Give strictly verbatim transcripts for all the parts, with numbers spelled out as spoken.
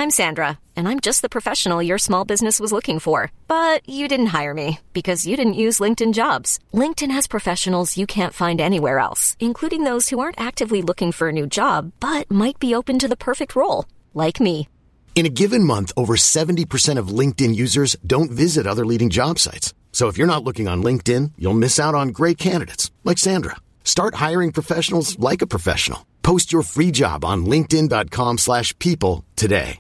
I'm Sandra, and I'm just the professional your small business was looking for. But you didn't hire me because you didn't use LinkedIn Jobs. LinkedIn has professionals you can't find anywhere else, including those who aren't actively looking for a new job, but might be open to the perfect role, like me. In a given month, over seventy percent of LinkedIn users don't visit other leading job sites. So if you're not looking on LinkedIn, you'll miss out on great candidates like Sandra. Start hiring professionals like a professional. Post your free job on linkedin.com slash people today.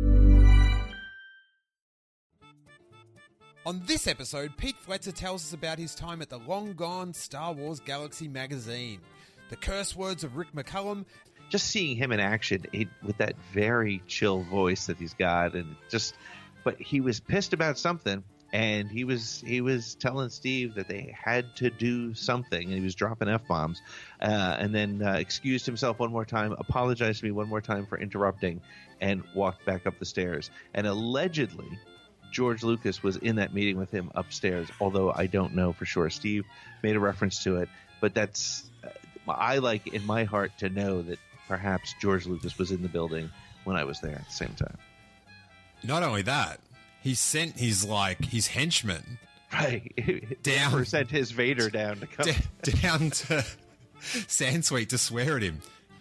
On this episode, Pete Fletzer tells us about his time at the long-gone Star Wars Galaxy magazine, the curse words of Rick McCallum. Just seeing him in action he, with that very chill voice that he's got, and just, but he was pissed about something, and he was he was telling Steve that they had to do something, and he was dropping F-bombs, uh, and then uh, excused himself one more time, apologized to me one more time for interrupting, and walked back up the stairs. And allegedly, George Lucas was in that meeting with him upstairs, although I don't know for sure. Steve made a reference to it, but that's uh, I like in my heart to know that perhaps George Lucas was in the building when I was there at the same time. Not only that, he sent his like his henchmen right down, or sent his Vader down to come d- down to Sansweet to swear at him.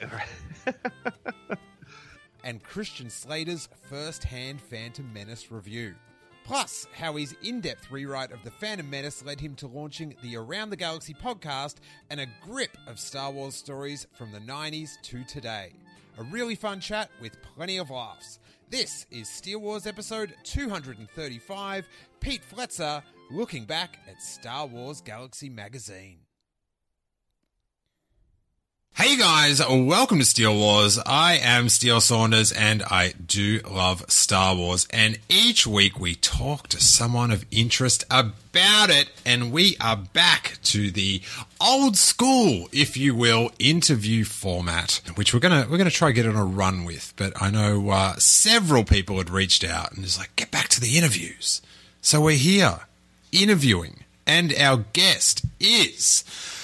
And Christian Slater's first-hand Phantom Menace review. Plus, how his in-depth rewrite of The Phantom Menace led him to launching the Around the Galaxy podcast and a grip of Star Wars stories from the nineties to today. A really fun chat with plenty of laughs. This is Steele Wars episode two thirty-five, Pete Fletzer, looking back at Star Wars Galaxy magazine. Hey guys, welcome to Steele Wars. I am Steele Saunders and I do love Star Wars, and each week we talk to someone of interest about it, and we are back to the old school, if you will, interview format, which we're gonna we're gonna try to get on a run with. But I know uh, several people had reached out and just like, get back to the interviews. So we're here interviewing, and our guest is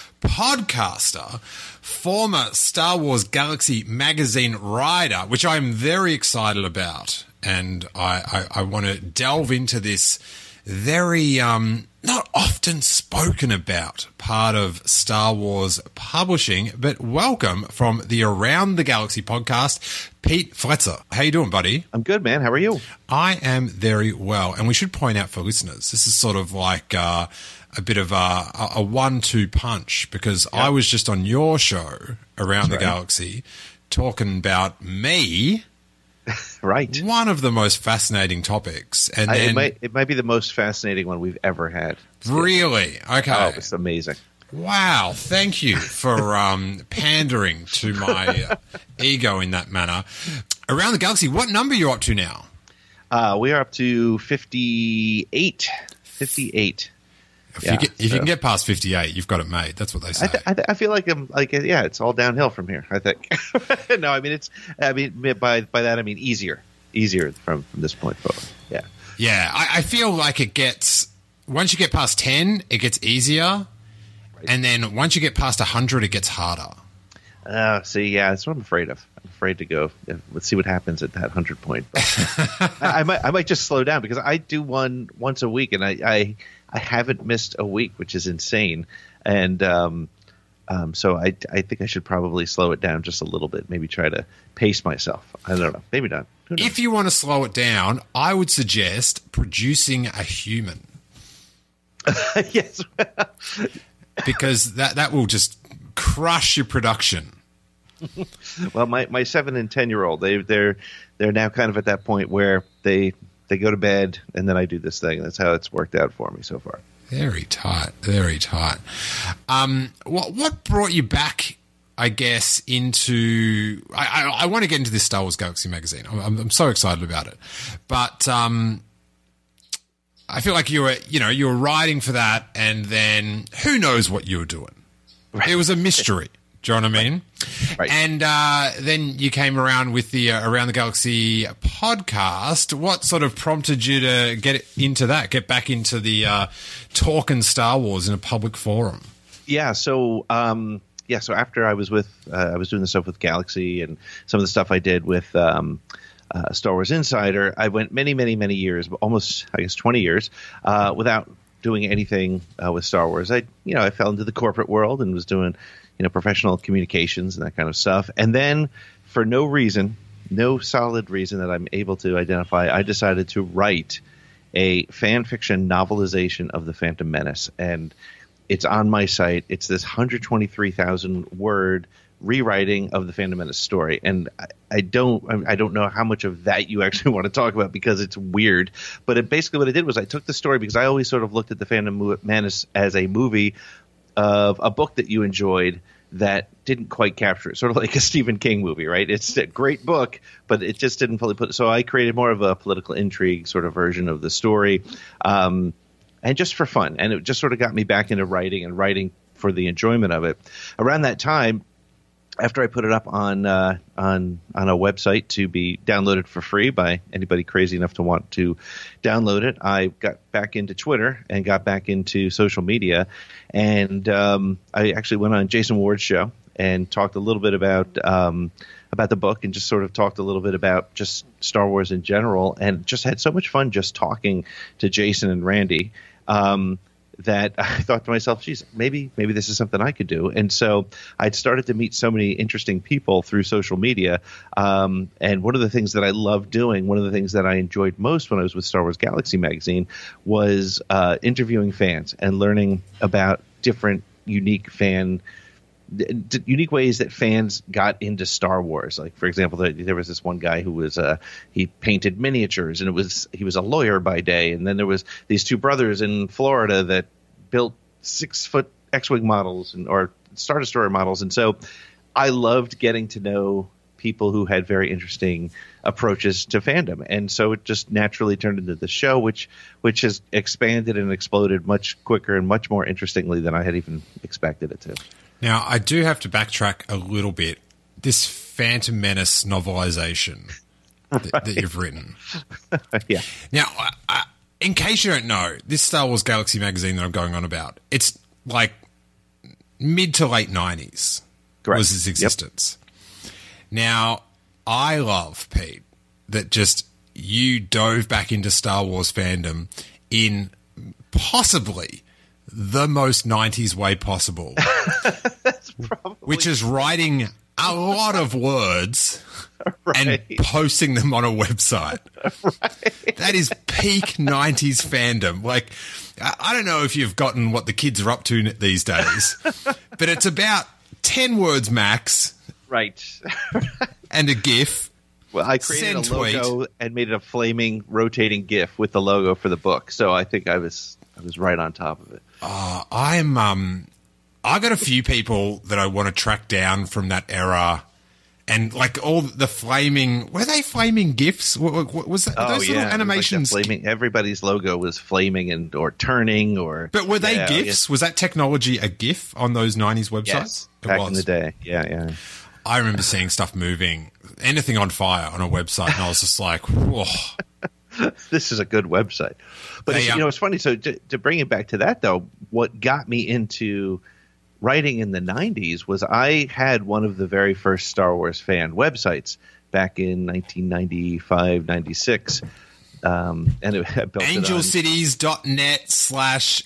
podcaster, former Star Wars Galaxy magazine writer, which I'm very excited about. And I, I, I want to delve into this very um, not often spoken about part of Star Wars publishing. But welcome from the Around the Galaxy podcast, Pete Fletzer. How you doing, buddy? I'm good, man. How are you? I am very well. And we should point out for listeners, this is sort of like uh, a bit of a, a one-two punch, because yep. I was just on your show, Around That's the right. Galaxy, talking about me. Right. One of the most fascinating topics. And I, then, it, might, it might be the most fascinating one we've ever had. Really? Okay. Oh, it's amazing. Wow. Thank you for um, pandering to my uh, ego in that manner. Around the Galaxy, what number are you up to now? Uh, we are up to fifty-eight. fifty-eight. If, yeah, you, get, if so. you can get past fifty-eight, you've got it made. That's what they say. I, th- I, th- I feel like I'm like yeah, it's all downhill from here. I think. No, I mean it's. I mean by by that I mean easier, easier from, from this point forward. Yeah. Yeah, I, I feel like it gets once you get past ten, it gets easier, right. And then once you get past a hundred, it gets harder. Uh, see, yeah, that's what I'm afraid of. I'm afraid to go. Let's see what happens at that hundred point. I, I might, I might just slow down because I do one once a week, and I, I, I haven't missed a week, which is insane. And um, um, so I, I think I should probably slow it down just a little bit. Maybe try to pace myself. I don't know. Maybe not. Who knows? If you want to slow it down, I would suggest producing a human. Yes, because that that will just crush your production. Well, my, my seven and ten year old, they they're they're now kind of at that point where they they go to bed and then I do this thing. That's how it's worked out for me so far. Very tight, very tight. Um, what what brought you back? I guess into I, I, I want to get into this Star Wars Galaxy magazine. I'm, I'm so excited about it, but um, I feel like you were you know you were writing for that, and then who knows what you were doing. Right. It was a mystery. Do you know what I mean? Right. And uh, then you came around with the uh, Around the Galaxy podcast. What sort of prompted you to get into that, get back into the uh, talking Star Wars in a public forum? Yeah, so um, yeah, so after I was with, uh, I was doing the stuff with Galaxy and some of the stuff I did with um, uh, Star Wars Insider, I went many, many, many years, almost, I guess, twenty years, uh, without doing anything uh, with Star Wars. I, you know, I fell into the corporate world and was doing, you know, professional communications and that kind of stuff. And then, for no reason, no solid reason that I'm able to identify, I decided to write a fan fiction novelization of The Phantom Menace. And it's on my site. It's this one hundred twenty-three thousand word rewriting of the Phantom Menace story. And I, I don't I don't know how much of that you actually want to talk about because it's weird. But it, basically what I did was I took the story because I always sort of looked at the Phantom Menace as a movie of a book that you enjoyed that didn't quite capture it. Sort of like a Stephen King movie, right? It's a great book, but it just didn't fully put it. So I created more of a political intrigue sort of version of the story. Um, and just for fun. And it just sort of got me back into writing and writing for the enjoyment of it. Around that time, after I put it up on uh, on on a website to be downloaded for free by anybody crazy enough to want to download it, I got back into Twitter and got back into social media. And um, I actually went on Jason Ward's show and talked a little bit about um, about the book and just sort of talked a little bit about just Star Wars in general, and just had so much fun just talking to Jason and Randy. Um, that I thought to myself, geez, maybe maybe this is something I could do. And so I'd started to meet so many interesting people through social media. Um, and one of the things that I loved doing, one of the things that I enjoyed most when I was with Star Wars Galaxy magazine was uh, interviewing fans and learning about different unique fan d- unique ways that fans got into Star Wars. Like, for example, there, there was this one guy who was uh, he painted miniatures, and it was he was a lawyer by day. And then there was these two brothers in Florida that built six foot X-wing models and or Star Destroyer models. And so I loved getting to know people who had very interesting approaches to fandom. And so it just naturally turned into the show, which which has expanded and exploded much quicker and much more interestingly than I had even expected it to. Now, I do have to backtrack a little bit. This Phantom Menace novelization right. that, that you've written. Yeah. Now, I, I, in case you don't know, this Star Wars Galaxy magazine that I'm going on about, it's like mid to late nineties Correct. was its existence. Yep. Now, I love, Pete, that just you dove back into Star Wars fandom in possibly the most nineties way possible. That's probably which is writing a lot of words right. and posting them on a website. Right. That is peak nineties fandom. Like, I don't know if you've gotten what the kids are up to these days, but it's about ten words max. Right. And a GIF. Well, I created Send a logo tweet. and made it a flaming, rotating GIF with the logo for the book. So I think I was I was right on top of it. Uh, I'm um, I got a few people that I want to track down from that era, and like all the flaming. Were they flaming GIFs? What, what, was that, Oh those yeah, little animations? like flaming. Everybody's logo was flaming and or turning or. But were they yeah, GIFs? yes. Was that technology a GIF on those nineties websites? Yes, It back was. in the day. Yeah, yeah. I remember seeing stuff moving, anything on fire on a website, and I was just like, whoa. This is a good website. But They, it's, um, you know, it's funny. So to, to bring it back to that, though, what got me into writing in the nineties was I had one of the very first Star Wars fan websites back in nineteen ninety-five, ninety-six. Um, and it, I built angelcities.net slash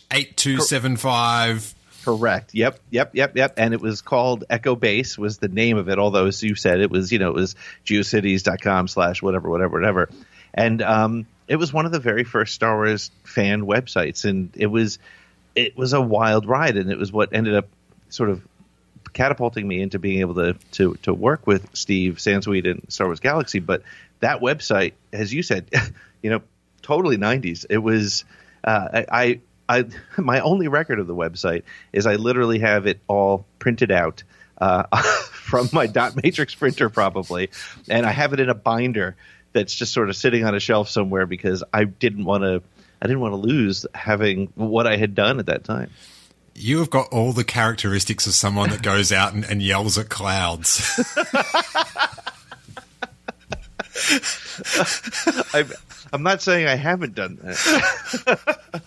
8275. Correct. Yep. Yep. Yep. Yep. And it was called Echo Base was the name of it. Although, as you said, it was, you know, it was geocities.com slash whatever, whatever, whatever. And um, it was one of the very first Star Wars fan websites. And it was, it was a wild ride. And it was what ended up sort of catapulting me into being able to, to, to work with Steve Sansweet and Star Wars Galaxy. But that website, as you said, you know, totally nineties. It was, uh, I, I I, my only record of the website is I literally have it all printed out uh, from my dot matrix printer probably, and I have it in a binder that's just sort of sitting on a shelf somewhere because I didn't want to I didn't want to lose having what I had done at that time. You have got all the characteristics of someone that goes out and, and yells at clouds. I'm, I'm not saying I haven't done that.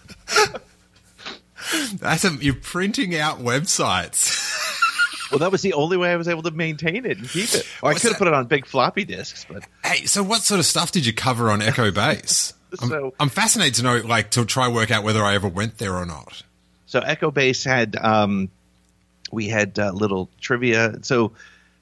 That's a, you're printing out websites. Well, that was the only way I was able to maintain it and keep it. Or I What's could have that? put it on big floppy disks, but Hey, so what sort of stuff did you cover on Echo Base? so, I'm, I'm fascinated to know, like, to try and work out whether I ever went there or not. So Echo Base had, um, we had uh, little trivia. So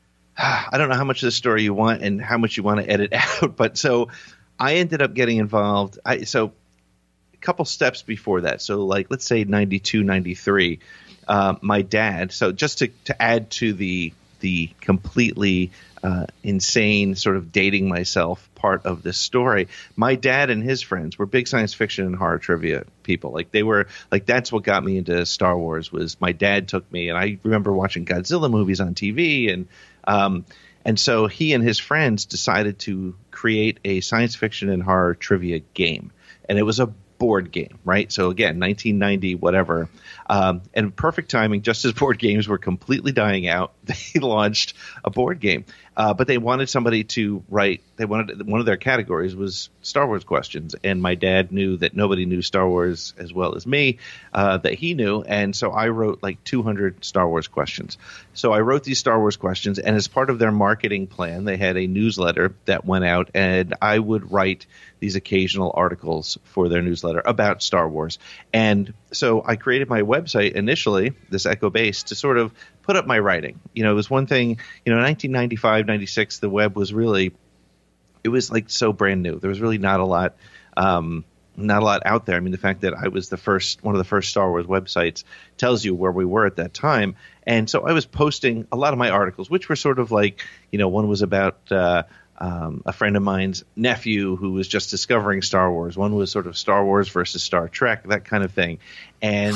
I don't know how much of the story you want and how much you want to edit out, but so I ended up getting involved. I, so a couple steps before that. So like, let's say ninety-two, ninety-three, uh, my dad, so just to, to add to the, the completely uh, insane sort of dating myself part of this story, my dad and his friends were big science fiction and horror trivia people. Like they were like, that's what got me into Star Wars was my dad took me, and I remember watching Godzilla movies on T V, and um, and so he and his friends decided to create a science fiction and horror trivia game, and it was a board game, right? So again, nineteen ninety, whatever. Um, and perfect timing, just as board games were completely dying out, they launched a board game. Uh, but they wanted somebody to write, they wanted, one of their categories was Star Wars questions. And my dad knew that nobody knew Star Wars as well as me, uh, that he knew. And so I wrote like two hundred Star Wars questions. So I wrote these Star Wars questions, and as part of their marketing plan, they had a newsletter that went out, and I would write these occasional articles for their newsletter about Star Wars. And so I created my website initially, this Echo Base, to sort of put up my writing. You know, it was one thing, you know, nineteen ninety-five, ninety-six, the web was really, it was like so brand new. There was really not a lot, um, not a lot out there. I mean, the fact that I was the first, one of the first Star Wars websites tells you where we were at that time. And so I was posting a lot of my articles, which were sort of like, you know, one was about, uh, Um, a friend of mine's nephew who was just discovering Star Wars. One was sort of Star Wars versus Star Trek, that kind of thing. And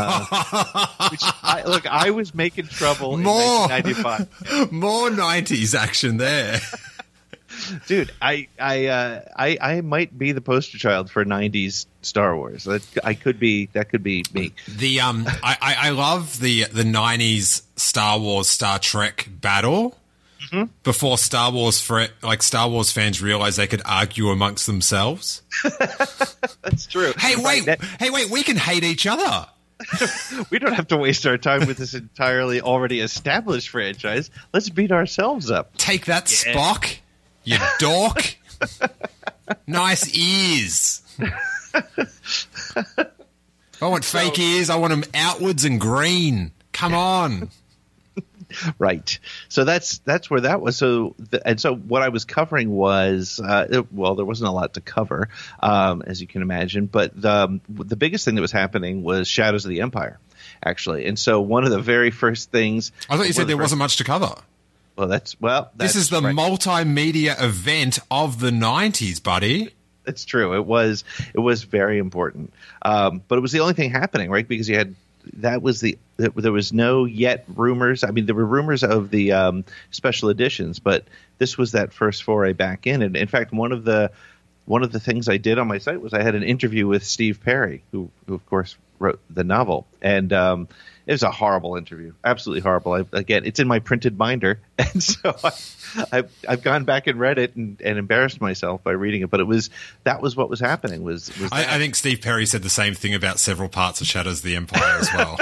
uh, which I, look, I was making trouble more, in nineteen ninety-five. More nineties action there. Dude, I I, uh, I I might be the poster child for nineties Star Wars. That I could be. That could be me. The um, I, I, I love the the nineties Star Wars Star Trek battle. Mm-hmm. Before Star Wars, for like Star Wars fans realized they could argue amongst themselves. That's true. Hey, wait! That- hey, wait! We can hate each other. We don't have to waste our time with this entirely already established franchise. Let's beat ourselves up. Take that, yeah. Spock! You dork! Nice ears. I want so, fake ears. I want them outwards and green. Come on. Right. So that's that's where that was. So the, and so what I was covering was uh, it, well, there wasn't a lot to cover, um, as you can imagine. But the, um, the biggest thing that was happening was Shadows of the Empire, actually. And so one of the very first things. I thought you said there wasn't much to cover. Well, that's well. That's this is the right. multimedia event of the nineties, buddy. It's true. It was. It was very important. Um, but it was the only thing happening, right? Because you had. That was the there was no yet rumors. I mean, there were rumors of the um, special editions, but this was that first foray back in. And in fact, one of the one of the things I did on my site was I had an interview with Steve Perry, who, who of course wrote the novel, and um, it was a horrible interview, absolutely horrible. I, again, it's in my printed binder, and so I, I've, I've gone back and read it and, and embarrassed myself by reading it. But it was that was what was happening. Was, was I, I think Steve Perry said the same thing about several parts of Shadows of the Empire as well.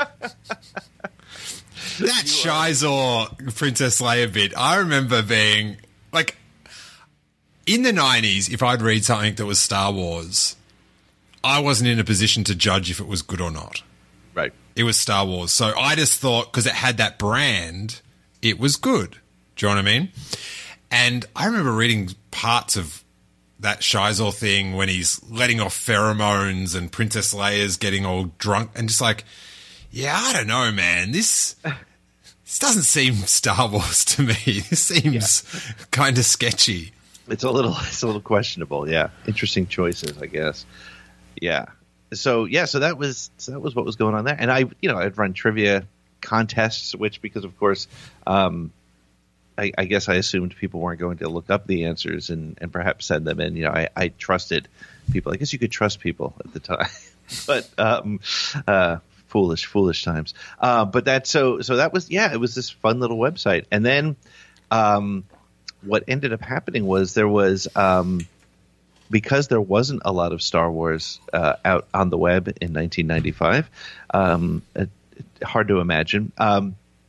That Shizor Princess Leia bit, I remember being like in the nineties. If I'd read something that was Star Wars, I wasn't in a position to judge if it was good or not. Right. It was Star Wars. So I just thought, because it had that brand, it was good. Do you know what I mean? And I remember reading parts of that Shizor thing when he's letting off pheromones and Princess Leia's getting all drunk and just like, yeah, I don't know, man. This this doesn't seem Star Wars to me. This seems yeah. kind of sketchy. It's a little it's a little questionable, yeah. Interesting choices, I guess. Yeah. So yeah, so that was so that was what was going on there. And I, you know, I'd run trivia contests, which because of course, um, I, I guess I assumed people weren't going to look up the answers and, and perhaps send them in. You know, I, I trusted people. I guess you could trust people at the time, but um, uh, foolish, foolish times. Uh, but that so so that was yeah, it was this fun little website. And then um, what ended up happening was there was. Um, Because there wasn't a lot of Star Wars uh, out on the web in nineteen ninety-five, um, it, it, hard to imagine. Um,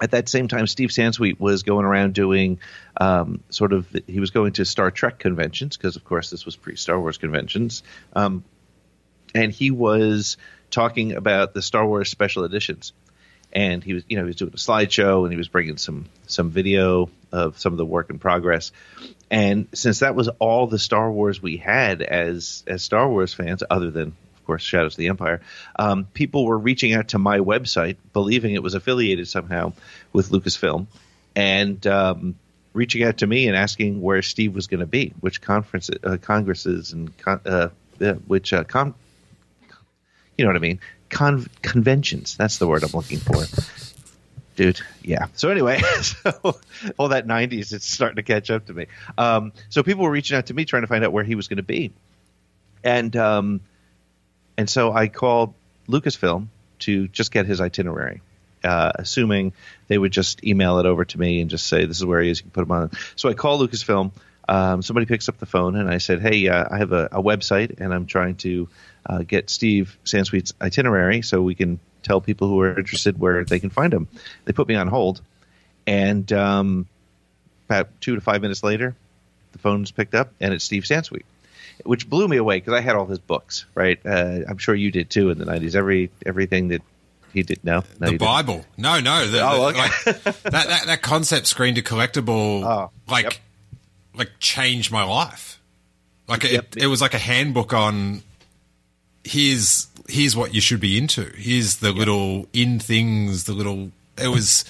at that same time, Steve Sansweet was going around doing um, sort of – he was going to Star Trek conventions because, of course, this was pre-Star Wars conventions. Um, and he was talking about the Star Wars special editions. And he was – you know, he was doing a slideshow and he was bringing some some video of some of the work in progress. And since that was all the Star Wars we had as as Star Wars fans, other than – of course, Shadows of the Empire, um, people were reaching out to my website, believing it was affiliated somehow with Lucasfilm, and um, reaching out to me and asking where Steve was going to be, which conference, uh, congresses, and con- uh, uh, which uh, con- you know what I mean, con- conventions. That's the word I'm looking for, dude. Yeah. So anyway, so all that nineties, it's starting to catch up to me. Um, so people were reaching out to me trying to find out where he was going to be, and. Um, And so I called Lucasfilm to just get his itinerary, uh, assuming they would just email it over to me and just say, this is where he is, you can put him on. So I called Lucasfilm. Um, somebody picks up the phone, and I said, hey, uh, I have a, a website, and I'm trying to uh, get Steve Sansweet's itinerary so we can tell people who are interested where they can find him. They put me on hold, and um, about two to five minutes later, the phone's picked up, and it's Steve Sansweet. Which blew me away because I had all his books, right? Uh, I'm sure you did too in the nineties. Every everything that he did. No, no the Bible. Didn't. No, no. The, oh, the, okay. like, that, that that concept screen to collectible, oh, like, yep. like changed my life. Like Yep. it, it was like a handbook on here's here's what you should be into. Here's the yep. little in things. The little it was.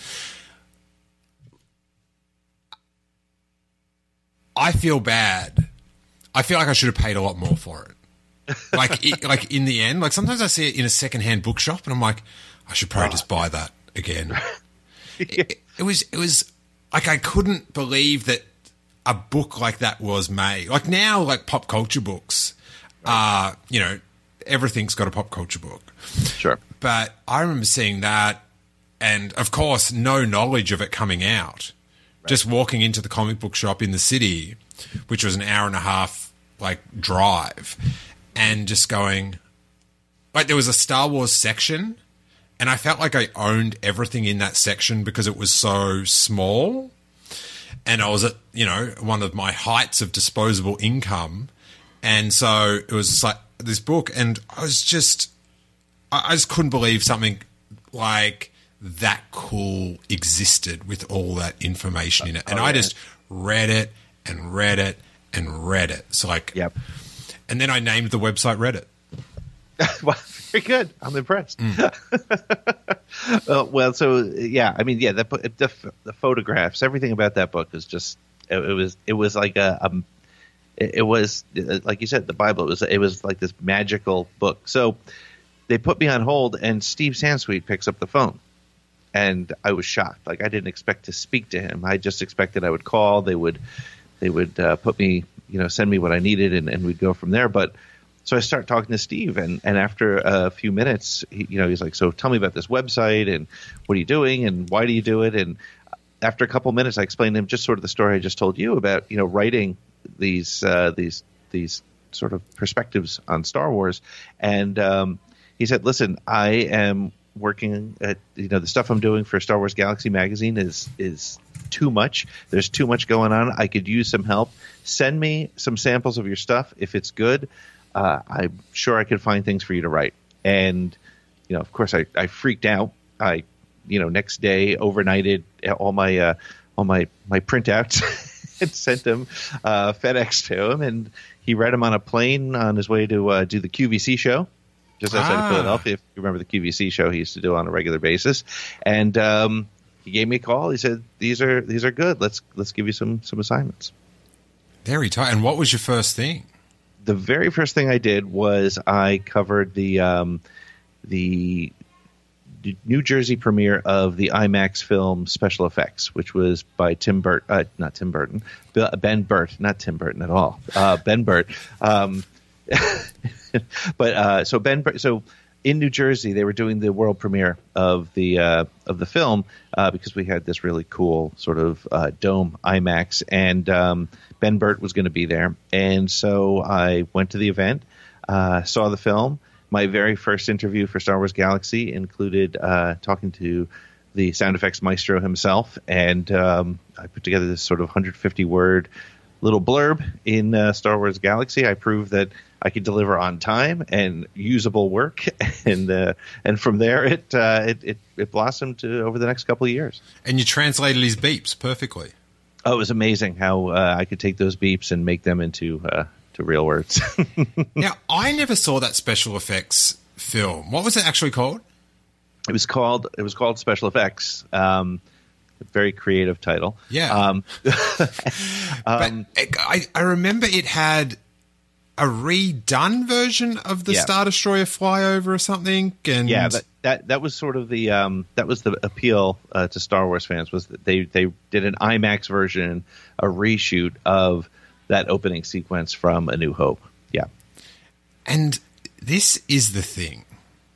I feel bad. I feel like I should have paid a lot more for it. Like, it, like in the end, like sometimes I see it in a secondhand bookshop, and I'm like, I should probably oh. just buy that again. yeah. it, it was, it was like I couldn't believe that a book like that was made. Like now, like pop culture books, right. uh, you know, everything's got a pop culture book. Sure, but I remember seeing that, and of course, no knowledge of it coming out. Right. Just walking into the comic book shop in the city, which was an hour and a half like drive, and just going like there was a Star Wars section, and I felt like I owned everything in that section because it was so small, and I was at, you know, one of my heights of disposable income, and so it was just like this book, and I was just I just couldn't believe something like that cool existed with all that information in it, and oh, yeah. I just read it and read it and read it. So like, yep. And then I named the website Reddit. Well, very good. I'm impressed. Mm. uh, well, so yeah, I mean, yeah, the, the the photographs, everything about that book is just it, it was it was like a, a it, it was like you said, the Bible. It was it was like this magical book. So they put me on hold, and Steve Sansweet picks up the phone. And I was shocked. Like I didn't expect to speak to him. I just expected I would call. They would, they would uh, put me, you know, send me what I needed, and, and we'd go from there. But so I start talking to Steve, and, and after a few minutes, he, you know, he's like, "So tell me about this website, and what are you doing, and why do you do it?" And after a couple minutes, I explained to him just sort of the story I just told you about, you know, writing these uh, these these sort of perspectives on Star Wars, and um, he said, "Listen, I am." working at, you know, the stuff I'm doing for Star Wars Galaxy magazine is is too much. There's too much going on. I could use some help. Send me some samples of your stuff. If it's good, uh, I'm sure I could find things for you to write. And, you know, of course, I, I freaked out. I, you know, next day overnighted all my uh, all my my printouts and sent them uh, FedEx to him, and he read them on a plane on his way to uh, do the Q V C show. Just outside ah. of Philadelphia, if you remember the Q V C show he used to do on a regular basis, and um, he gave me a call. He said, "These are these are good. Let's let's give you some some assignments." Very tight. And what was your first thing? The very first thing I did was I covered the um, the New Jersey premiere of the IMAX film Special Effects, which was by Tim Burt, uh, not Tim Burton, Ben Burt, not Tim Burton at all, uh, Ben Burt. Um, but uh, so Ben, so in New Jersey, they were doing the world premiere of the uh, of the film uh, because we had this really cool sort of uh, dome IMAX, and um, Ben Burt was going to be there, and so I went to the event, uh, saw the film. My very first interview for Star Wars Galaxy included uh, talking to the sound effects maestro himself, and um, I put together this sort of one hundred fifty word little blurb in uh, Star Wars Galaxy. I proved that I could deliver on time and usable work, and uh, and from there it, uh, it it it blossomed to over the next couple of years. And you translated his beeps perfectly. Oh, it was amazing how uh, I could take those beeps and make them into uh, to real words. Now, I never saw that special effects film. What was it actually called? It was called it was called Special Effects. Um, a very creative title. Yeah. Um, um, but I, I remember it had a redone version of the yeah. Star Destroyer flyover or something. And yeah, that, that that was sort of the um, that was the appeal uh, to Star Wars fans, was that they they did an IMAX version, a reshoot of that opening sequence from A New Hope. Yeah. And this is the thing.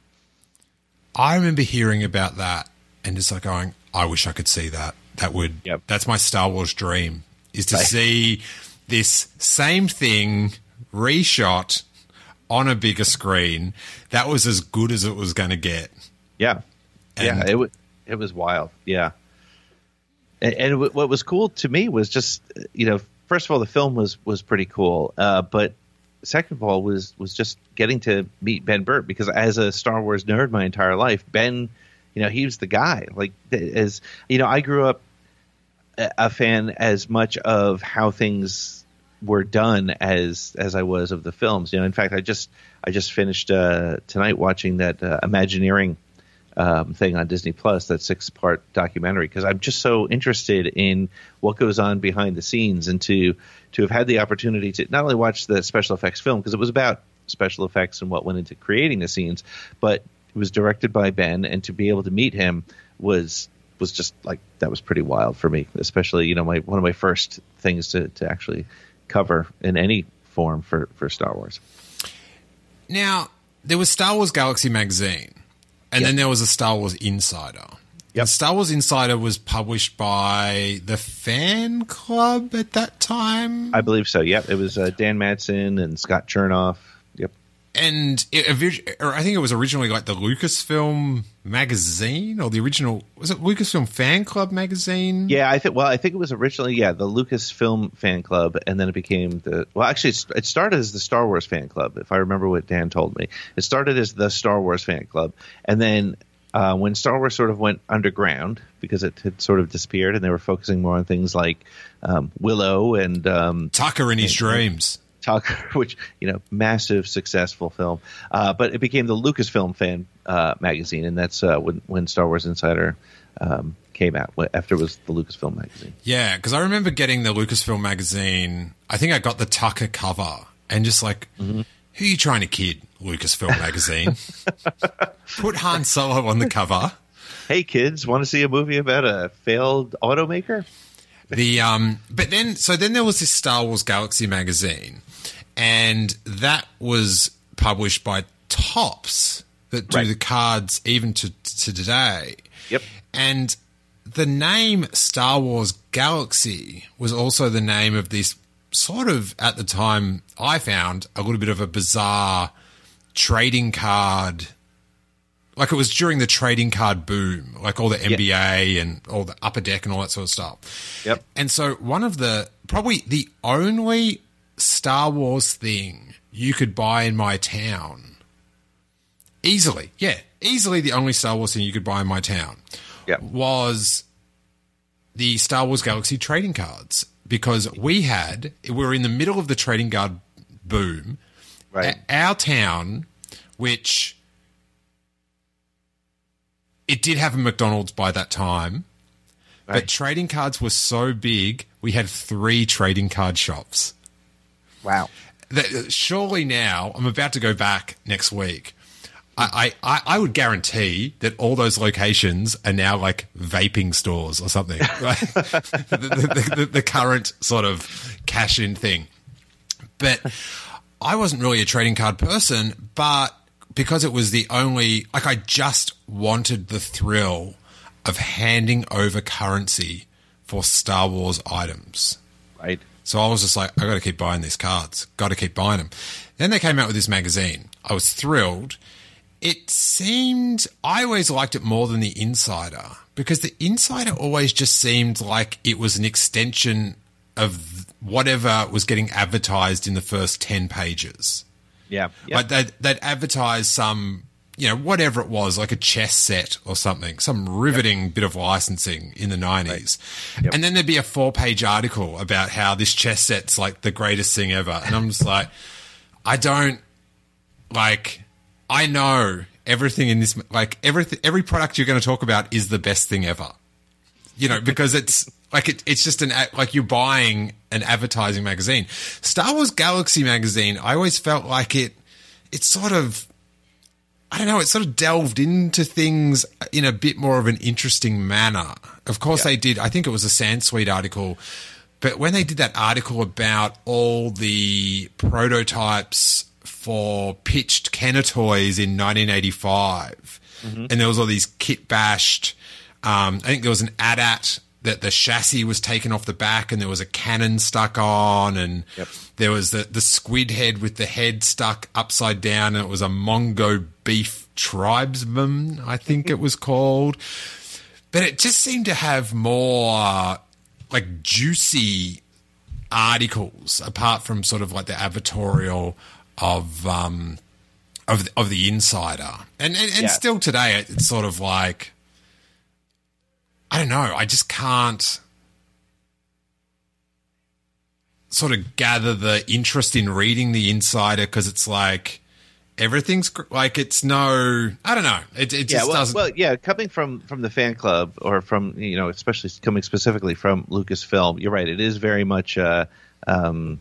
I remember hearing about that and just like going, I wish I could see that. That would, yep. That's my Star Wars dream, is to Right. see this same thing reshot on a bigger screen. That was as good as it was going to get. Yeah. And- yeah, it was, it was wild. Yeah. And, and w- what was cool to me was just, you know, first of all, the film was, was pretty cool. Uh, but second of all was, was just getting to meet Ben Burtt, because as a Star Wars nerd my entire life, Ben, you know, he was the guy. Like, as you know, I grew up a, a fan as much of how things were done as as I was of the films. You know, in fact, I just I just finished uh, tonight watching that uh, Imagineering um, thing on Disney Plus, that six part documentary, because I'm just so interested in what goes on behind the scenes, and to to have had the opportunity to not only watch the special effects film, because it was about special effects and what went into creating the scenes, but it was directed by Ben, and to be able to meet him was was just like, that was pretty wild for me, especially, you know, my one of my first things to, to actually cover in any form for, for Star Wars. Now, there was Star Wars Galaxy magazine, and Yep. then there was a Star Wars Insider. Yep. The Star Wars Insider was published by the Fan Club at that time. I believe so. Yep. It was uh, Dan Madsen and Scott Chernoff. Yep. And it, or I think it was originally like the Lucasfilm magazine, or the original, was it Lucasfilm Fan Club magazine? Yeah, I think. Well, I think it was originally yeah the Lucasfilm Fan Club, and then it became the. Well, actually, it's, it started as the Star Wars Fan Club, if I remember what Dan told me. It started as the Star Wars Fan Club, and then uh, when Star Wars sort of went underground because it had sort of disappeared, and they were focusing more on things like um, Willow and um, Tucker in his and, dreams. Tucker, which, you know, massive successful film, uh, but it became the Lucasfilm Fan uh, magazine, and that's uh, when when Star Wars Insider um, came out, after it was the Lucasfilm magazine. Yeah, because I remember getting the Lucasfilm magazine. I think I got the Tucker cover, and just like, mm-hmm. who are you trying to kid, Lucasfilm magazine? Put Han Solo on the cover. Hey kids, want to see a movie about a failed automaker? The um, but then so then there was this Star Wars Galaxy magazine, and that was published by Topps, that do Right. the cards even to, to today. Yep. And the name Star Wars Galaxy was also the name of this sort of, at the time, I found a little bit of a bizarre trading card. Like, it was during the trading card boom, like all the N B A yep. and all the Upper Deck and all that sort of stuff. Yep. And so one of the, probably the only Star Wars thing you could buy in my town, easily, yeah, easily the only Star Wars thing you could buy in my town Yep. was the Star Wars Galaxy trading cards, because we had, we were in the middle of the trading card boom. Right. A- our town, which... it did have a McDonald's by that time, right. But trading cards were so big, we had three trading card shops. Wow. That, surely now, I'm about to go back next week. I, I, I would guarantee that all those locations are now like vaping stores or something. Right? the, the, the, the current sort of cash-in thing. But I wasn't really a trading card person, but because it was the only, like, I just wanted the thrill of handing over currency for Star Wars items. Right. So I was just like, I got to keep buying these cards. Got to keep buying them. Then they came out with this magazine. I was thrilled. It seemed, I always liked it more than the Insider, because the Insider always just seemed like it was an extension of whatever was getting advertised in the first ten pages. Yeah. yeah. Like they'd, they'd advertise some, you know, whatever it was, like a chess set or something, some riveting yep. bit of licensing in the nineties. Right. Yep. And then there'd be a four-page article about how this chess set's like the greatest thing ever. And I'm just like, I don't, like, I know everything in this, like, everything, every product you're going to talk about is the best thing ever. You know, because it's, like, it, it's just an, like, you're buying an advertising magazine. Star Wars Galaxy magazine, I always felt like it, it sort of, I don't know, it sort of delved into things in a bit more of an interesting manner. Of course yeah. they did. I think it was a Sansweet article. But when they did that article about all the prototypes for pitched Kenner toys in nineteen eighty-five, mm-hmm. and there was all these kit bashed, um, I think there was an A T A T that the chassis was taken off the back and there was a cannon stuck on, and yep. there was the, the squid head with the head stuck upside down, and it was a Mongo beef tribesman, I think it was called. But it just seemed to have more like juicy articles apart from sort of like the advertorial of um of of the Insider. And and, and yeah. still today it's sort of like, I don't know, I just can't sort of gather the interest in reading the Insider because it's like everything's like, it's no, I don't know. It, it just yeah, well, doesn't. Well, yeah, coming from, from the fan club or from, you know, especially coming specifically from Lucasfilm, you're right. It is very much, uh, um,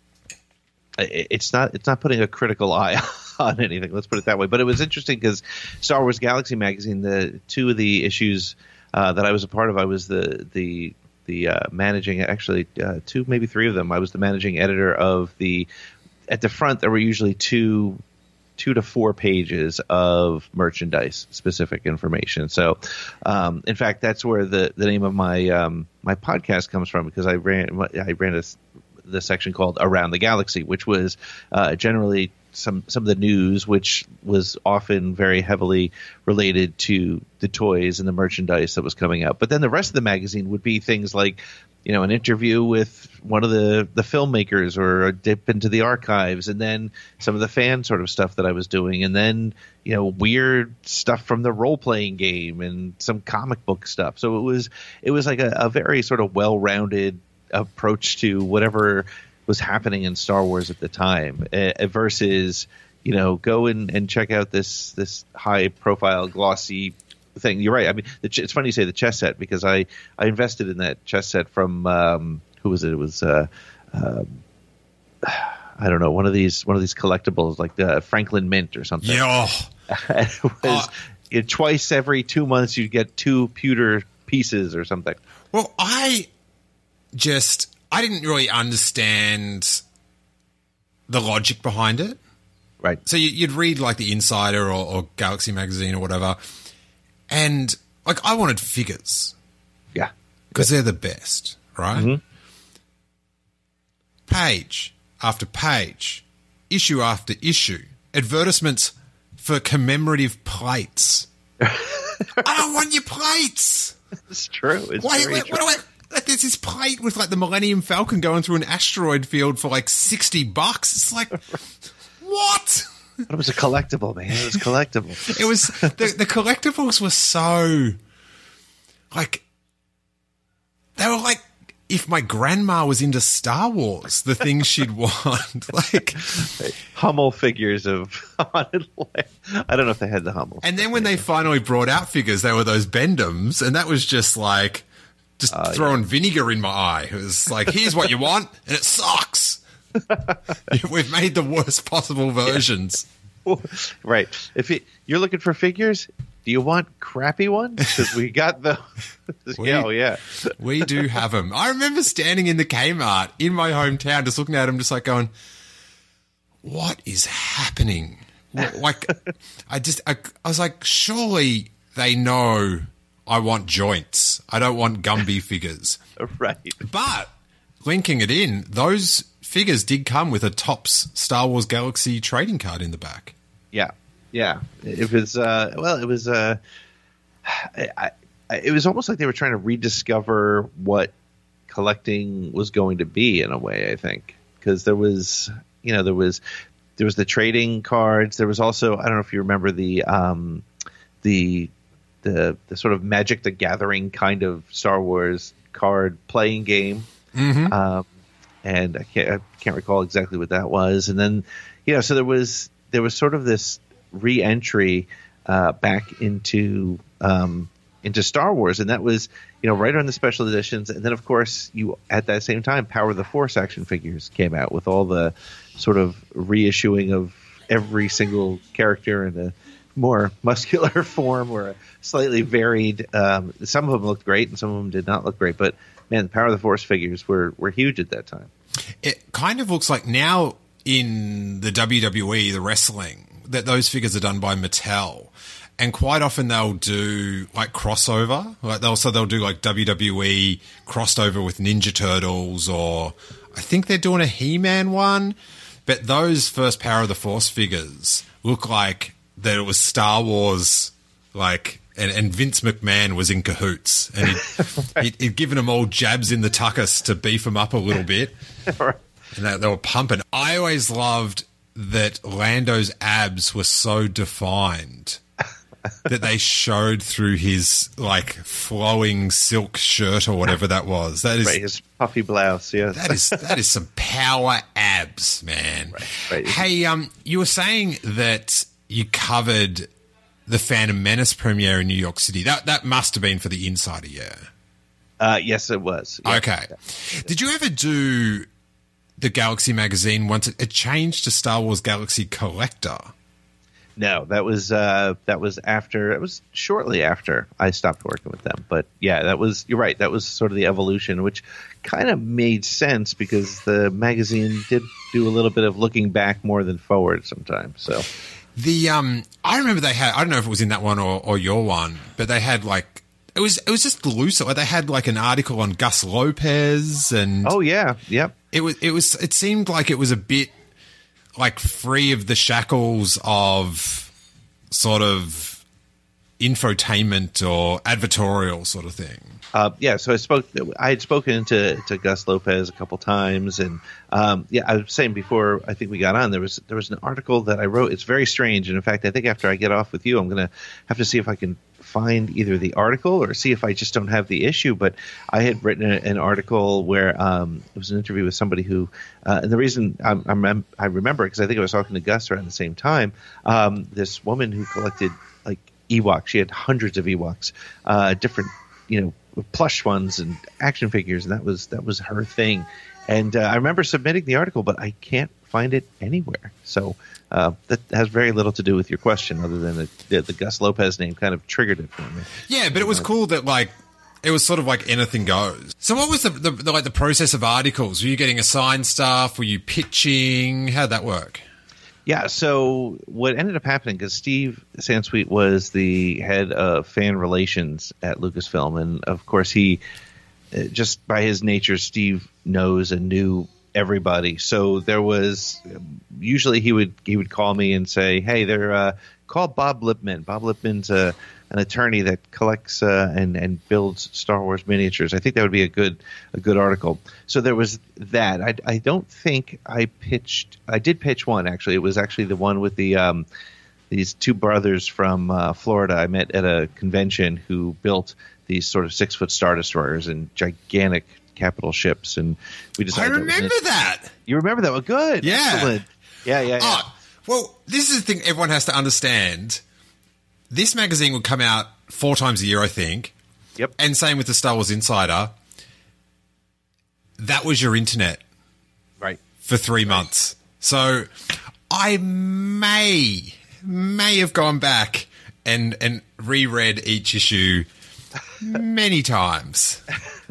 it, it's not, it's not putting a critical eye on anything. Let's put it that way. But it was interesting because Star Wars Galaxy magazine, the two of the issues uh, that I was a part of, I was the, the, the uh, managing, actually uh, two, maybe three of them. I was the managing editor of the, at the front, there were usually two, two to four pages of merchandise specific information. So, um, in fact, that's where the, the name of my, um, my podcast comes from, because I ran, I ran a, the section called Around the Galaxy, which was, uh, generally some, some of the news, which was often very heavily related to the toys and the merchandise that was coming out. But then the rest of the magazine would be things like, you know, an interview with one of the, the filmmakers or a dip into the archives, and then some of the fan sort of stuff that I was doing, and then, you know, weird stuff from the role-playing game and some comic book stuff. So it was it was like a, a very sort of well-rounded approach to whatever was happening in Star Wars at the time, uh, versus, you know, go and, and check out this this high-profile, glossy thing. You're right. I mean, the ch- it's funny you say the chess set, because I, I invested in that chess set from um, who was it? It was uh, um, I don't know, one of these one of these collectibles like the Franklin Mint or something. Yeah. It was uh, it, twice every two months you'd get two pewter pieces or something. Well, I just I didn't really understand the logic behind it. Right. So you, you'd read like the Insider or, or Galaxy magazine or whatever. And, like, I wanted figures. Yeah. Because they're the best, right? Mm-hmm. Page after page, issue after issue, advertisements for commemorative plates. I don't want your plates. It's true. It's Why, very what, true. what do I... Like, there's this plate with, like, the Millennium Falcon going through an asteroid field for, like, sixty bucks. It's like, what? But it was a collectible, man. It was collectible. It was the, the collectibles were so like they were like if my grandma was into Star Wars, the things she'd want. Like Hummel figures of I don't know if they had the Hummel. And then when they finally brought out figures, they were those Bendhams, and that was just like just uh, throwing yeah. vinegar in my eye. It was like, here's what you want, and it sucks. We've made the worst possible versions. Yeah. Right. If it, you're looking for figures, do you want crappy ones? Because we got the. we, yeah, oh, yeah. We do have them. I remember standing in the Kmart in my hometown, just looking at them, just like going, "What is happening?" Like, I just, I, I was like, surely they know I want joints. I don't want Gumby figures. Right. But linking it in, those figures did come with a Topps Star Wars Galaxy trading card in the back. Yeah, yeah. It was uh, well, it was. Uh, I, it was almost like they were trying to rediscover what collecting was going to be in a way, I think, because there was, you know, there was there was the trading cards. There was also, I don't know if you remember the um, the the the sort of Magic the Gathering kind of Star Wars card playing game. Mm-hmm. Um, and I can't I can't recall exactly what that was. And then, you know, so there was there was sort of this re-entry uh, back into um, into Star Wars, and that was, you know, right on the special editions. And then, of course, you at that same time, Power of the Force action figures came out with all the sort of reissuing of every single character in a more muscular form or a slightly varied. Um, some of them looked great, and some of them did not look great. But man, the Power of the Force figures were were huge at that time. It kind of looks like now in the W W E, the wrestling, that those figures are done by Mattel. And quite often they'll do like crossover. Like they'll so they'll do like W W E crossed over with Ninja Turtles, or I think they're doing a He-Man one. But those first Power of the Force figures look like that it was Star Wars, like, and, and Vince McMahon was in cahoots, and he'd, he'd, he'd given them all jabs in the tuckus to beef them up a little bit, and they, they were pumping. I always loved that Lando's abs were so defined that they showed through his like flowing silk shirt or whatever that was. That is right, his puffy blouse. Yes, that is that is some power abs, man. Right, right. Hey, um, you were saying that you covered the Phantom Menace premiere in New York City. That that must have been for the Insider, yeah. Uh, yes, it was. Yeah. Okay. Yeah. Did you ever do the Galaxy magazine once it, it changed to Star Wars Galaxy Collector? No, that was uh, that was after. It was shortly after I stopped working with them. But yeah, that was. You're right. That was sort of the evolution, which kind of made sense because the magazine did do a little bit of looking back more than forward sometimes. So the um, I remember they had. I don't know if it was in that one or, or your one, but they had like it was it was just loose. Like they had like an article on Gus Lopez and oh yeah, yep. It was it was it seemed like it was a bit like free of the shackles of sort of infotainment or advertorial sort of thing. Uh, yeah, so I spoke. I had spoken to, to Gus Lopez a couple times, and um, yeah, I was saying before I think we got on, there was there was an article that I wrote. It's very strange, and in fact, I think after I get off with you, I'm going to have to see if I can find either the article or see if I just don't have the issue. But I had written a, an article where um, it was an interview with somebody who, uh, and the reason I'm, I'm, I remember because I think I was talking to Gus around the same time. Um, this woman who collected like Ewoks, she had hundreds of Ewoks, uh, different, you know, plush ones and action figures, and that was that was her thing. And uh, I remember submitting the article, but I can't find it anywhere. So uh, that has very little to do with your question, other than the, the, the Gus Lopez name kind of triggered it for me. Yeah, but it was cool that like it was sort of like anything goes. So what was the, the, the like the process of articles? Were you getting assigned stuff? Were you pitching? How'd that work? Yeah, so what ended up happening, because Steve Sansweet was the head of fan relations at Lucasfilm, and of course he, just by his nature, Steve knows and knew everybody. So there was, usually he would he would call me and say, hey, they're uh, call Bob Lipman. Bob Lipman's a an attorney that collects uh, and and builds Star Wars miniatures. I think that would be a good a good article. So there was that. I, I don't think I pitched. I did pitch one actually. It was actually the one with the um, these two brothers from uh, Florida I met at a convention who built these sort of six foot Star Destroyers and gigantic capital ships, and we decided. I remember that, that. You remember that? Well, good. Yeah. Excellent. Yeah, yeah, yeah. Oh, well, this is the thing everyone has to understand. This magazine would come out four times a year, I think. Yep. And same with the Star Wars Insider. That was your internet. Right. For three right. months. So I may, may have gone back and, and reread each issue many times.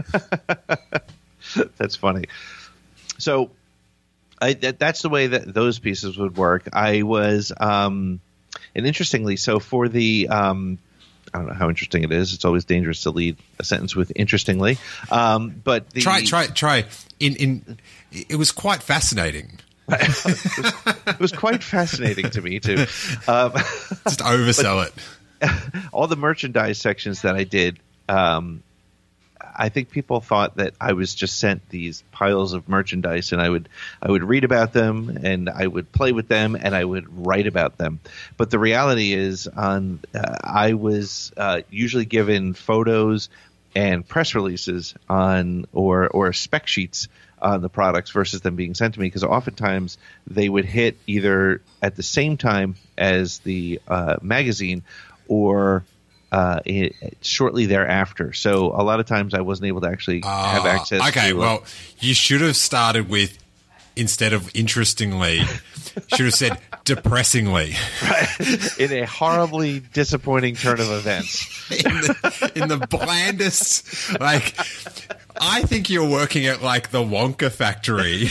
That's funny. So I, that, that's the way that those pieces would work. I was... Um, And interestingly, so for the, um, I don't know how interesting it is. It's always dangerous to lead a sentence with interestingly. Um, but the, try, try, try. In, in, it was quite fascinating. it, was, it was quite fascinating to me too. Um, Just oversell it. All the merchandise sections that I did um, I think people thought that I was just sent these piles of merchandise, and I would I would read about them, and I would play with them, and I would write about them. But the reality is, on uh, I was uh, usually given photos and press releases on or or spec sheets on the products versus them being sent to me, because oftentimes they would hit either at the same time as the uh, magazine or Uh, it, shortly thereafter. So a lot of times I wasn't able to actually uh, have access okay, to uh, well, you should have started with, instead of interestingly, should have said depressingly. right, in a horribly disappointing turn of events. in, the, in the blandest, like, I think you're working at like the Wonka factory.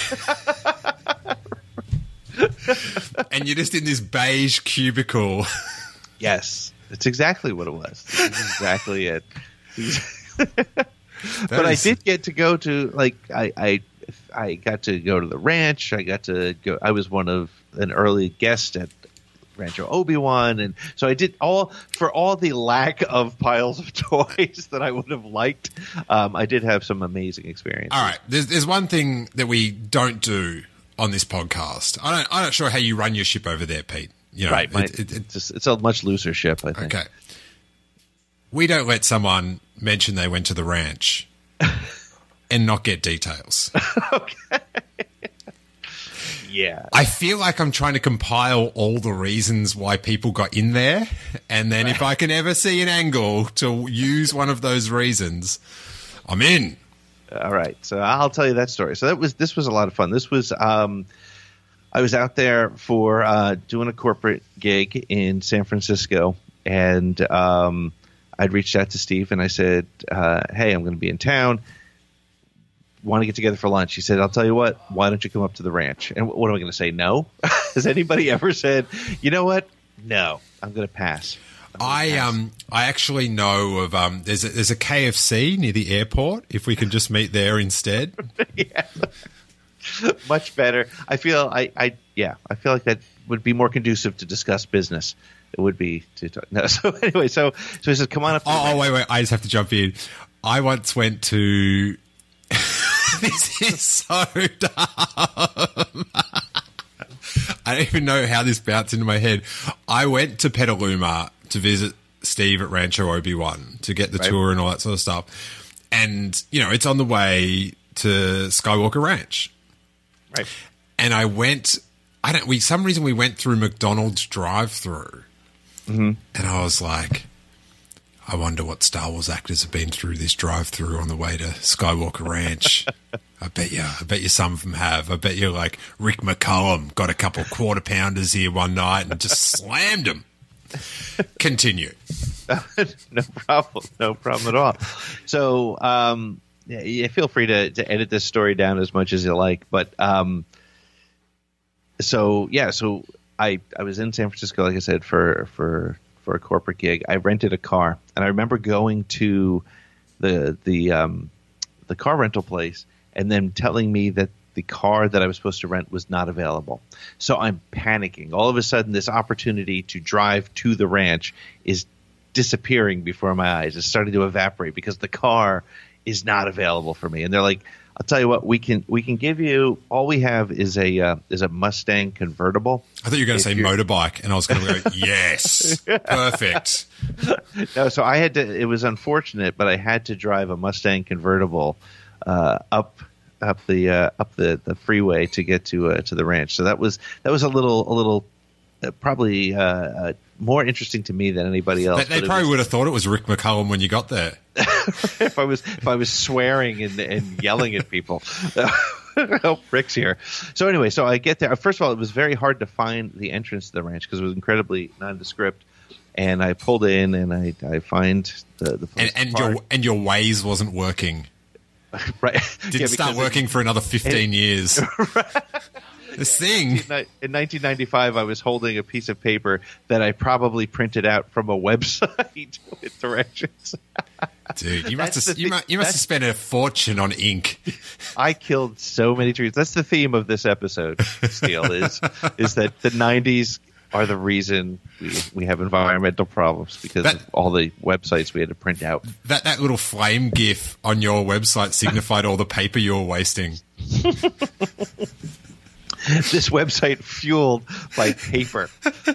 And you're just in this beige cubicle. Yes. That's exactly what it was. That's exactly it. But I did get to go to like I, I I got to go to the ranch. I got to go. I was one of an early guest at Rancho Obi-Wan, and so I did all for all the lack of piles of toys that I would have liked. Um, I did have some amazing experiences. All right, there's there's one thing that we don't do on this podcast. I don't I'm not sure how you run your ship over there, Pete. You know, right, my, it, it, it's, just, it's a much looser ship, I think. Okay. We don't let someone mention they went to the ranch and not get details. Okay. Yeah. I feel like I'm trying to compile all the reasons why people got in there, and then right. if I can ever see an angle to use one of those reasons, I'm in. All right. So I'll tell you that story. So that was this was a lot of fun. This was um I was out there for uh, doing a corporate gig in San Francisco, and um, I'd reached out to Steve, and I said, uh, hey, I'm going to be in town. Want to get together for lunch? He said, I'll tell you what, why don't you come up to the ranch? And what am I going to say, no? Has anybody ever said, you know what, no, I'm going to pass? I pass. um I actually know of um there's a, there's a K F C near the airport, if we can just meet there instead. Yeah. Much better. I feel I, I yeah, I feel like that would be more conducive to discuss business. It would be to talk. No, so anyway, so so he says, come on up. Oh, oh wait, wait, I just have to jump in. I once went to this is so dumb. I don't even know how this bounced into my head. I went to Petaluma to visit Steve at Rancho Obi-Wan to get the right. tour and all that sort of stuff. And, you know, it's on the way to Skywalker Ranch. Right. And I went, I don't, we, some reason we went through McDonald's drive-through. Mm-hmm. And I was like, I wonder what Star Wars actors have been through this drive-through on the way to Skywalker Ranch. I bet you, I bet you some of them have. I bet you like Rick McCallum got a couple of quarter pounders here one night and just slammed them. Continue. No problem. No problem at all. So, um, yeah, feel free to, to edit this story down as much as you like. But um, so, yeah, so I, I was in San Francisco, like I said, for, for, for a corporate gig. I rented a car, and I remember going to the the um, the car rental place and then telling me that the car that I was supposed to rent was not available. So I'm panicking. All of a sudden, this opportunity to drive to the ranch is disappearing before my eyes. It's starting to evaporate because the car is not available for me. And they're like, I'll tell you what, we can we can give you, all we have is a uh, is a Mustang convertible. I thought you were going to say you're... motorbike, and I was going to go, yes, perfect. No, so I had to, it was unfortunate, but I had to drive a Mustang convertible uh, up up the uh, up the, the freeway to get to uh, to the ranch. So that was that was a little a little uh, probably uh, uh, more interesting to me than anybody else. They, they probably was, would have thought it was Rick McCallum when you got there. if I was if I was swearing and, and yelling at people. Oh, Rick's here. So anyway, so I get there. First of all, it was very hard to find the entrance to the ranch because it was incredibly nondescript. And I pulled in and I I find the the place and, and your and your Waze wasn't working. Right. Didn't yeah, start working it, for another fifteen it, years. Right. This thing. In nineteen ninety-five, I was holding a piece of paper that I probably printed out from a website with directions. Dude, you must have you, must, you must have spent a fortune on ink. I killed so many trees. That's the theme of this episode, Steele, is is that the nineties are the reason we, we have environmental problems because That- of all the websites we had to print out. That that little flame gif on your website signified all the paper you were wasting. This website fueled by paper.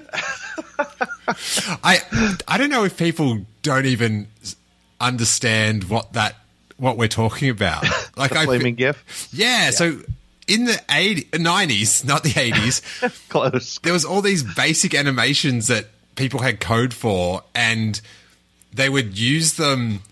I I don't know if people don't even understand what that what we're talking about. Like The I flaming GIF? Yeah, so in the eighties, nineties, not the eighties, Close. there was all these basic animations that people had code for, and they would use them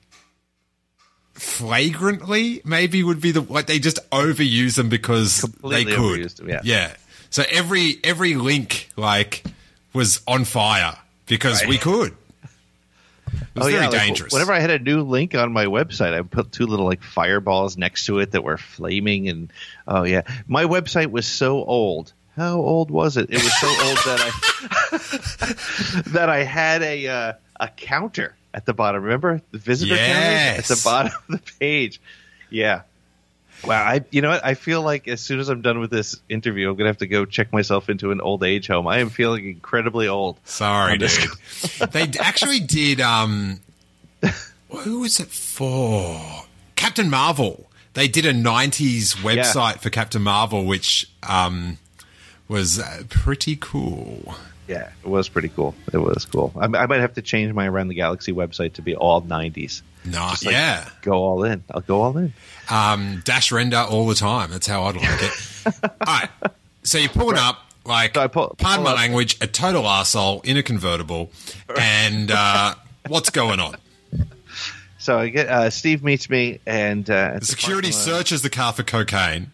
flagrantly, maybe would be the like they just overuse them because Completely they could. overused them, yeah. Yeah. So every every link like was on fire because Right. we could. It was very like, dangerous. Whenever I had a new link on my website, I put two little like fireballs next to it that were flaming, and oh yeah, my website was so old. How old was it? It was so old that I that I had a uh, a counter at the bottom. Remember the visitor Yes. counter at the bottom of the page? Yeah. Wow. I you know what? I feel like as soon as I'm done with this interview, I'm gonna have to go check myself into an old age home. I am feeling incredibly old. Sorry, on this- dude. They actually did. Um, who was it for? Captain Marvel. They did a nineties website for Captain Marvel, which um, was uh, pretty cool. Yeah, it was pretty cool. It was cool. I, I might have to change my Around the Galaxy website to be all nineties. Nice. Just like, Yeah. Go all in. I'll go all in. Um, dash render all the time. That's how I'd like it. All right. So you're pulling up, like, So I pull- pardon pull my up- language, a total arsehole in a convertible. And uh, what's going on? So I get uh, Steve meets me, and uh, The security searches the car for cocaine.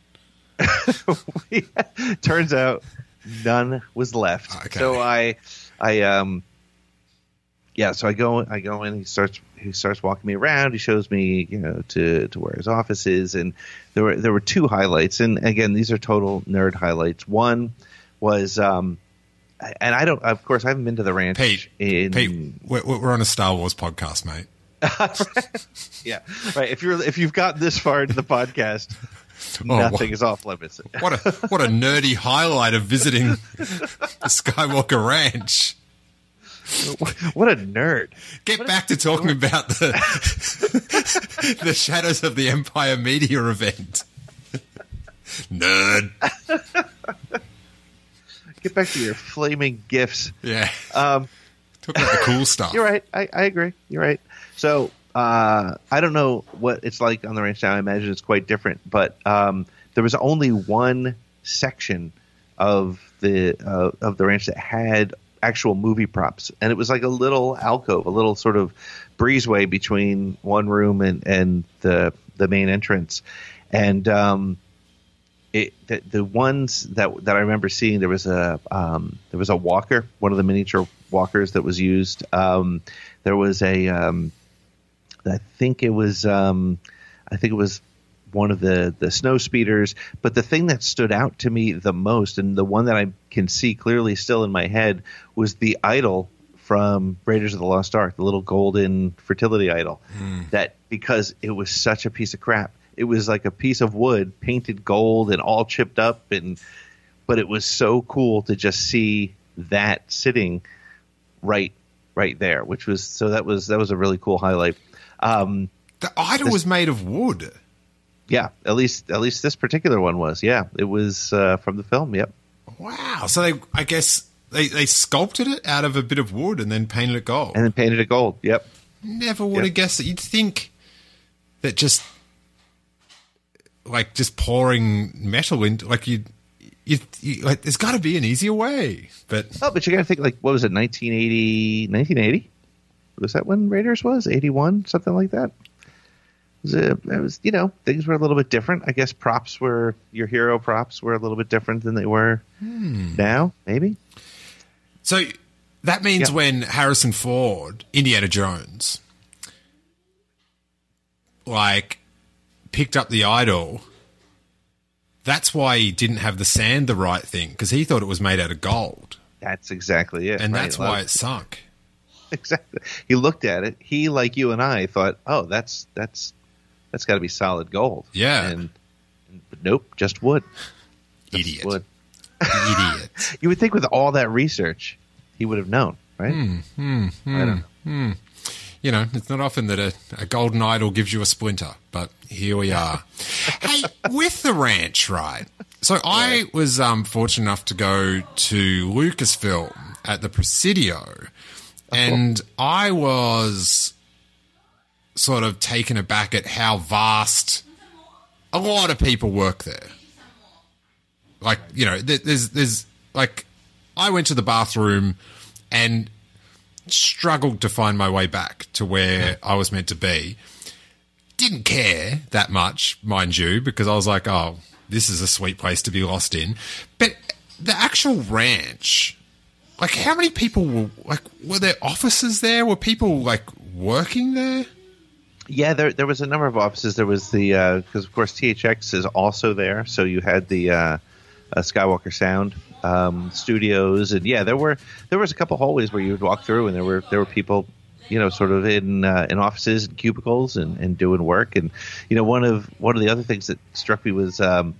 turns out none was left. Okay. So I, I um, yeah. So I go, I go in. He starts, he starts walking me around. He shows me, you know, to to where his office is, and there were there were two highlights. And again, these are total nerd highlights. One was, um, and I don't, of course, I haven't been to the ranch. Pete, in, Pete, we're, we're on a Star Wars podcast, mate. Yeah, right. If you're if you've gotten this far into the podcast, Oh, nothing wha- is off limits. What a what a nerdy highlight of visiting the Skywalker Ranch. What a nerd! Get back to talking about the the Shadows of the Empire media event. Nerd. Get back to your flaming gifts. Yeah. Um, Talk about the cool stuff. You're right. I, I agree. You're right. So uh, I don't know what it's like on the ranch now. I imagine it's quite different. But um, there was only one section of the uh, of the ranch that had actual movie props, and it was like a little alcove, a little sort of breezeway between one room and, and the the main entrance. And um, it the, the ones that that I remember seeing, there was a um, there was a walker, one of the miniature walkers that was used. Um, there was a um, I think it was um, I think it was one of the the snow speeders. But the thing that stood out to me the most, and the one that I can see clearly still in my head, was the idol from Raiders of the Lost Ark, the little golden fertility idol. Mm. That because it was such a piece of crap. It was like a piece of wood painted gold and all chipped up, and but it was so cool to just see that sitting right right there, which was so that was that was a really cool highlight. Um, the idol this, was made of wood. Yeah, at least at least this particular one was. Yeah, it was uh, from the film. Yep. Wow. So they, I guess they, they sculpted it out of a bit of wood and then painted it gold. And then painted it gold. Yep. Never would Yep. have guessed that. You'd think that just like just pouring metal into like you, you, you like there's got to be an easier way. But Oh, but you got to think like what was it? nineteen eighty nineteen eighty Was that when Raiders was eighty-one something like that? It was, a, it was, you know, things were a little bit different. I guess props were your hero props were a little bit different than they were hmm. now. Maybe. So that means Yeah. when Harrison Ford, Indiana Jones, like picked up the idol, that's why he didn't have the sand the right thing, because he thought it was made out of gold. That's exactly it. And right? that's why it sunk. Exactly. He looked at it. He, like you and I, thought, "Oh, that's that's that's got to be solid gold." Yeah. And, and but nope, just wood. Just Idiot. wood. Idiot. You would think with all that research, he would have known, right? Hmm, hmm, hmm, I don't know. hmm. You know, it's not often that a, a golden idol gives you a splinter, but here we are. Hey, with the ranch, right? So I was um, fortunate enough to go to Lucasfilm at the Presidio, and I was sort of taken aback at how vast a lot of people work there. Like, you know, there's, there's like, I went to the bathroom and struggled to find my way back to where I was meant to be. Didn't care that much, mind you, because I was like, oh, this is a sweet place to be lost in. But the actual ranch, like, how many people were, like, were there offices there? Were people, like, working there? Yeah, there there was a number of offices. There was the, because, of course, T H X is also there. So you had the uh, uh, Skywalker Sound um, studios. And, yeah, there were there was a couple hallways where you would walk through, and there were there were people, you know, sort of in uh, in offices and cubicles and, and doing work. And, you know, one of one of the other things that struck me was um,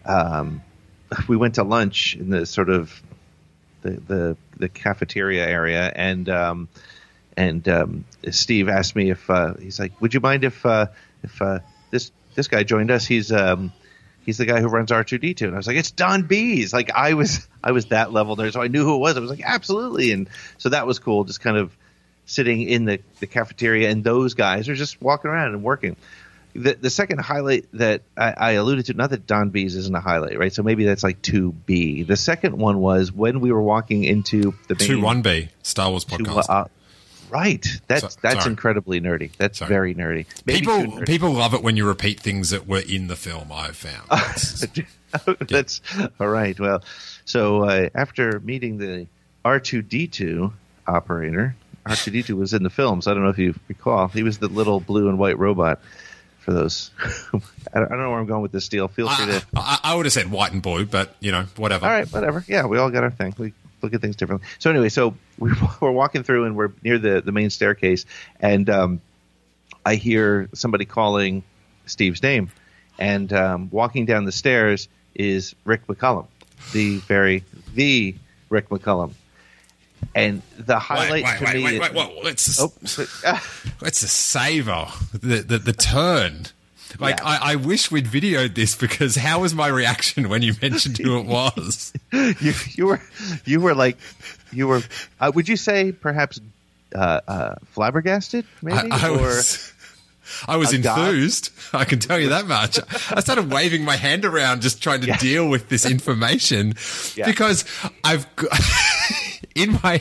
um, we went to lunch in the sort of the the, the cafeteria area, and um, and um, Steve asked me if uh, he's like, would you mind if uh, if uh, this this guy joined us? He's um, he's the guy who runs R two D two. And I was like, it's Don Bees. Like I was I was that level there, so I knew who it was. I was like, absolutely. And so that was cool, just kind of sitting in the, the cafeteria, and those guys are just walking around and working. The the second highlight that I, I alluded to, not that Don Bees isn't a highlight, right? So maybe that's like two B. The second one was when we were walking into the main, two one B, Star Wars podcast. To, uh, right. That's So- that's sorry. incredibly nerdy. That's Sorry. very nerdy. Maybe too People nerdy. people love it when you repeat things that were in the film, I've found. It's- That's all right. Well, so uh, after meeting the R two D two operator, R two D two was in the films. I don't know if you recall. He was the little blue and white robot. For those, I don't know where I'm going with this, Steel. Feel free to. I, I, I would have said white and blue, but, you know, whatever. All right, whatever. Yeah, we all got our thing. We look at things differently. So anyway, so we, we're walking through, and we're near the, the main staircase, and um, I hear somebody calling Steve's name, and um, walking down the stairs is Rick McCullum, the very the Rick McCullum, and the highlight Wait, wait, to wait, me. wait, wait, wait. Let's just, Oh, let's just savor the, the, the turn. Like, Yeah. I, I wish we'd videoed this, because how was my reaction when you mentioned who it was? you you were you were like you were. Uh, would you say perhaps uh, uh, flabbergasted? Maybe I, I or was, I was A god? enthused. I can tell you that much. I started waving my hand around, just trying to Yeah. deal with this information, Yeah. because I've got in my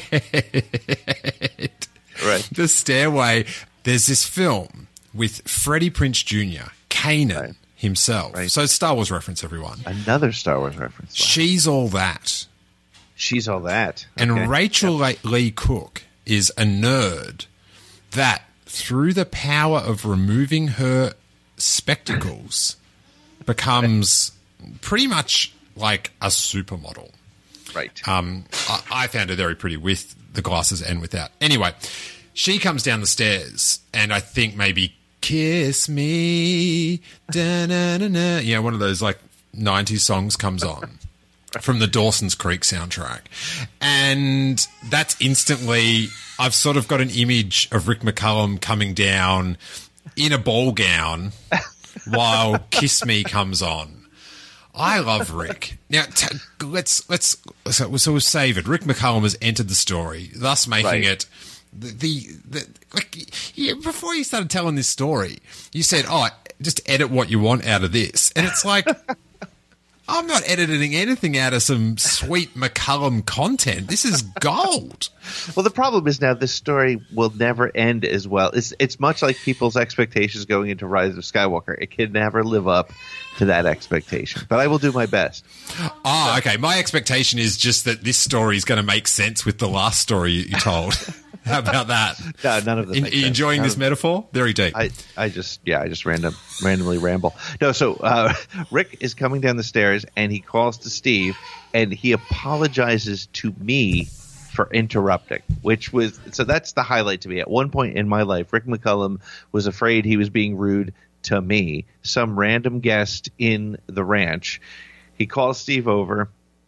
head, Right. the stairway. There's this film with Freddie Prinze Junior, Kanan Right. himself. Right. So Star Wars reference, everyone. another Star Wars reference. She's all that. She's all that. And Okay. Rachel Lee Cook is a nerd that, through the power of removing her spectacles, becomes pretty much like a supermodel. Right. Um, I, I found her very pretty with the glasses and without. Anyway, she comes down the stairs, and I think maybe "Kiss Me," da-na-na-na, you know, one of those like nineties songs comes on from the Dawson's Creek soundtrack, and that's instantly. I've sort of got an image of Rick McCullum coming down in a ball gown while "Kiss Me" comes on. I love Rick. Now, t- let's let's so, so we've savoured. Rick McCullum has entered the story, thus making Right. it the, the, the like. Yeah, before you started telling this story, you said, "Oh, just edit what you want out of this," and it's like. I'm not editing anything out of some sweet McCullum content. This is gold. Well, the problem is now this story will never end as well. It's it's much like people's expectations going into Rise of Skywalker. It can never live up to that expectation. But I will do my best. Oh, okay. My expectation is just that this story is going to make sense with the last story you you told. How about that? No, none of them. In, make are you sense. enjoying None this of- metaphor? Very deep. I, I just yeah I just random randomly ramble. No, so uh, Rick is coming down the stairs, and he calls to Steve, and he apologizes to me for interrupting, which was so that's the highlight to me. At one point in my life, Rick McCullum was afraid he was being rude to me, some random guest in the ranch. He calls Steve over,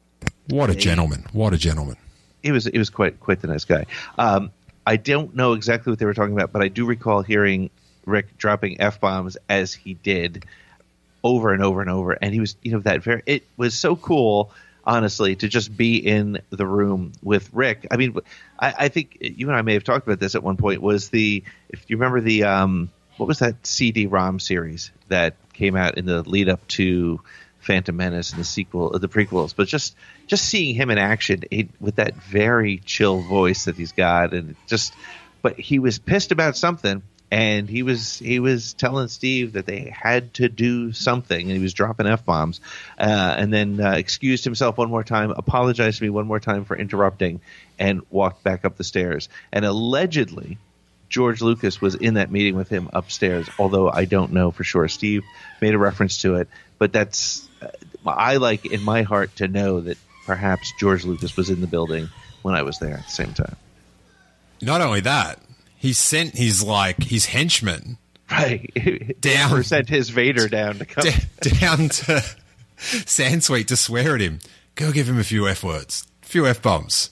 What a gentleman! What a gentleman! He was. He was quite quite the nice guy. Um, I don't know exactly what they were talking about, but I do recall hearing Rick dropping F-bombs as he did over and over and over. And he was, you know, that very, it was so cool, honestly, to just be in the room with Rick. I mean, I, I think you and I may have talked about this at one point, was the, if you remember the, um, what was that C D-ROM series that came out in the lead up to Phantom Menace and the sequel, the prequels, but just, just seeing him in action he, with that very chill voice that he's got, and just, but he was pissed about something. And he was he was telling Steve that they had to do something, and he was dropping F-bombs, uh, and then uh, excused himself one more time, apologized to me one more time for interrupting, and walked back up the stairs. And allegedly, George Lucas was in that meeting with him upstairs, although I don't know for sure. Steve made a reference to it, but that's uh, I like in my heart to know that perhaps George Lucas was in the building when I was there at the same time. Not only that, he sent his like his henchmen right down, or sent his Vader down to come d- down to Sansweet to swear at him. Go give him a few F words, a few F bombs.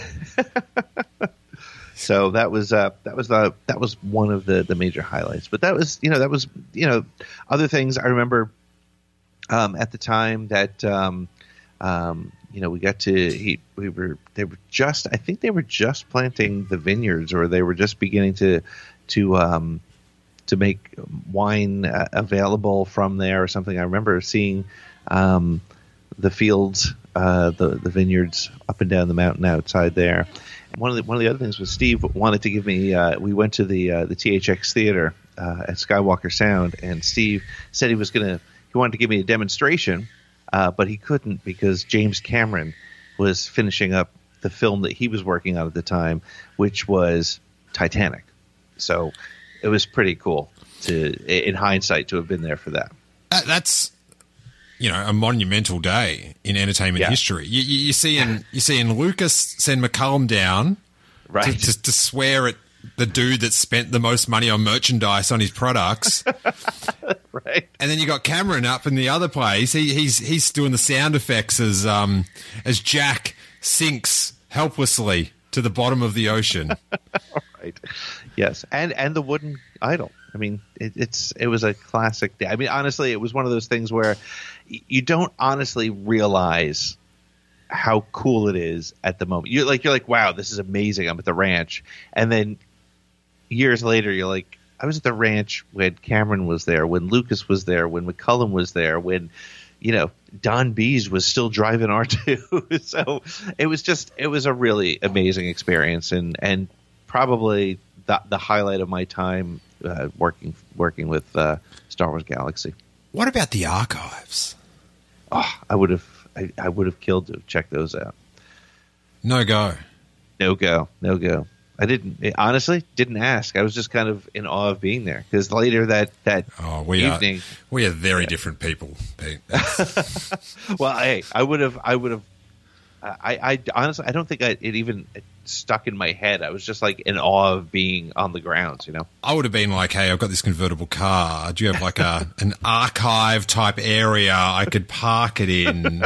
So that was uh, that was the that was one of the, the major highlights. But that was you know that was you know other things I remember um, at the time that. Um, um, You know, we got to he, we were they were just I think they were just planting the vineyards, or they were just beginning to to um, to make wine uh, available from there or something. I remember seeing um, the fields, uh, the the vineyards up and down the mountain outside there. And one of the one of the other things was Steve wanted to give me. Uh, we went to the uh, the T H X Theater uh, at Skywalker Sound, and Steve said he was gonna he wanted to give me a demonstration. Uh, but he couldn't because James Cameron was finishing up the film that he was working on at the time, which was Titanic. So it was pretty cool to, in hindsight, to have been there for that. Uh, that's, you know, a monumental day in entertainment yeah. history. You, you, you see in you see in Lucas send McCullum down right. to, to, to swear at the dude that spent the most money on merchandise on his products. Right. And then you got Cameron up in the other place. He, he's he's doing the sound effects as um as Jack sinks helplessly to the bottom of the ocean. Right. Yes, and and the wooden idol. I mean, it, it's it was a classic day. I mean, honestly, it was one of those things where you don't honestly realize how cool it is at the moment. You're like you're like, wow, this is amazing. I'm at the ranch, and then years later, you're like, I was at the ranch when Cameron was there, when Lucas was there, when McCullum was there, when, you know, Don Bees was still driving R two. So it was just, it was a really amazing experience, and, and probably the, the highlight of my time uh, working working with uh, Star Wars Galaxy. What about the archives? Oh, I would have, I, I would have killed to check those out. No go. No go. No go. I didn't honestly didn't ask. I was just kind of in awe of being there because later that that oh, we evening, are we are very yeah. different people, Pete. Well, hey, I would have, I would have, I, I honestly, I don't think I, it even stuck in my head. I was just like in awe of being on the grounds, you know. I would have been like, hey, I've got this convertible car. Do you have like a an archive type area I could park it in?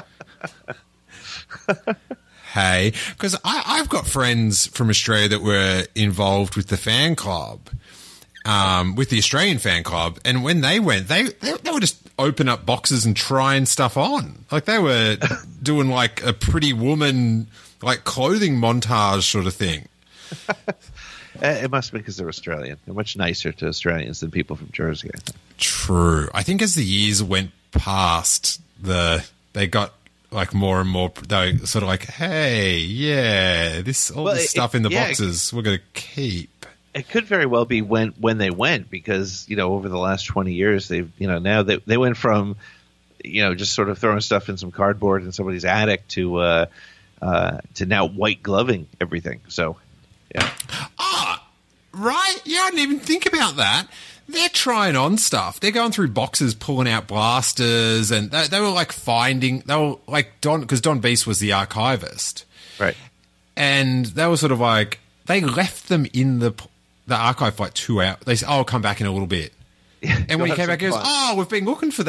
Hey, because I've got friends from Australia that were involved with the fan club, um, with the Australian fan club, and when they went, they, they they would just open up boxes and trying stuff on. Like they were doing like a Pretty Woman like clothing montage sort of thing. It must be because they're Australian. They're much nicer to Australians than people from Jersey. I think. True. I think as the years went past, the they got. Like more and more, they were sort of like, hey, yeah, this all well, this it, stuff in the yeah, boxes we're going to keep. It could very well be when when they went because you know over the last twenty years they've you know now they they went from you know just sort of throwing stuff in some cardboard in somebody's attic to uh, uh, to now white gloving everything. So yeah, ah, right, yeah, I didn't even think about that. They're trying on stuff. They're going through boxes, pulling out blasters, and they, they were like finding. They were like Don, because Don Beast was the archivist, right? And they were sort of like they left them in the the archive for like two hours. They said, "Oh, I'll come back in a little bit." Yeah, and when he came back, he goes, fun. "Oh, we've been looking for that."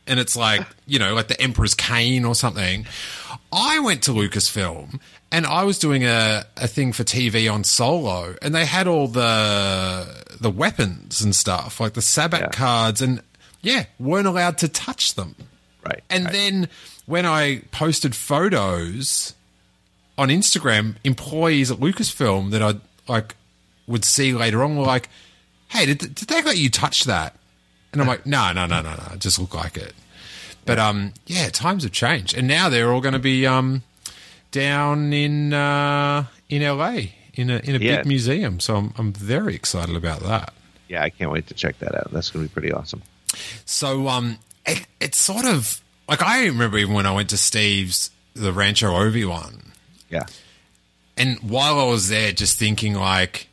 and it's like, you know, like the Emperor's cane or something. I went to Lucasfilm and I was doing a, a thing for T V on Solo, and they had all the the weapons and stuff, like the Sabbat Yeah. cards, and yeah, weren't allowed to touch them. Right. And right. then when I posted photos on Instagram, employees at Lucasfilm that I like would see later on were like, "Hey, did, did they let you touch that?" And I'm like, "No, no, no, no, no. It just looked like it." But um, yeah, times have changed, and now they're all going to be um down in uh, in L A in a in a Yeah. big museum. So I'm I'm very excited about that. Yeah, I can't wait to check that out. That's going to be pretty awesome. So um, it, it's sort of like I remember even when I went to Steve's the Rancho Ovi one. Yeah. And while I was there, just thinking like,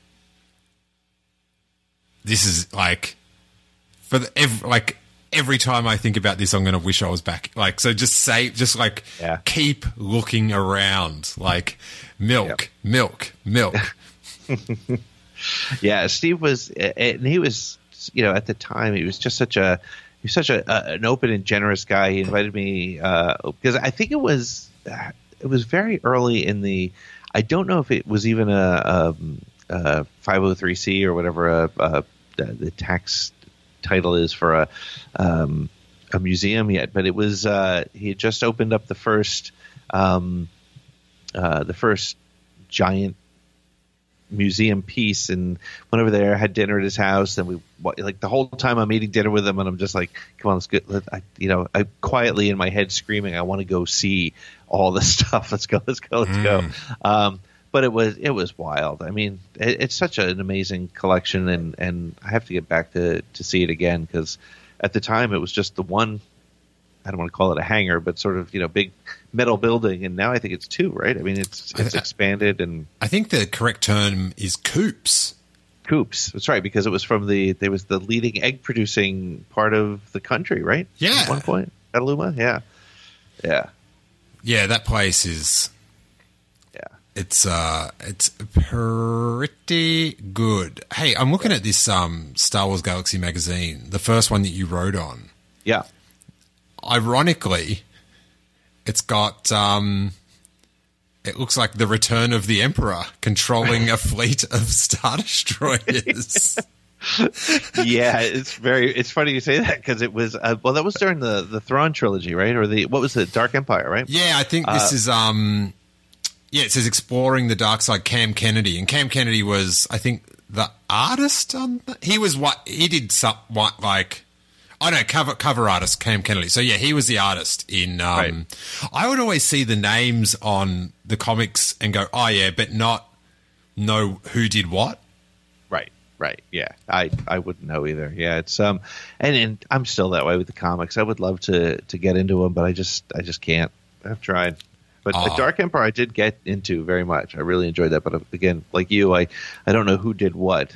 this is like, for the, every, like every time I think about this, I'm going to wish I was back. Like, so just say, just like, Yeah. keep looking around, like milk, Yep. milk, milk. Yeah, Steve was, and he was, you know, at the time, he was just such a, he was such a, a an open and generous guy. He invited me uh, because I think it was, it was very early in the, I don't know if it was even a, um, a five oh three C or whatever a, a, the, the tax title is for a um, a museum yet, but it was uh, he had just opened up the first um, uh, the first giant museum piece, and went over there, had dinner at his house, and we like the whole time I'm eating dinner with him, and I'm just like, come on, let's get, let, I, you know, I quietly in my head screaming, I want to go see all this stuff. Let's go, let's go, let's Mm. go. Um, but it was it was wild. I mean, it, it's such an amazing collection, and, and I have to get back to to see it again, because at the time it was just the one. I don't want to call it a hangar, but sort of, you know, big metal building, and now I think it's two, right? I mean, it's it's expanded and I think the correct term is coops. coops. That's right, because it was from the there was the leading egg producing part of the country, right? Yeah. At one point, Petaluma, yeah, yeah, Yeah, that place is. yeah. It's uh, it's pretty good. Hey, I'm looking at this um Star Wars Galaxy magazine, the first one that you wrote on. Yeah. Ironically, it's got um, it looks like the return of the Emperor controlling a fleet of Star Destroyers. Yeah, it's very. It's funny you say that, because it was uh, well, that was during the the Thrawn trilogy, right? Or the what was it, Dark Empire, right? Yeah, I think this Uh, is um, yeah, it says exploring the dark side. Cam Kennedy, and Cam Kennedy was, I think, the artist on. The, he was what he did. Somewhat like. I know, cover cover artist Cam Kennedy. So yeah, he was the artist in. Um, Right. I would always see the names on the comics and go, "Oh yeah," but not know who did what. Right, right, yeah. I, I wouldn't know either. Yeah, it's um, and, and I'm still that way with the comics. I would love to to get into them, but I just I just can't. I've tried, but Ah. the Dark Empire I did get into very much. I really enjoyed that. But again, like you, I I don't know who did what.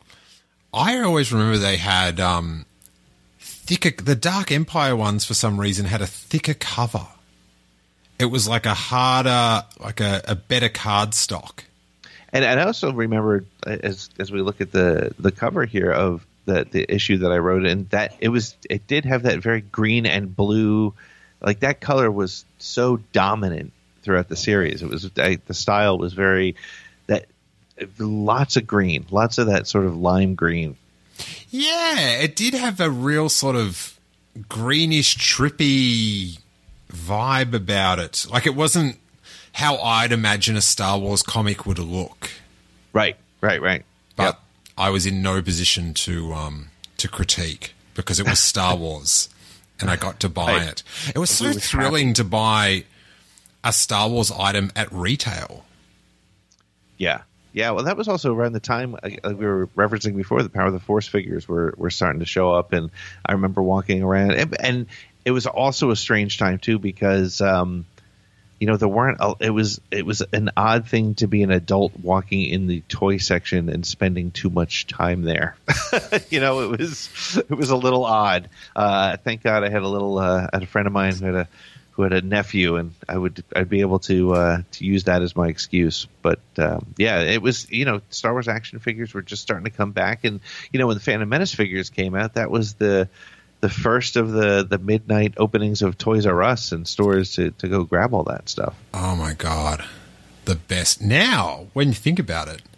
I always remember they had um, thicker. The Dark Empire ones for some reason had a thicker cover. It was like a harder, like a, a better card stock. And, and I also remember, as as we look at the the cover here of the the issue that I wrote in, that it was it did have that very green and blue, like that color was so dominant throughout the series. It was I, the style was very that lots of green, lots of that sort of lime green. Yeah, it did have a real sort of greenish, trippy vibe about it. Like it wasn't how I'd imagine a Star Wars comic would look. Right, right, right. But Yep. I was in no position to um, to critique because it was Star Wars and I got to buy Right. it. It was so We were thrilling to buy a Star Wars item at retail. Yeah. Yeah, well, that was also around the time like we were referencing before. The Power of the Force figures were, were starting to show up, and I remember walking around. And, and it was also a strange time too, because um, you know there weren't. It was it was an odd thing to be an adult walking in the toy section and spending too much time there. you know, it was it was a little odd. Uh, thank God I had a little. Uh, I had a friend of mine who had a. who had a nephew, and I would I'd be able to uh, to use that as my excuse. But um, yeah, it was, you know, Star Wars action figures were just starting to come back, and you know when the Phantom Menace figures came out, that was the the first of the, the midnight openings of Toys R Us and stores to, to go grab all that stuff. Oh my God. The best. Now, when you think about it,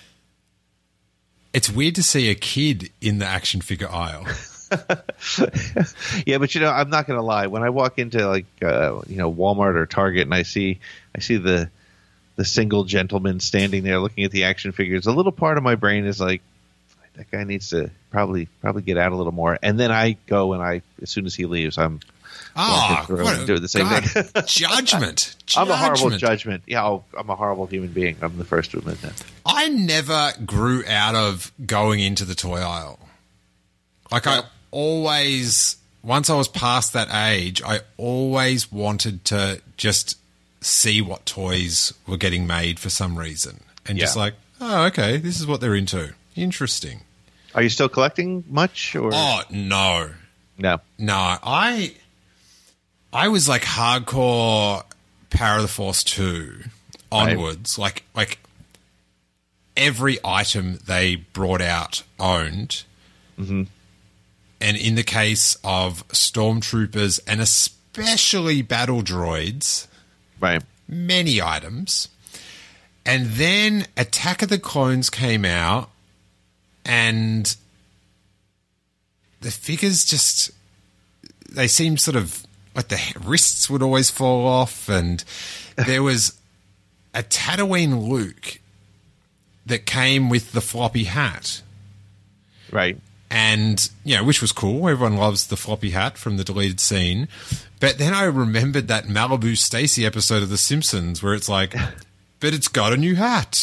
it's weird to see a kid in the action figure aisle. Yeah, but you know, I'm not going to lie. When I walk into like uh, you know Walmart or Target and I see I see the the single gentleman standing there looking at the action figures, a little part of my brain is like, that guy needs to probably probably get out a little more. And then I go and I, as soon as he leaves, I'm oh, what, doing the same God. thing. Judgment. I'm a horrible judgment. Yeah, I'll, I'm a horrible human being. I'm the first to admit that. I never grew out of going into the toy aisle. Like I always, once I was past that age, I always wanted to just see what toys were getting made for some reason. And Yeah. just like, oh, okay, this is what they're into. Interesting. Are you still collecting much? Or Oh, no. no? No, I I was like hardcore Power of the Force two onwards. Like like every item they brought out owned. Mm-hmm. And in the case of stormtroopers and especially battle droids, Right. many items. And then Attack of the Clones came out and the figures just, they seemed sort of like the wrists would always fall off, and there was a Tatooine Luke that came with the floppy hat. Right. And, you know, which was cool. Everyone loves the floppy hat from the deleted scene. But then I remembered that Malibu Stacy episode of The Simpsons where it's like, but it's got a new hat.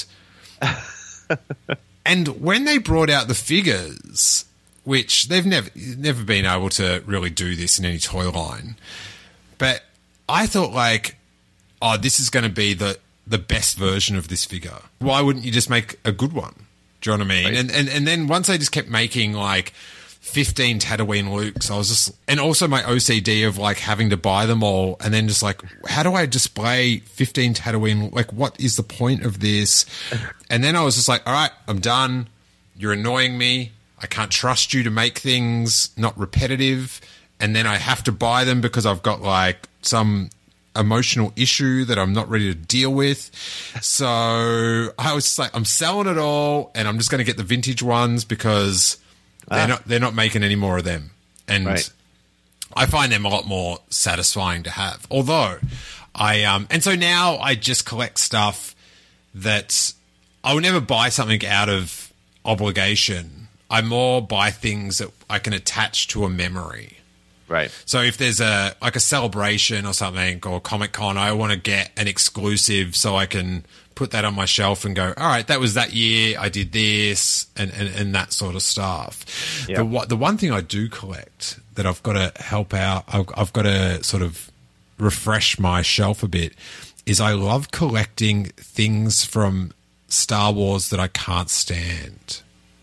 And when they brought out the figures, which they've never never been able to really do this in any toy line, but I thought like, oh, this is going to be the, the best version of this figure. Why wouldn't you just make a good one? Do you know what I mean? Right. And, and and then once they just kept making like fifteen Tatooine Lukes, I was just, and also my O C D of like having to buy them all, and then just like, how do I display fifteen Tatooine? Like, what is the point of this? And then I was just like, all right, I'm done. You're annoying me. I can't trust you to make things not repetitive. And then I have to buy them because I've got like some emotional issue that I'm not ready to deal with. So I was just like, I'm selling it all and I'm just going to get the vintage ones because they're Ah. not they're not making any more of them. And Right. I find them a lot more satisfying to have. Although I um and so now I just collect stuff that I will never buy something out of obligation. I more buy things that I can attach to a memory. Right. So if there's a like a celebration or something or Comic Con, I want to get an exclusive so I can put that on my shelf and go, all right, that was that year, I did this, and, and, and that sort of stuff. Yeah. The, what, the one thing I do collect that I've got to help out, I've, I've got to sort of refresh my shelf a bit, is I love collecting things from Star Wars that I can't stand.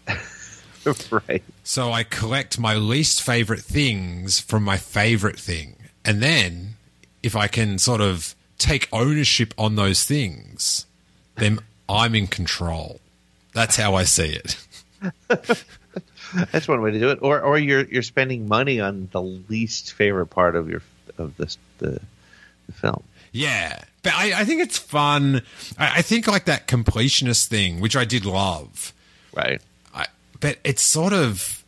Right. So I collect my least favorite things from my favorite thing. And then if I can sort of take ownership on those things, then I'm in control. That's how I see it. That's one way to do it. Or or you're you're spending money on the least favorite part of your of this the the film. Yeah. But I, I think it's fun. I, I think like that completionist thing, which I did love. Right. I, but it's sort of,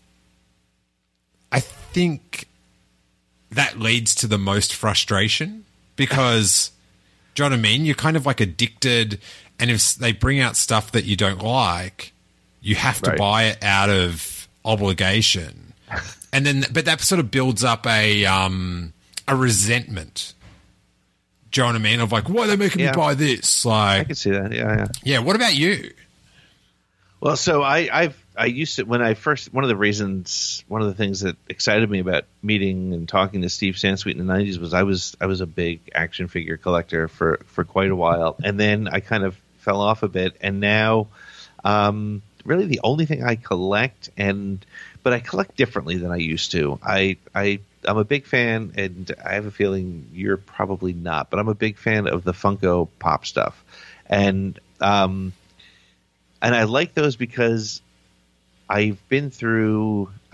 I think that leads to the most frustration because, do you know what I mean? You're kind of like addicted, and if they bring out stuff that you don't like, you have to Right. buy it out of obligation. And then, but that sort of builds up a, um, a resentment. Do you know what I mean? Of like, why are they making Yeah. me buy this? I Like, can see that. Yeah, yeah. yeah, what about you? Well, so I, I've I used to when I first one of the reasons one of the things that excited me about meeting and talking to Steve Sansweet in the nineties was I was I was a big action figure collector for, for quite a while, and then I kind of fell off a bit, and now um, really the only thing I collect and but I collect differently than I used to. I I I'm a big fan, and I have a feeling you're probably not, but I'm a big fan of the Funko Pop stuff, and um. And I like those because I've been through,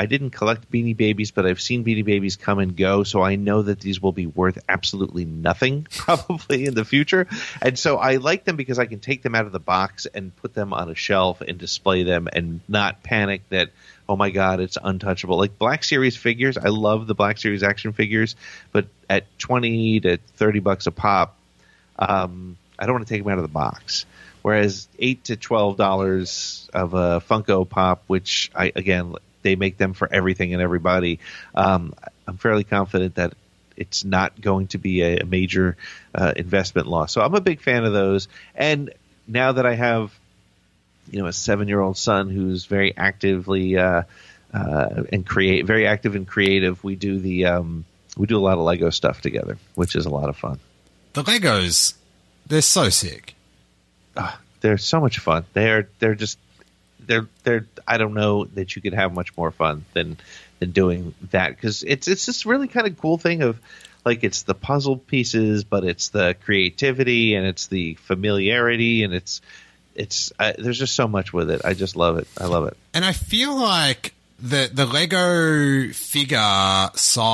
I didn't collect Beanie Babies, but I've seen Beanie Babies come and go, so I know that these will be worth absolutely nothing probably in the future. And so I like them because I can take them out of the box and put them on a shelf and display them and not panic that, oh my God, it's untouchable. Like Black Series figures, I love the Black Series action figures, but at twenty to thirty bucks a pop, um, I don't want to take them out of the box. Whereas eight to twelve dollars of a Funko Pop, which I again they make them for everything and everybody. Um, I'm fairly confident that it's not going to be a, a major uh, investment loss. So I'm a big fan of those. And now that I have, you know, a seven-year-old son who's very actively uh, uh, and create, very active and creative, we do the um, we do a lot of Lego stuff together, which is a lot of fun. The Legos, they're so sick. Oh, they're so much fun. They're they're just they're they're. I don't know that you could have much more fun than than doing that, because it's it's this really kind of cool thing of like it's the puzzle pieces, but it's the creativity and it's the familiarity and it's it's uh, there's just so much with it. I just love it. I love it. And I feel like the the Lego figure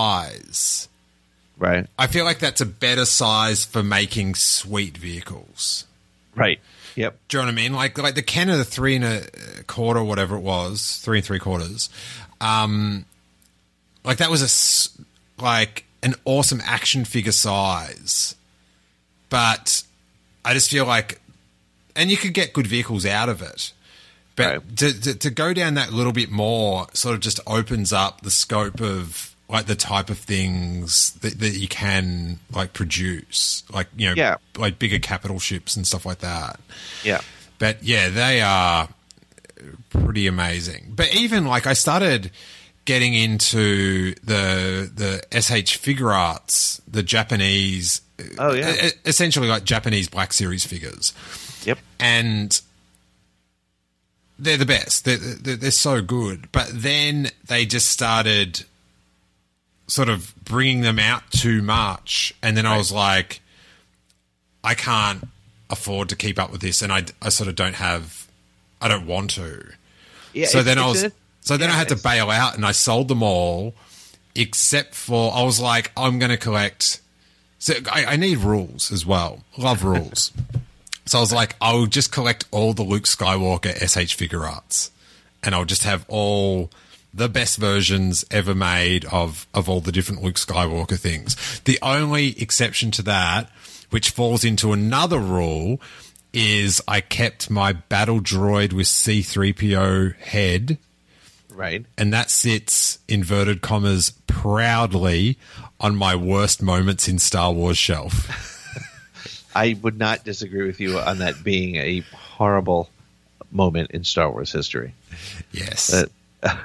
size, right? I feel like that's a better size for making sweet vehicles. Right. Yep. Do you know what I mean? Like, like the Ken of the three and a quarter, whatever it was, three and three quarters. Um, like that was a s- like an awesome action figure size, but I just feel like, and you could get good vehicles out of it, but right. to, to to go down that little bit more sort of just opens up the scope of like the type of things that, that you can like produce, like, you know, yeah. like bigger capital ships and stuff like that. Yeah. But yeah, they are pretty amazing. But even like I started getting into the the S H Figure Arts, the Japanese, oh yeah, essentially like Japanese Black Series figures. Yep. And they're the best. They're, they're, they're so good. But then they just started sort of bringing them out too much, and then right. I was like, I can't afford to keep up with this, and I, I sort of don't have, I don't want to. Yeah. So then I was, a, so then yeah, I had to bail out, and I sold them all, except for I was like, I'm going to collect. So I, I need rules as well. Love rules. So I was like, I'll just collect all the Luke Skywalker S H Figure Arts, and I'll just have all the best versions ever made of, of all the different Luke Skywalker things. The only exception to that, which falls into another rule, is I kept my battle droid with C three P O head. Right. And that sits, inverted commas, proudly on my worst moments in Star Wars shelf. I would not disagree with you on that being a horrible moment in Star Wars history. Yes. Uh,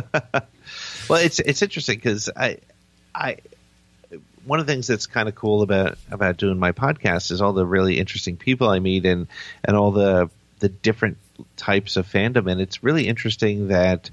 well, it's it's interesting because I, I, one of the things that's kind of cool about about doing my podcast is all the really interesting people I meet and and all the the different types of fandom, and it's really interesting that,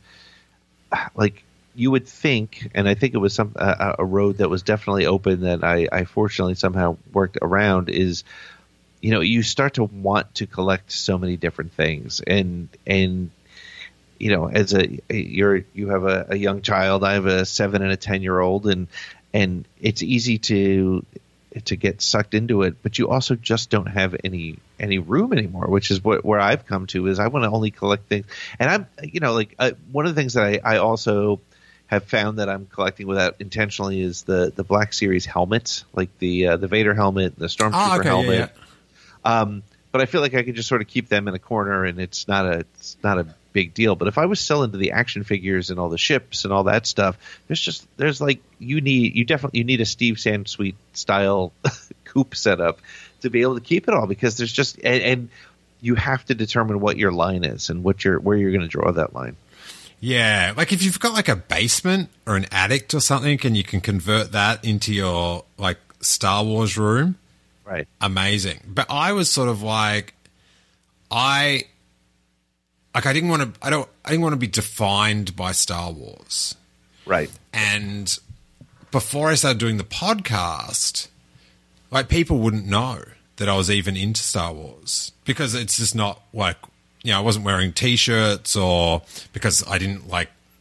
like, you would think, and I think it was some a, a road that was definitely open that I, I fortunately somehow worked around is, you know, you start to want to collect so many different things, and and. You know, as a you're you have a, a young child, I have a seven and a ten year old, and and it's easy to to get sucked into it, but you also just don't have any any room anymore, which is what where I've come to is I want to only collect things, and I'm you know like uh, one of the things that I, I also have found that I'm collecting without intentionally is the the Black Series helmets, like the uh, the Vader helmet, the Stormtrooper oh, okay, helmet. Yeah, yeah. Um, but I feel like I could just sort of keep them in a corner, and it's not a it's not a big deal. But if I was still into the action figures and all the ships and all that stuff, there's just there's like you need you definitely you need a Steve Sansweet style coupe setup to be able to keep it all, because there's just and, and you have to determine what your line is and what you're where you're going to draw that line. Yeah, like if you've got like a basement or an attic or something, and you can convert that into your like Star Wars room, right? Amazing. But I was sort of like, I. Like I didn't want to. I don't. I didn't want to be defined by Star Wars, right? And before I started doing the podcast, like people wouldn't know that I was even into Star Wars, because it's just not like, you know, I wasn't wearing T-shirts, or because I didn't like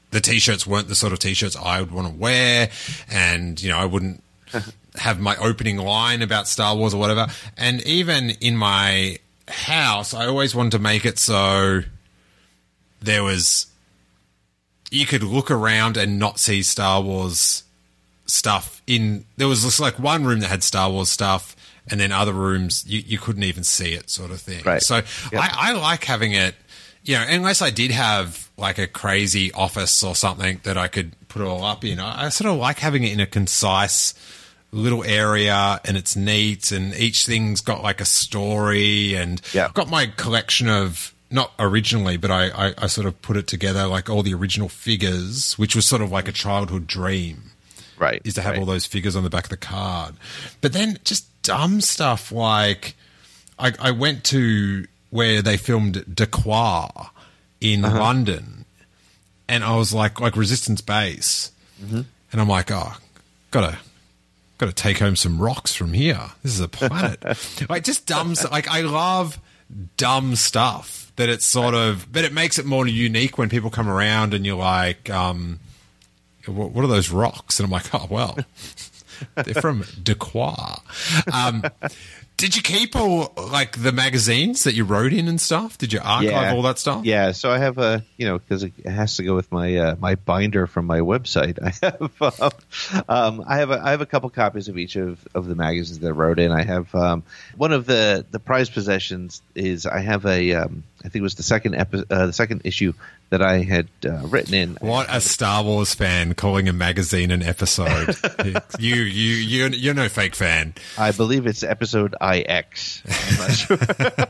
the T-shirts weren't the sort of T-shirts I would want to wear, and, you know, I wouldn't have my opening line about Star Wars or whatever. And even in my house, I always wanted to make it so there was, you could look around and not see Star Wars stuff in, there was just like one room that had Star Wars stuff, and then other rooms you, you couldn't even see it, sort of thing. Right. So Yep. I, I like having it, you know, unless I did have like a crazy office or something that I could put it all up in. I, I sort of like having it in a concise little area, and it's neat, and each thing's got like a story, and Yeah. I've got my collection of, not originally, but I, I, I sort of put it together, like all the original figures, which was sort of like a childhood dream. Right. Is to have right. all those figures on the back of the card. But then just dumb stuff like I, I went to where they filmed Dequar in Uh-huh. London, and I was like, like Resistance Base. Mm-hmm. And I'm like, oh, gotta, gotta take home some rocks from here. This is a planet. Like just dumb stuff. Like I love dumb stuff that it's sort of, but it makes it more unique when people come around and you're like, um, what, what are those rocks? And I'm like, oh, well, they're from Dequar. Um, did you keep all like the magazines that you wrote in and stuff? Did you archive Yeah. all that stuff? Yeah, so I have a, you know, because it has to go with my uh, my binder from my website. I have, um, I have, a, I have a couple copies of each of, of the magazines that I wrote in. I have um, one of the, the prized possessions is I have a, um, I think it was the second epi- uh, the second issue that I had uh, written in. What a Star Wars fan calling a magazine an episode. you, you, you, you're no fake fan. I believe it's episode I X. I'm not sure.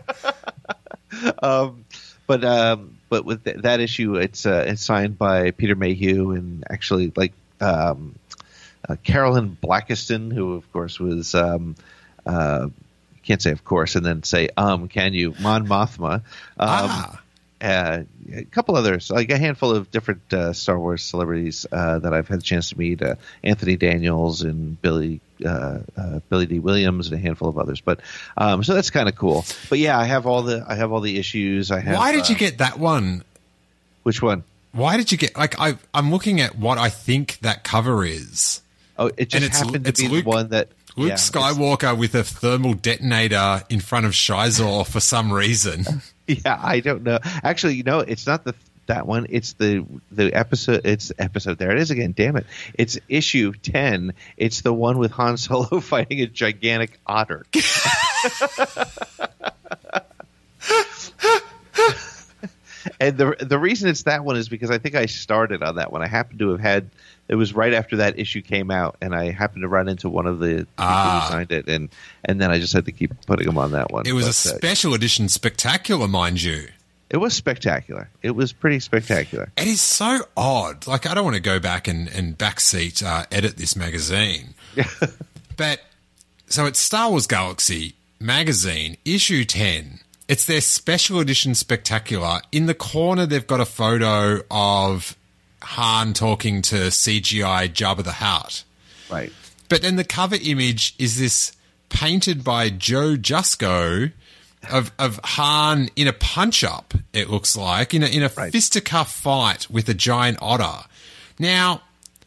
um, but um, but with th- that issue, it's uh, it's signed by Peter Mayhew and actually like um, uh, Carolyn Blackiston, who of course was um, uh, can't say of course and then say um can you Mon Mothma. Um, Ah. Uh, a couple others, like a handful of different uh, Star Wars celebrities uh, that I've had a chance to meet, uh, Anthony Daniels and Billy uh, uh, Billy D. Williams and a handful of others. But um, so that's kind of cool. But yeah, I have all the I have all the issues. I have. Why did uh, you get that one? which one? Why did you get like I? I'm looking at what I think that cover is. Oh, it just And it's- happened to it's be Luke- the one that Luke yeah, it's- Skywalker with a thermal detonator in front of Shizor for some reason. Yeah, I don't know. Actually, you know, it's not the that one. It's the the episode. It's episode. There it is again. Damn it! It's issue ten. It's the one with Han Solo fighting a gigantic otter. And the the reason it's that one is because I think I started on that one. I happened to have had it was right after that issue came out, and I happened to run into one of the people Ah. who signed it, and and then I just had to keep putting them on that one. It was a But, uh, special edition spectacular, mind you. it was spectacular. It was pretty spectacular. It is so odd. Like, I don't want to go back and, and backseat uh, edit this magazine. But, so it's Star Wars Galaxy magazine, issue ten. It's their special edition spectacular. In the corner, they've got a photo of Han talking to C G I Jabba the Hutt. Right. But then the cover image is this painted by Joe Jusko of of Han in a punch up. It looks like in a in a Right. fisticuff fight with a giant otter. Now,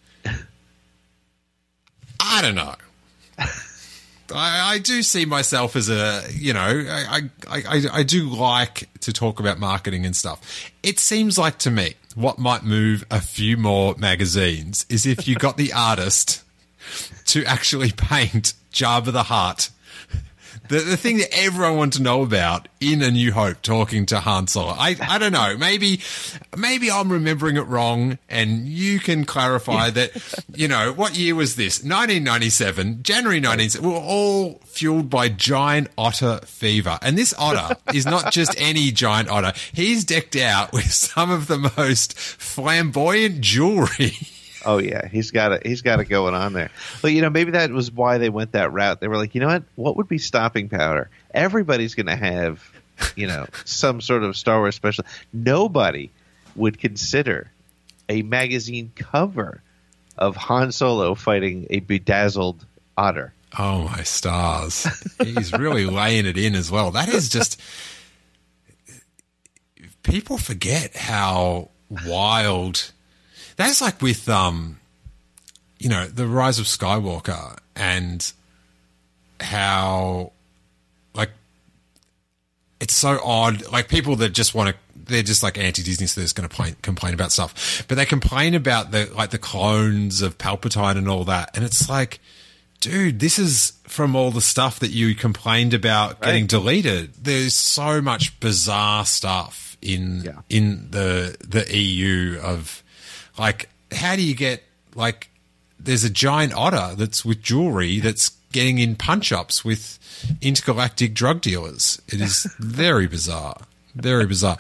I don't know. I, I do see myself as a, you know, I, I, I, I do like to talk about marketing and stuff. It seems like to me what might move a few more magazines is if you got the artist to actually paint Jabba the Hutt, the, the thing that everyone wanted to know about in A New Hope, talking to Han Solo. I, I don't know. Maybe, maybe I'm remembering it wrong, and you can clarify that. You know, what year was this? nineteen ninety-seven, January nineteenth. We were all fueled by giant otter fever, and this otter is not just any giant otter. He's decked out with some of the most flamboyant jewelry. Oh yeah, he's got it. He's got it going on there. But you know, maybe that was why they went that route. They were like, you know what? What would be stopping powder? Everybody's going to have, you know, some sort of Star Wars special. Nobody would consider a magazine cover of Han Solo fighting a bedazzled otter. Oh my stars! He's really laying it in as well. That is just people forget how wild. that's like with, um, you know, the Rise of Skywalker and how, like, it's so odd. Like, people that just want to, they're just like anti-Disney, so they're just going to complain about stuff. But they complain about the, like, the clones of Palpatine and all that. And it's like, dude, this is from all the stuff that you complained about right. getting deleted. There's so much bizarre stuff in yeah. in the the E U of, like, how do you get, like, there's a giant otter that's with jewelry that's getting in punch-ups with intergalactic drug dealers. It is very bizarre. Very bizarre.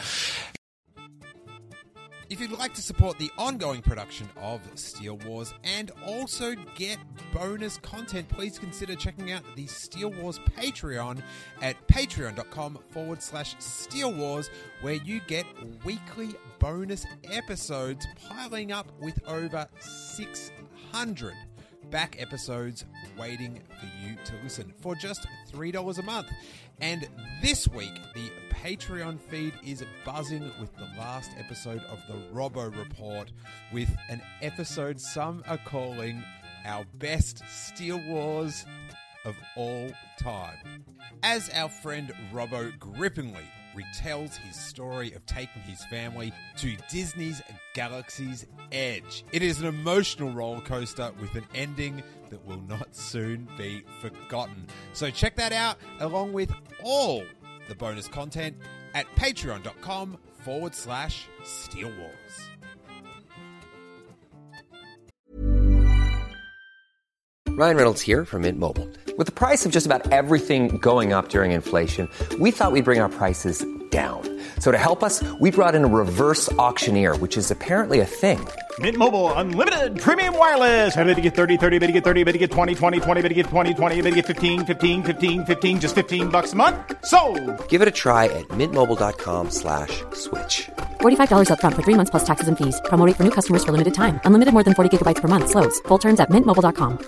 If you'd like to support the ongoing production of Steele Wars and also get bonus content, please consider checking out the Steele Wars Patreon at patreon.com forward slash Steele Wars, where you get weekly bonus episodes piling up with over six hundred back episodes waiting for you to listen for just three dollars a month. And this week, the Patreon feed is buzzing with the last episode of the Robbo Report, with an episode some are calling our best Steele Wars of all time. As our friend Robbo grippingly retells his story of taking his family to Disney's Galaxy's Edge. It is an emotional roller coaster with an ending that will not soon be forgotten. So check that out along with all the bonus content at patreon.com forward slash Steele Wars. Ryan Reynolds here from Mint Mobile. With the price of just about everything going up during inflation, we thought we'd bring our prices down. So to help us, we brought in a reverse auctioneer, which is apparently a thing. Mint Mobile Unlimited Premium Wireless. How to get thirty, thirty, how to get thirty, how to get twenty, twenty, twenty, how to get twenty, twenty, how to get fifteen, fifteen, fifteen, fifteen, just fifteen bucks a month? Sold! Give it a try at mintmobile.com slash switch. forty-five dollars up front for three months plus taxes and fees. Promo rate for new customers for limited time. Unlimited more than forty gigabytes per month. Slows full terms at mint mobile dot com.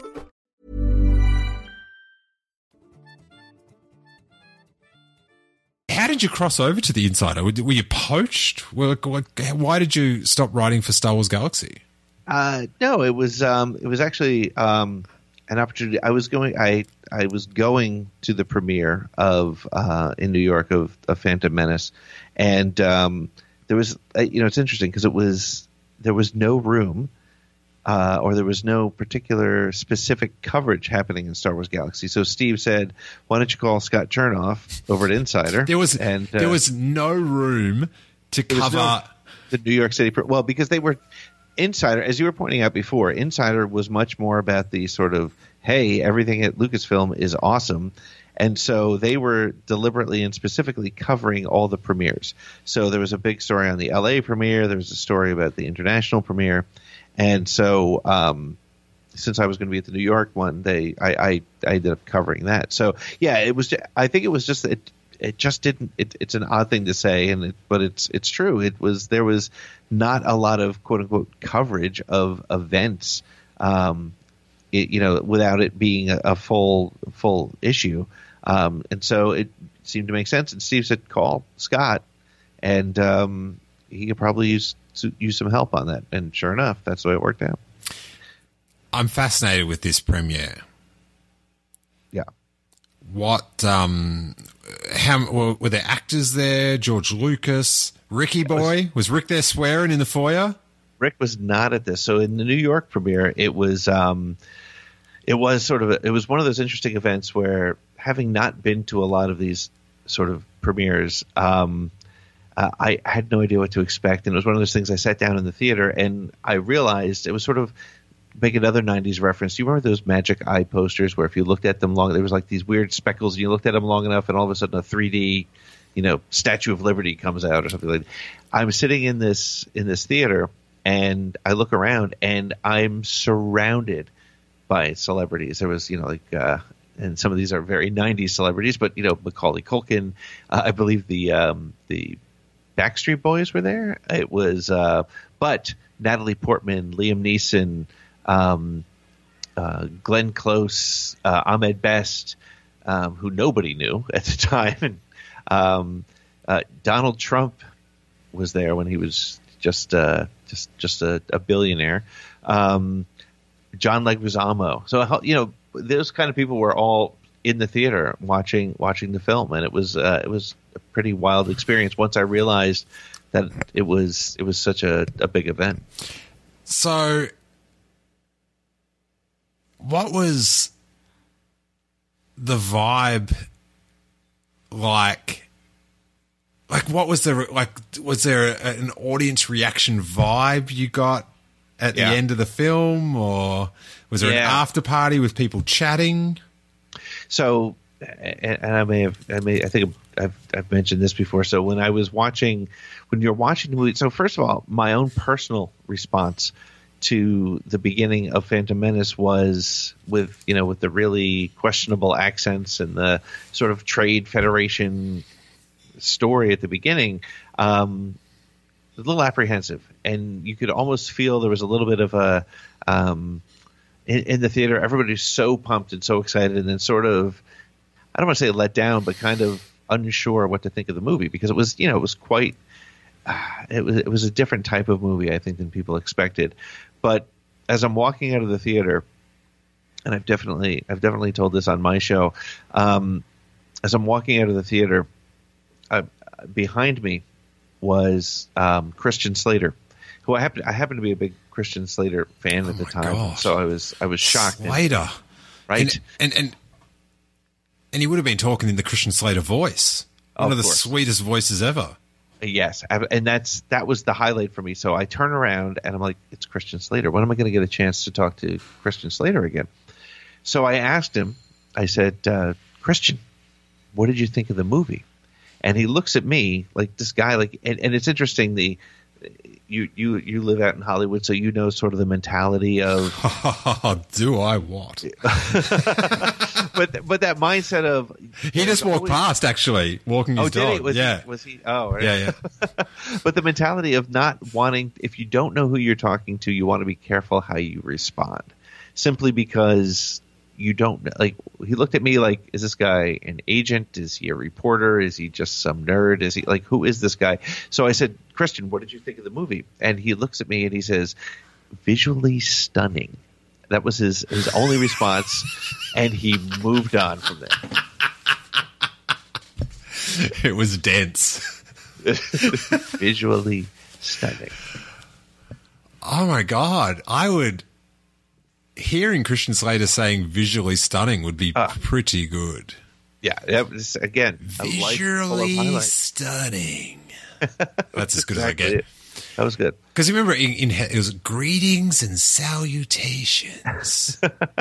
How did you cross over to the Insider? Were you poached? Why did you stop writing for Star Wars Galaxy? Uh, no, it was um, it was actually um, an opportunity. I was going. I I was going to the premiere of uh, in New York of, of Phantom Menace, and um, there was uh, you know it's interesting because it was there was no room. Uh, or there was no particular specific coverage happening in Star Wars Galaxy. So Steve said, why don't you call Scott Chernoff over at Insider? There was and, uh, there was no room to cover no, the New York City. Well, because they were Insider, as you were pointing out before, Insider was much more about the sort of, hey, everything at Lucasfilm is awesome. And so they were deliberately and specifically covering all the premieres. So there was a big story on the L A premiere. There was a story about the international premiere. And so, um, since I was going to be at the New York one, they I, I, I ended up covering that. So yeah, it was. I think it was just it. It just didn't. It, it's an odd thing to say, and it, but it's it's true. It was there was not a lot of quote unquote coverage of events, um, it, you know, without it being a, a full full issue. Um, and so it seemed to make sense. And Steve said, "Call Scott," and um, he could probably use. To use some help on that, and sure enough, that's the way it worked out. I'm fascinated with this premiere. Yeah. What? Um, how were, were there actors there? George Lucas, Ricky Boy, was, was Rick there swearing in the foyer? Rick was not at this. So in the New York premiere, it was um, it was sort of a, it was one of those interesting events where, having not been to a lot of these sort of premieres, um, Uh, I had no idea what to expect, and it was one of those things. I sat down in the theater, and I realized it was sort of make another nineties reference. Do you remember those Magic Eye posters where if you looked at them long, there was like these weird speckles, and you looked at them long enough, and all of a sudden a three D, you know, Statue of Liberty comes out or something like that. I'm sitting in this in this theater, and I look around, and I'm surrounded by celebrities. There was, you know, like. Uh, and some of these are very nineties celebrities, but, you know, Macaulay Culkin, uh, I believe the um, the Backstreet Boys were there. It was, uh, but Natalie Portman, Liam Neeson, um, uh, Glenn Close, uh, Ahmed Best, um, who nobody knew at the time, and um, uh, Donald Trump was there when he was just uh, just just a, a billionaire. Um, John Leguizamo. So you know, those kind of people were all in the theater watching watching the film, and it was uh, it was a pretty wild experience once I realized that it was it was such a, a big event. So, what was the vibe like? Like, what was the like? Was there a, an audience reaction vibe you got at Yeah. the end of the film, or was there Yeah. an after party with people chatting? So, and, and I may have, I may, I think I've, I've mentioned this before. So when I was watching, when you're watching the movie, so first of all, my own personal response to the beginning of Phantom Menace was with, you know, with the really questionable accents and the sort of Trade Federation story at the beginning, um, a little apprehensive, and you could almost feel there was a little bit of a, um, in, in the theater, everybody's so pumped and so excited, and then sort of, I don't want to say let down, but kind of unsure what to think of the movie, because it was, you know, it was quite, uh, it was it was a different type of movie, I think, than people expected. But as I'm walking out of the theater, and I've definitely I've definitely told this on my show, um, as I'm walking out of the theater, uh, behind me was um, Christian Slater, who I happen I happen to be a big Christian Slater fan Oh at the my time, gosh. so I was I was shocked. and- Slater, right? And, and and and he would have been talking in the Christian Slater voice, one Of of the course. sweetest voices ever. Yes, I- and that's that was the highlight for me. So I turn around and I'm like, it's Christian Slater. When am I going to get a chance to talk to Christian Slater again? So I asked him, I said, uh, Christian, what did you think of the movie? And he looks at me like this guy, like, and, and it's interesting. The you you you live out in Hollywood, so you know sort of the mentality of, Do I what? but but that mindset of He just walked always- past, actually, walking his Oh, did dog. he? Was yeah. he? Was he? Oh, right. yeah, yeah. But the mentality of not wanting, if you don't know who you're talking to, you want to be careful how you respond, simply because you don't know. Like, he looked at me like, is this guy an agent? Is he a reporter? Is he just some nerd? Is he like, who is this guy? So I said, Christian, what did you think of the movie? And he looks at me and he says, visually stunning. That was his, his only response. And he moved on from there. It was dense. Visually stunning. Oh my God. I would. Hearing Christian Slater saying visually stunning would be Ah. pretty good. Yeah, that was, again, a life full of Visually highlights. stunning. That's as good Exactly as I it. get. That was good. Because remember, in, in, it was greetings and salutations.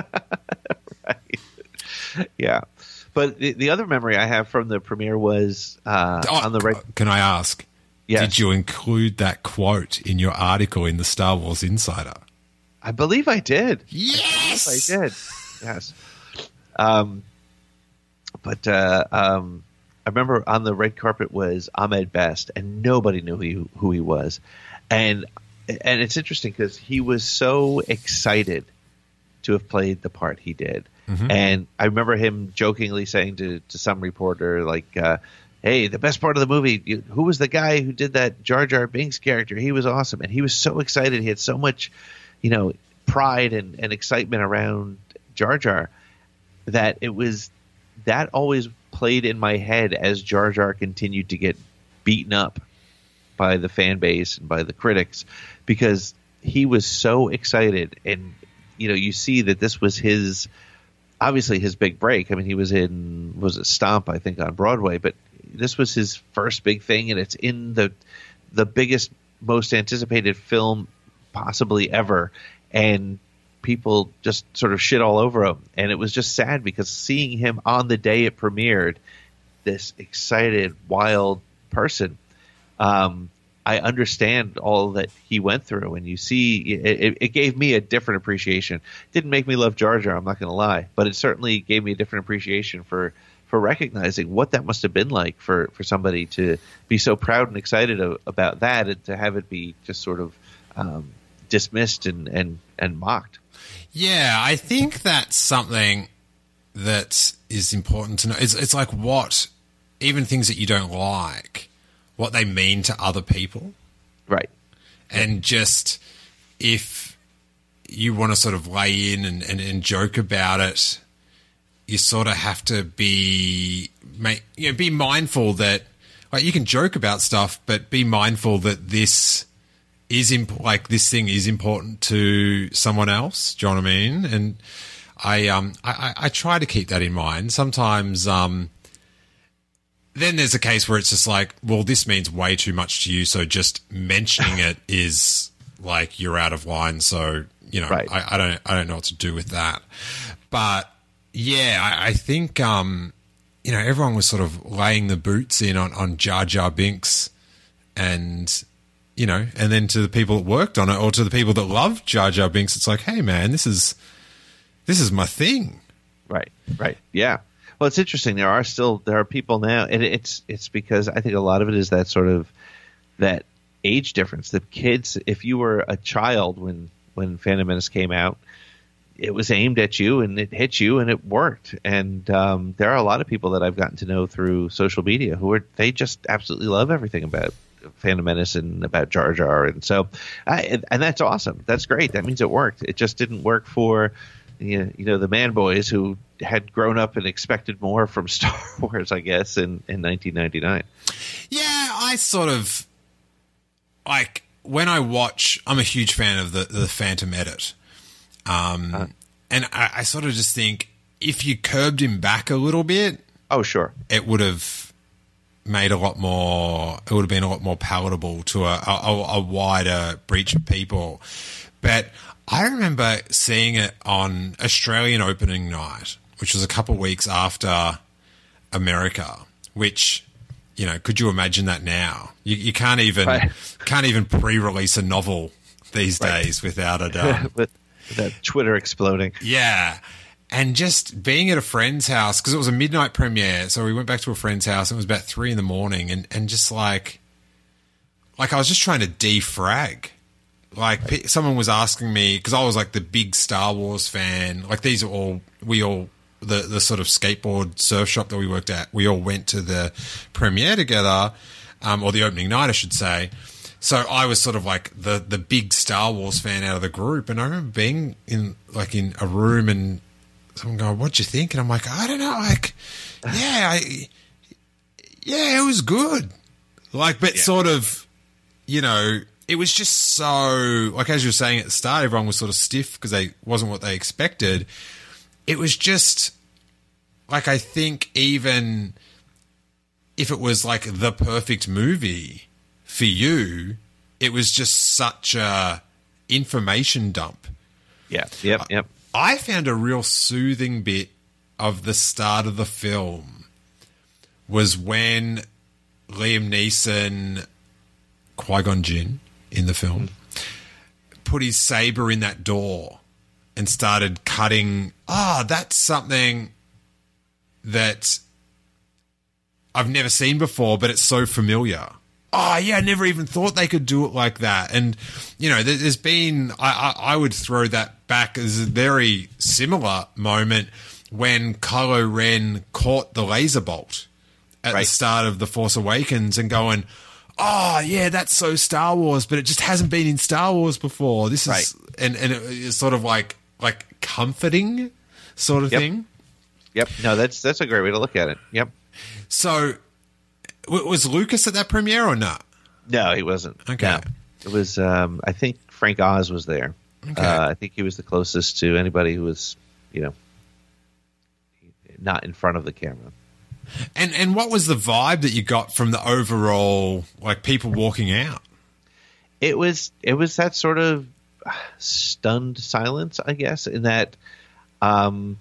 Yeah. But the, the other memory I have from the premiere was uh, Oh, on the red. Can I ask? Yes. Did you include that quote in your article in the Star Wars Insider? I believe I did. Yes, I did. Yes. Um, but uh, um, I remember on the red carpet was Ahmed Best, and nobody knew who he, who he was. And and it's interesting because he was so excited to have played the part he did. Mm-hmm. And I remember him jokingly saying to, to some reporter, like, uh, hey, the best part of the movie, you, who was the guy who did that Jar Jar Binks character? He was awesome. And he was so excited. He had so much, you know, pride and, and excitement around Jar Jar that it was that always played in my head as Jar Jar continued to get beaten up by the fan base and by the critics, because he was so excited. And, you know, you see that this was his, obviously his big break. I mean, he was in, was it Stomp, I think, on Broadway, but this was his first big thing, and it's in the the biggest, most anticipated film possibly ever. And people just sort of shit all over him. And it was just sad because seeing him on the day it premiered, this excited, wild person, um, I understand all that he went through. And you see, it, it gave me a different appreciation. Didn't make me love Jar Jar, I'm not going to lie, but it certainly gave me a different appreciation for, for recognizing what that must have been like for, for somebody to be so proud and excited of, about that, and to have it be just sort of um, dismissed and, and, and mocked. Yeah, I think that's something that is important to know. It's, it's like what, even things that you don't like, what they mean to other people. Right. And just if you want to sort of lay in and, and, and joke about it, you sort of have to be, make, you know, be mindful that, like, you can joke about stuff, but be mindful that this is imp- like this thing is important to someone else. Do you know what I mean? And I um I, I try to keep that in mind. Sometimes um then there's a case where it's just like, well, this means way too much to you, so just mentioning it is like you're out of line. So you know, right. I, I don't I don't know what to do with that. But yeah, I, I think um you know everyone was sort of laying the boots in on on Jar Jar Binks, and you know, and then to the people that worked on it, or to the people that love Jar Jar Binks, it's like, hey man, this is this is my thing. Right, right, yeah. Well, it's interesting. There are still there are people now, and it's it's because I think a lot of it is that sort of that age difference. The kids, if you were a child when when Phantom Menace came out, it was aimed at you and it hit you and it worked. And um, there are a lot of people that I've gotten to know through social media who are they just absolutely love everything about Phantom Menace and about Jar Jar, and so I, and that's awesome. That's great. That means it worked. It just didn't work for you know, you know the man boys who had grown up and expected more from Star Wars, I guess, in, in nineteen ninety-nine. Yeah, I sort of like when I watch. I'm a huge fan of the the Phantom Edit, um, uh, and I, I sort of just think if you curbed him back a little bit, oh sure, it would have made a lot more, it would have been a lot more palatable to a, a, a wider breach of people. But I remember seeing it on Australian opening night, which was a couple of weeks after America, which, you know, could you imagine that now? You, you can't even, right. can't even pre-release a novel these right. days without it. Um, With that Twitter exploding. Yeah. And just being at a friend's house, because it was a midnight premiere, so we went back to a friend's house, and it was about three in the morning, and, and just like, like I was just trying to defrag. Like, right. someone was asking me, because I was like the big Star Wars fan, like these are all, we all, the, the sort of skateboard surf shop that we worked at, we all went to the premiere together, um, or the opening night, I should say. So I was sort of like the, the big Star Wars fan out of the group, and I remember being in, like in a room and someone going, "What'd you think?" And I'm like, "I don't know, like, yeah, I, yeah, it was good." Like, but yeah. sort of, you know, it was just so, like as you were saying at the start, everyone was sort of stiff because they wasn't what they expected. It was just, like, I think even if it was like the perfect movie for you, it was just such a information dump. Yeah, yep, yep. I found a real soothing bit of the start of the film was when Liam Neeson, Qui-Gon Jinn in the film, put his saber in that door and started cutting. Ah, oh, that's something that I've never seen before, but it's so familiar. Oh, yeah, I never even thought they could do it like that. And, you know, there's been, I, I, I would throw that back as a very similar moment when Kylo Ren caught the laser bolt at right. the start of The Force Awakens and going, oh, yeah, that's so Star Wars, but it just hasn't been in Star Wars before. This is, right. and, and it's sort of like, like comforting sort of yep. thing. Yep. No, that's, that's a great way to look at it. Yep. So, was Lucas at that premiere or not? No, he wasn't. Okay. No. It was, um, I think Frank Oz was there. Okay. Uh, I think he was the closest to anybody who was, you know, not in front of the camera. And and what was the vibe that you got from the overall, like, people walking out? It was, it was that sort of stunned silence, I guess, in that, um,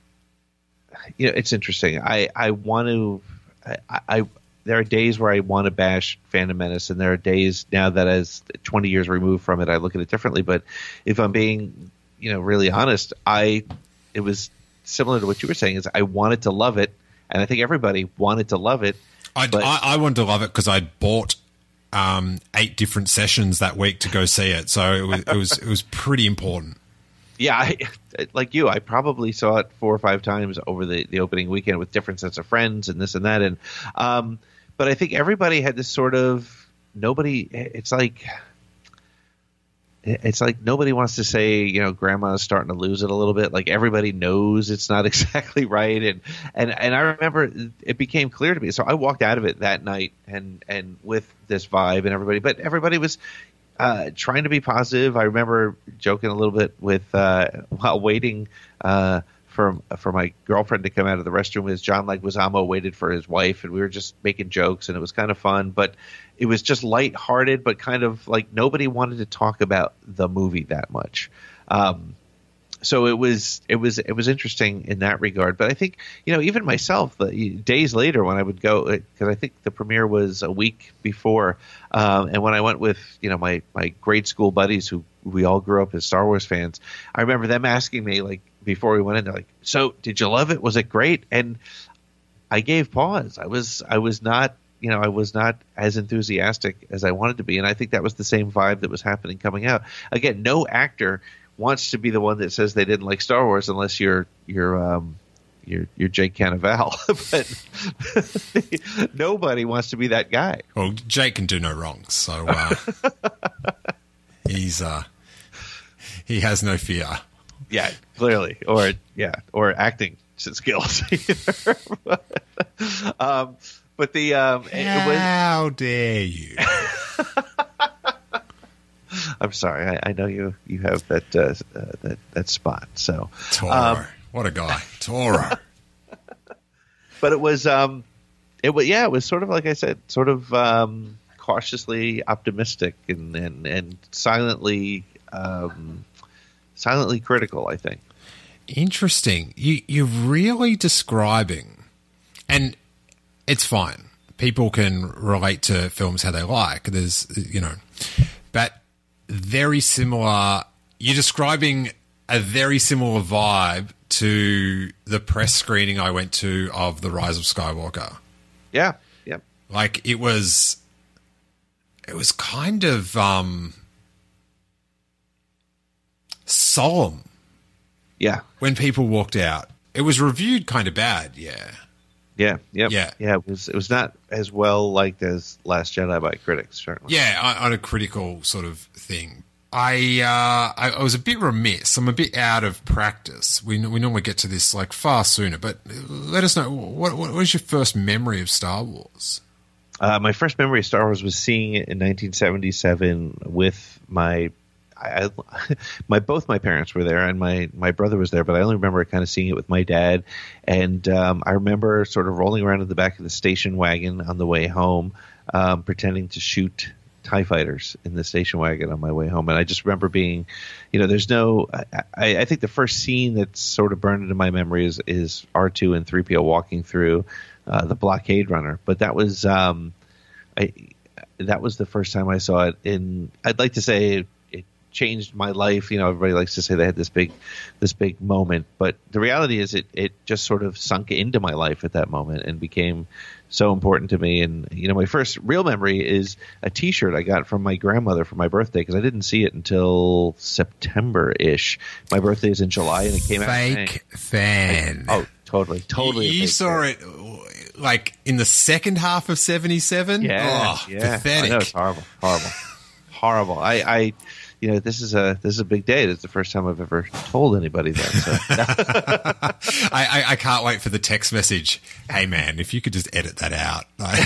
you know, it's interesting. I, I want to, I, I there are days where I want to bash Phantom Menace, and there are days now that, as twenty years removed from it, I look at it differently. But if I'm being, you know, really honest, I it was similar to what you were saying. Is I wanted to love it, and I think everybody wanted to love it. I but, I, I wanted to love it because I bought um, eight different sessions that week to go see it, so it was it was it was pretty important. Yeah, I, like you, I probably saw it four or five times over the, the opening weekend with different sets of friends and this and that. And um, but I think everybody had this sort of nobody. It's like it's like nobody wants to say, you know, grandma's starting to lose it a little bit. Like everybody knows it's not exactly right. And, and, and I remember it became clear to me. So I walked out of it that night and, and with this vibe and everybody, but everybody was uh, trying to be positive. I remember joking a little bit with, uh, while waiting, uh, for, for my girlfriend to come out of the restroom as John Leguizamo waited for his wife, and we were just making jokes, and it was kind of fun, but it was just lighthearted, but kind of like nobody wanted to talk about the movie that much. Um, so it was, it was, it was interesting in that regard. But I think, you know, even myself, the, days later when I would go, because I think the premiere was a week before, um, and when I went with, you know, my my grade school buddies who we all grew up as Star Wars fans, I remember them asking me, like, before we went in, they're like, "So did you love it? Was it great?" And I gave pause. I was, I was not. You know, I was not as enthusiastic as I wanted to be. And I think that was the same vibe that was happening coming out. Again, no actor wants to be the one that says they didn't like Star Wars unless you're you're um, you're, you're Jake Cannavale. But nobody wants to be that guy. Well, Jake can do no wrong. So uh, he's uh, he has no fear. Yeah, clearly. Or, yeah, or acting skills. um But the um, it, it was, how dare you? I'm sorry. I, I know you you have that uh, uh, that that spot. So Toro, um, what a guy, Toro. But it was um, it was yeah, it was sort of like I said, sort of um, cautiously optimistic and and and silently um, silently critical, I think. Interesting. You you're really describing and. It's fine. People can relate to films how they like. There's, you know, but very similar. You're describing a very similar vibe to the press screening I went to of The Rise of Skywalker. Yeah, yeah. Like it was, it was kind of um, solemn. Yeah. When people walked out, it was reviewed kind of bad. Yeah. Yeah, yep. yeah, yeah. It was it was not as well liked as Last Jedi by critics, certainly. Yeah, on a critical sort of thing. I uh, I, I was a bit remiss. I'm a bit out of practice. We we normally get to this like far sooner, but let us know what what was your first memory of Star Wars? Uh, my first memory of Star Wars was seeing it in nineteen seventy-seven with my. I, my both my parents were there and my, my brother was there, but I only remember kind of seeing it with my dad. And um, I remember sort of rolling around in the back of the station wagon on the way home, um, pretending to shoot TIE fighters in the station wagon on my way home. And I just remember being, you know, there's no, I, I think the first scene that's sort of burned into my memory is, is R two and three P O walking through uh, the blockade runner. But that was, um, I, that was the first time I saw it in, I'd like to say, changed my life. You know, everybody likes to say they had this big this big moment, but the reality is it it just sort of sunk into my life at that moment and became so important to me. And you know, my first real memory is a t-shirt I got from my grandmother for my birthday, because I didn't see it until September-ish. My birthday is in July and it came fake out fake fan. I, oh totally totally you, you saw fan. It like in the second half of seventy-seven. Yeah, oh, yeah. pathetic. I know, it's horrible horrible horrible. I I You know, this is a this is a big day. It's the first time I've ever told anybody that. So. I, I, I can't wait for the text message. Hey, man, if you could just edit that out.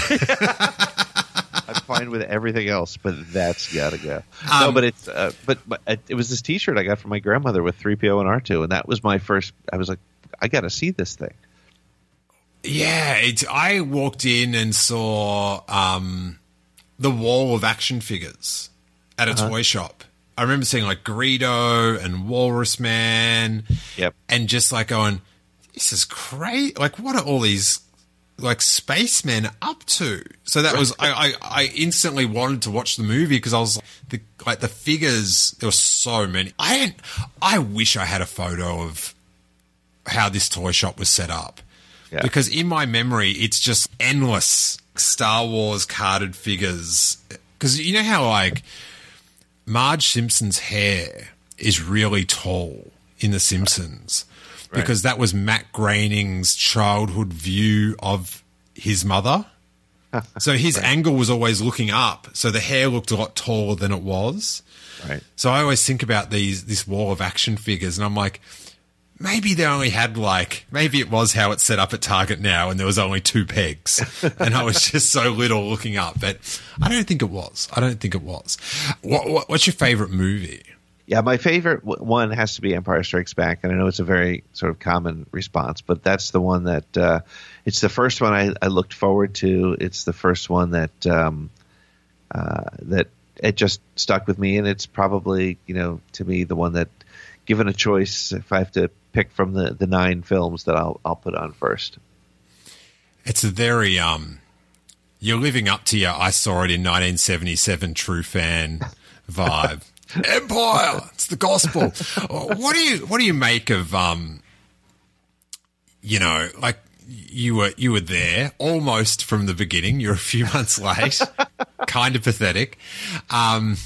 I'm fine with everything else, but that's got to go. Um, no, but it's uh, but, but it was this T-shirt I got from my grandmother with three P O and R two, and that was my first. I was like, I got to see this thing. Yeah, it's, I walked in and saw um, the wall of action figures at a uh-huh. toy shop. I remember seeing like Greedo and Walrus Man. Yep. And just like going, this is great. Like, what are all these like spacemen up to? So that was, I, I, I instantly wanted to watch the movie because I was the, like the figures, there were so many. I had, I wish I had a photo of how this toy shop was set up. Yeah. Because in my memory, it's just endless Star Wars carded figures. Because you know how like, Marge Simpson's hair is really tall in The Simpsons right. because that was Matt Groening's childhood view of his mother. So his right. angle was always looking up. So the hair looked a lot taller than it was. Right. So I always think about these this wall of action figures, and I'm like, maybe they only had like, maybe it was how it's set up at Target now, and there was only two pegs, and I was just so little looking up. But I don't think it was. I don't think it was. What, what, what's your favorite movie? Yeah, my favorite one has to be Empire Strikes Back, and I know it's a very sort of common response, but that's the one that uh, it's the first one I, I looked forward to. It's the first one that um, uh, that it just stuck with me, and it's probably, you know, to me the one that, given a choice, if I have to pick from the, the nine films, that I'll I'll put on first. It's a very um, you're living up to your I saw it in nineteen seventy-seven true fan vibe. Empire, it's the gospel. What do you what do you make of um, you know, like you were you were there almost from the beginning. You're a few months late, kind of pathetic. Um,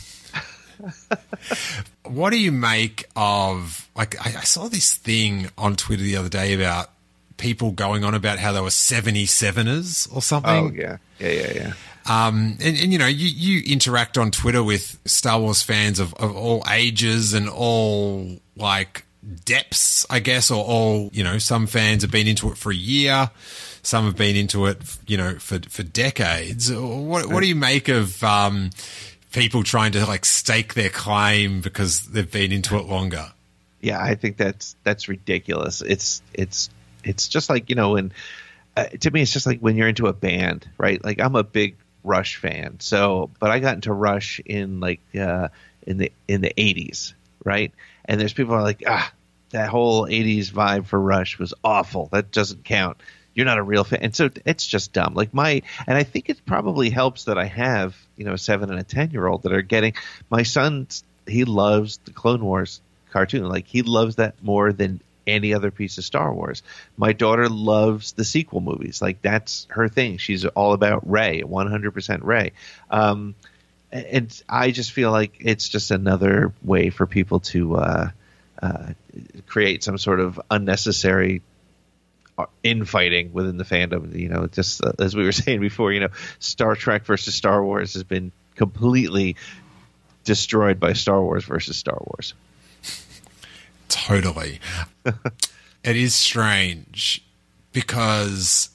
what do you make of, like, I, I saw this thing on Twitter the other day about people going on about how they were seventy-seveners or something. Oh yeah, yeah, yeah, yeah. Um, and, and, you know, you, you interact on Twitter with Star Wars fans of, of all ages and all, like, depths, I guess, or all, you know, some fans have been into it for a year. Some have been into it, you know, for, for decades. What, what do you make of um, people trying to, like, stake their claim because they've been into it longer? Yeah, I think that's that's ridiculous. It's it's it's just like, you know, and uh, to me, it's just like when you're into a band, right? Like, I'm a big Rush fan, so but I got into Rush in like uh, in the in the eighties, right? And there's people who are like, ah, that whole eighties vibe for Rush was awful. That doesn't count. You're not a real fan, and so it's just dumb. Like my, and I think it probably helps that I have, you know, a seven and a ten year old that are getting. My son, he loves the Clone Wars cartoon. Like, he loves that more than any other piece of Star Wars. My daughter loves the sequel movies. Like, that's her thing. She's all about Rey, one hundred percent Rey. Um, and I just feel like it's just another way for people to uh, uh, create some sort of unnecessary infighting within the fandom. You know, just uh, as we were saying before, you know, Star Trek versus Star Wars has been completely destroyed by Star Wars versus Star Wars. Totally. It is strange because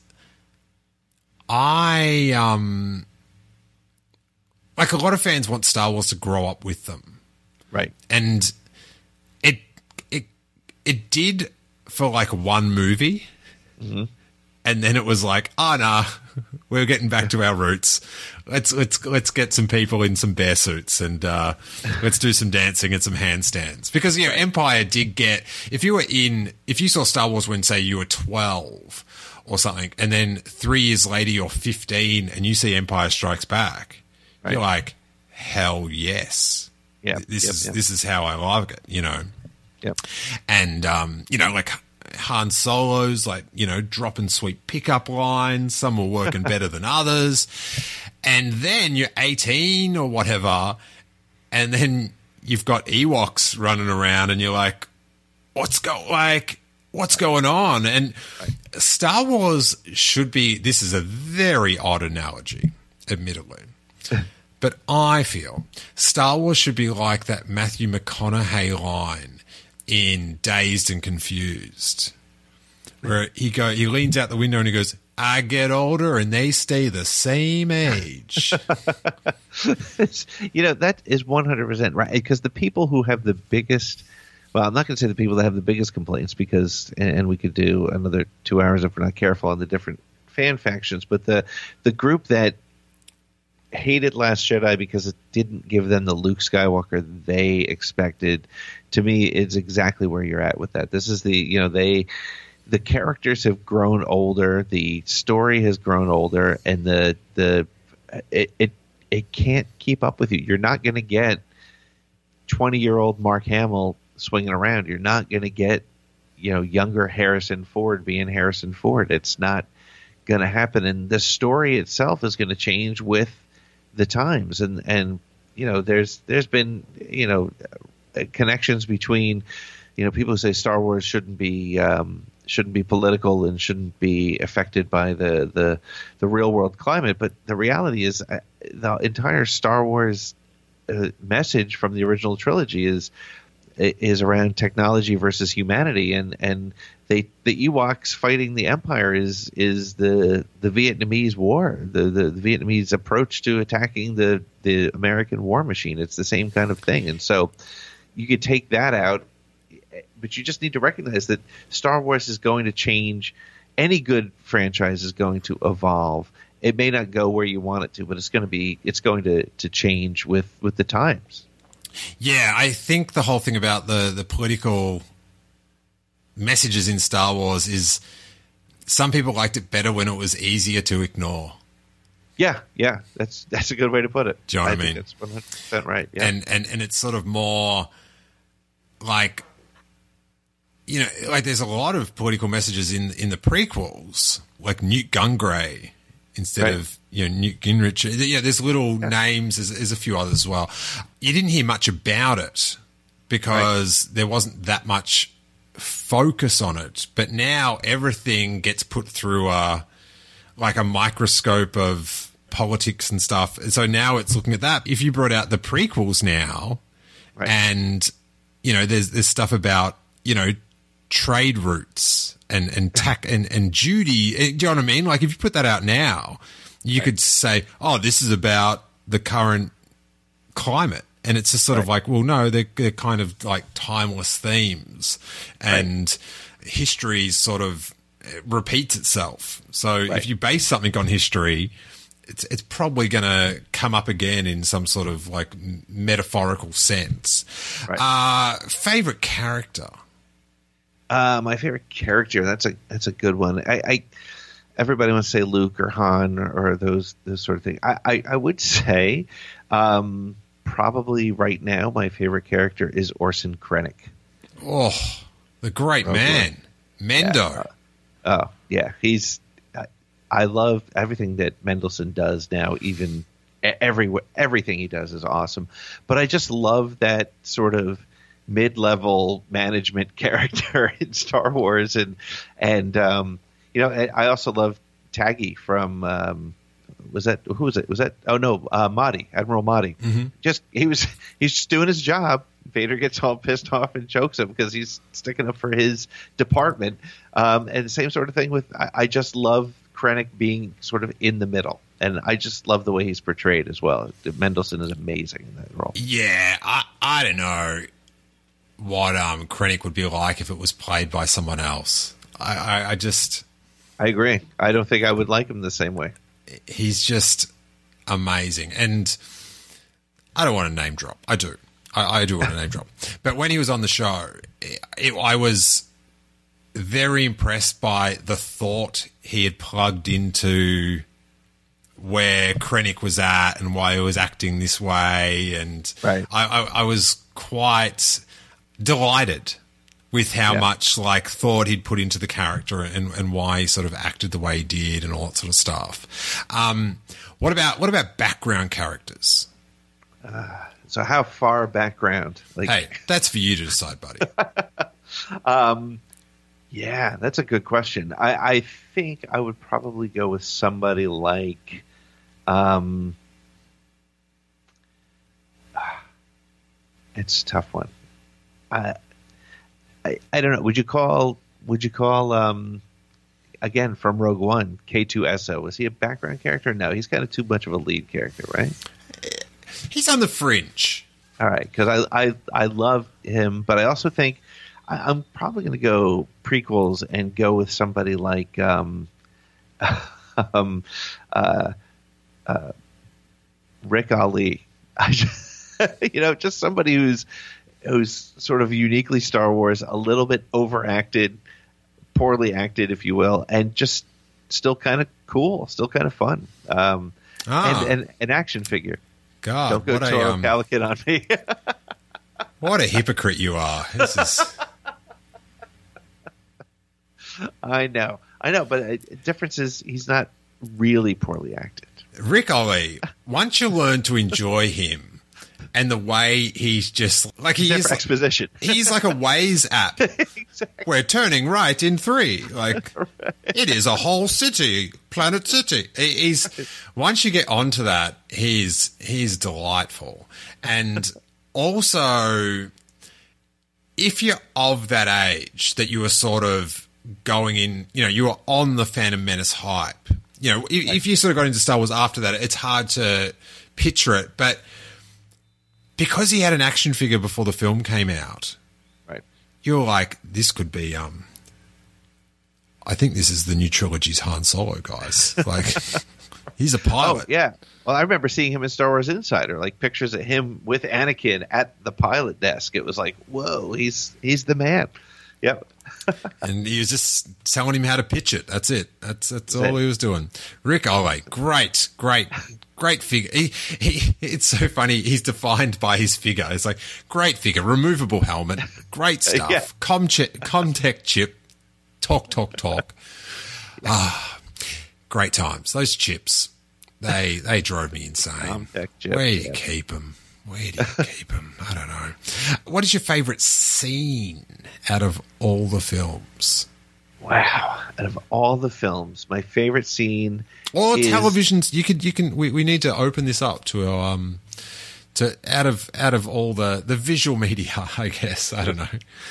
I, um, like, a lot of fans want Star Wars to grow up with them. Right. And it, it, it did for like one movie. Mm-hmm. And then it was like, oh, nah, we're getting back to our roots. Let's let's let's get some people in some bear suits and uh, let's do some dancing and some handstands. Because, you know, Empire did get, if you were in, if you saw Star Wars when, say, you were twelve or something, and then three years later you're fifteen and you see Empire Strikes Back, right, you're like, hell yes. Yeah. This yep, is yep. this is how I love it, you know. Yep. And um, you know, like Han Solo's, like, you know, dropping sweet pickup lines. Some were working better than others. And then you're eighteen or whatever, and then you've got Ewoks running around, and you're like, what's go like, what's going on? And Star Wars should be, this is a very odd analogy, admittedly. But I feel Star Wars should be like that Matthew McConaughey line in Dazed and Confused, where he go he leans out the window and he goes, I get older and they stay the same age. You know, that is one hundred percent right, because the people who have the biggest, well, I'm not going to say the people that have the biggest complaints, because, and, and we could do another two hours if we're not careful on the different fan factions, but the the group that hated Last Jedi because it didn't give them the Luke Skywalker they expected, to me, it's exactly where you're at with that. This is the, you know, they, the characters have grown older, the story has grown older, and the, the, it, it, it can't keep up with you. You're not going to get twenty year old Mark Hamill swinging around. You're not going to get, you know, younger Harrison Ford being Harrison Ford. It's not going to happen. And the story itself is going to change with the times, and and you know, there's there's been, you know, connections between, you know, people who say Star Wars shouldn't be um, shouldn't be political and shouldn't be affected by the the, the real world climate. But the reality is, uh, the entire Star Wars uh, message from the original trilogy is is around technology versus humanity, and and they the Ewoks fighting the Empire is is the the Vietnamese War, the, the the Vietnamese approach to attacking the the American war machine. It's the same kind of thing, and so you could take that out, but you just need to recognize that Star Wars is going to change. Any good franchise is going to evolve. It may not go where you want it to, but it's going to be it's going to to change with with the times. Yeah, I think the whole thing about the, the political messages in Star Wars is some people liked it better when it was easier to ignore. Yeah, yeah, that's that's a good way to put it. Do you know what I, I mean? Think that's one hundred percent right. Yeah. And, and and it's sort of more like, you know, like there's a lot of political messages in, in the prequels, like Newt Gunray instead right. of, you know, Newt Gingrich. Yeah, there's little yeah. names. There's, there's a few others as well. You didn't hear much about it because right. there wasn't that much focus on it. But now everything gets put through a like a microscope of politics and stuff. And so now it's looking at that. If you brought out the prequels now, right. and you know, there's there's stuff about, you know, trade routes and and tack and and duty. Do you know what I mean? Like if you put that out now, you right. could say, oh, this is about the current climate. And it's just sort right. of like, well, no, they're, they're kind of like timeless themes, and right. history sort of repeats itself. So right. if you base something on history, it's it's probably going to come up again in some sort of like metaphorical sense. Right. Uh, favorite character? Uh, my favorite character. That's a that's a good one. I, I everybody wants to say Luke or Han or, or those those sort of things. I I, I would say. Um, Probably right now, my favorite character is Orson Krennic. Oh, the great Rogue man, One. Mendo. Yeah. Uh, oh, yeah, he's. I, I love everything that Mendelsohn does now. Even every everything he does is awesome. But I just love that sort of mid-level management character in Star Wars, and and um, you know, I also love Taggy from. Um, Was that who was it? Was that oh no, uh, Mahdi, Admiral Mahdi. Mm-hmm. Just he was he's just doing his job. Vader gets all pissed off and chokes him because he's sticking up for his department. Um, and the same sort of thing with I, I just love Krennic being sort of in the middle, and I just love the way he's portrayed as well. Mendelsohn is amazing in that role. Yeah, I I don't know what um Krennic would be like if it was played by someone else. I, I, I just I agree. I don't think I would like him the same way. He's just amazing. And I don't want to name drop. I do. I, I do want to name drop. But when he was on the show, it, it, I was very impressed by the thought he had plugged into where Krennic was at and why he was acting this way. And right. I, I, I was quite delighted with how yeah. much like thought he'd put into the character and, and why he sort of acted the way he did and all that sort of stuff. Um, what about what about background characters? Uh, so how far background? Like, hey, that's for you to decide, buddy. um, yeah, that's a good question. I, I think I would probably go with somebody like. Um, it's a tough one. I. I, I don't know. Would you call? Would you call? Um, again, from Rogue One, K two S O. Was he a background character? No, he's kind of too much of a lead character, right? He's on the fringe. All right, because I, I I love him, but I also think I, I'm probably going to go prequels and go with somebody like um, um, uh, uh, Rick Ali. I just, you know, just somebody who's. who's sort of uniquely Star Wars, a little bit overacted, poorly acted, if you will, and just still kind of cool, still kind of fun. Um, ah. and, and an action figure. God, don't go what Toro a um, Calicut on me. What a hypocrite you are. This is. I know, I know, but the difference is he's not really poorly acted. Rick Ali, once you learn to enjoy him. And the way he's just like he he's is exposition. He's like a Waze app. exactly. We're turning right in three. Like, right. It is a whole city, Planet City. He's once you get onto that, he's he's delightful. And also, if you're of that age that you were sort of going in, you know, you were on the Phantom Menace hype. You know, if, if you sort of got into Star Wars after that, it's hard to picture it. But because he had an action figure before the film came out, right? You're like, this could be. Um, I think this is the new trilogy's Han Solo, guys. Like, he's a pilot. Oh, yeah. Well, I remember seeing him in Star Wars Insider, like pictures of him with Anakin at the pilot desk. It was like, whoa, he's he's the man. Yep. And he was just telling him how to pitch it. That's it. That's that's all he was doing. Rick Oway, great, great, great figure. He, he, it's so funny. He's defined by his figure. It's like, great figure, removable helmet, great stuff, yeah. Com chip, Comtech chip, talk, talk, talk. Ah, great times. Those chips, they they drove me insane. Comtech chip, Where do you yeah. keep them? Where do you keep them? I don't know. What is your favourite scene out of all the films? Wow. Out of all the films, my favorite scene or is... televisions. You could, you can. We, we need to open this up to our um, to out of out of all the the visual media. I guess I don't know.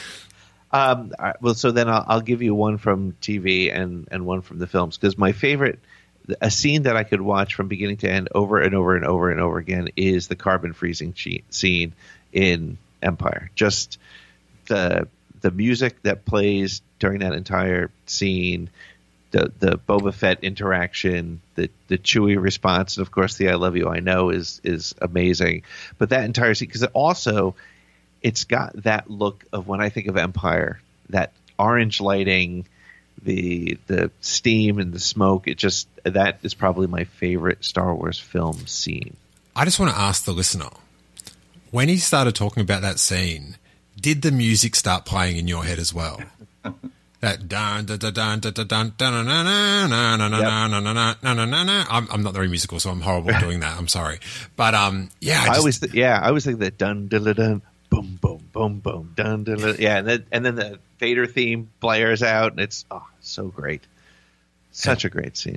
Um. Well, so then I'll, I'll give you one from T V and and one from the films, because my favorite. A scene that I could watch from beginning to end over and over and over and over again is the carbon freezing scene in Empire. Just the the music that plays during that entire scene, the the Boba Fett interaction, the the Chewie response, and of course the "I love you, I know" is is amazing. But that entire scene, because it also it's got that look of, when I think of Empire, that orange lighting, the the steam and the smoke, it just, that is probably my favorite Star Wars film scene. I just want to ask the listener, when he started talking about that scene, did the music start playing in your head as well? That dun dun dun dun dun dun dun dun dun dun dun dun. I'm I'm not very musical, so I'm horrible at doing that. I'm sorry, but um, yeah, I, just, I always th- yeah, I always think that dun dun dun dun. Boom, boom, boom, boom, dun, dun, dun. Yeah, and then, and then the Vader theme blares out, and it's oh, so great. Such a great scene.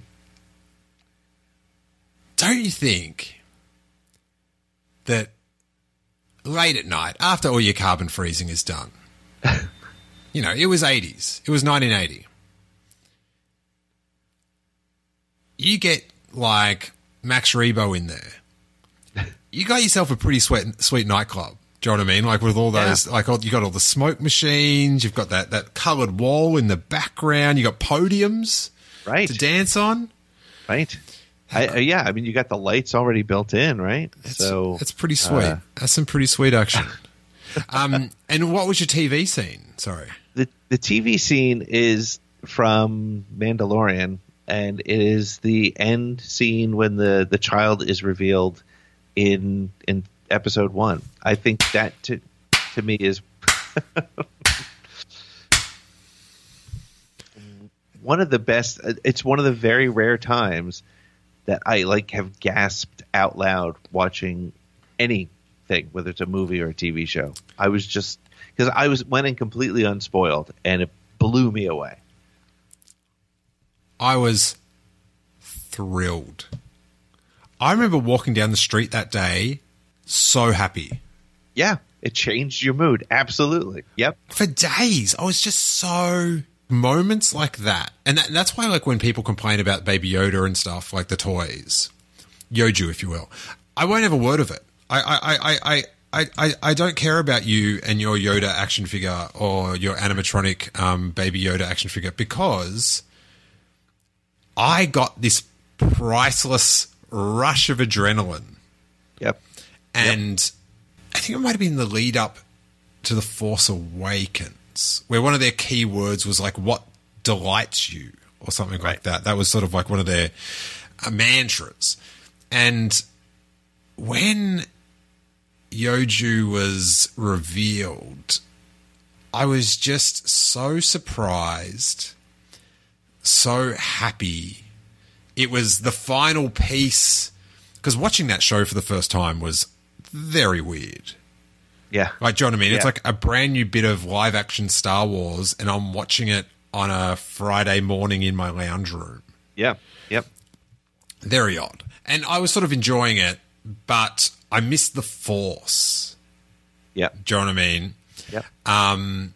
Don't you think that late at night, after all your carbon freezing is done, you know, it was eighties, it was nineteen eighty, you get like Max Rebo in there, you got yourself a pretty sweet, sweet nightclub. Do you know what I mean? Like with all those, yeah. like all, you got all the smoke machines, you've got that, that coloured wall in the background, you got podiums right. to dance on. Right. I, uh, yeah, I mean, you got the lights already built in, right? That's, so that's pretty sweet. Uh, that's some pretty sweet action. um, and what was your T V scene? Sorry. The the T V scene is from Mandalorian, and it is the end scene when the, the child is revealed in in episode one. I think that to to me is one of the best. It's one of the very rare times that I like have gasped out loud watching anything, whether it's a movie or a T V show. I was just, because I was went in completely unspoiled, and it blew me away. I was thrilled. I remember walking down the street that day so happy. Yeah, it changed your mood. Absolutely. Yep. For days. I was just so... Moments like that. And that, that's why, like, when people complain about Baby Yoda and stuff, like the toys, Yoju, if you will, I won't have a word of it. I, I, I, I, I, I, I don't care about you and your Yoda action figure or your animatronic um, Baby Yoda action figure, because I got this priceless rush of adrenaline. Yep. And yep. I think it might have been the lead up to The Force Awakens, where one of their key words was like, what delights you, or something right. like that. That was sort of like one of their uh, mantras. And when Yoju was revealed, I was just so surprised, so happy. It was the final piece, because watching that show for the first time was very weird. Yeah. Like, do you know what I mean? Yeah. It's like a brand new bit of live action Star Wars, and I'm watching it on a Friday morning in my lounge room. Yeah. Yep. Very odd. And I was sort of enjoying it, but I missed the Force. Yeah. Do you know what I mean? Yeah. Um,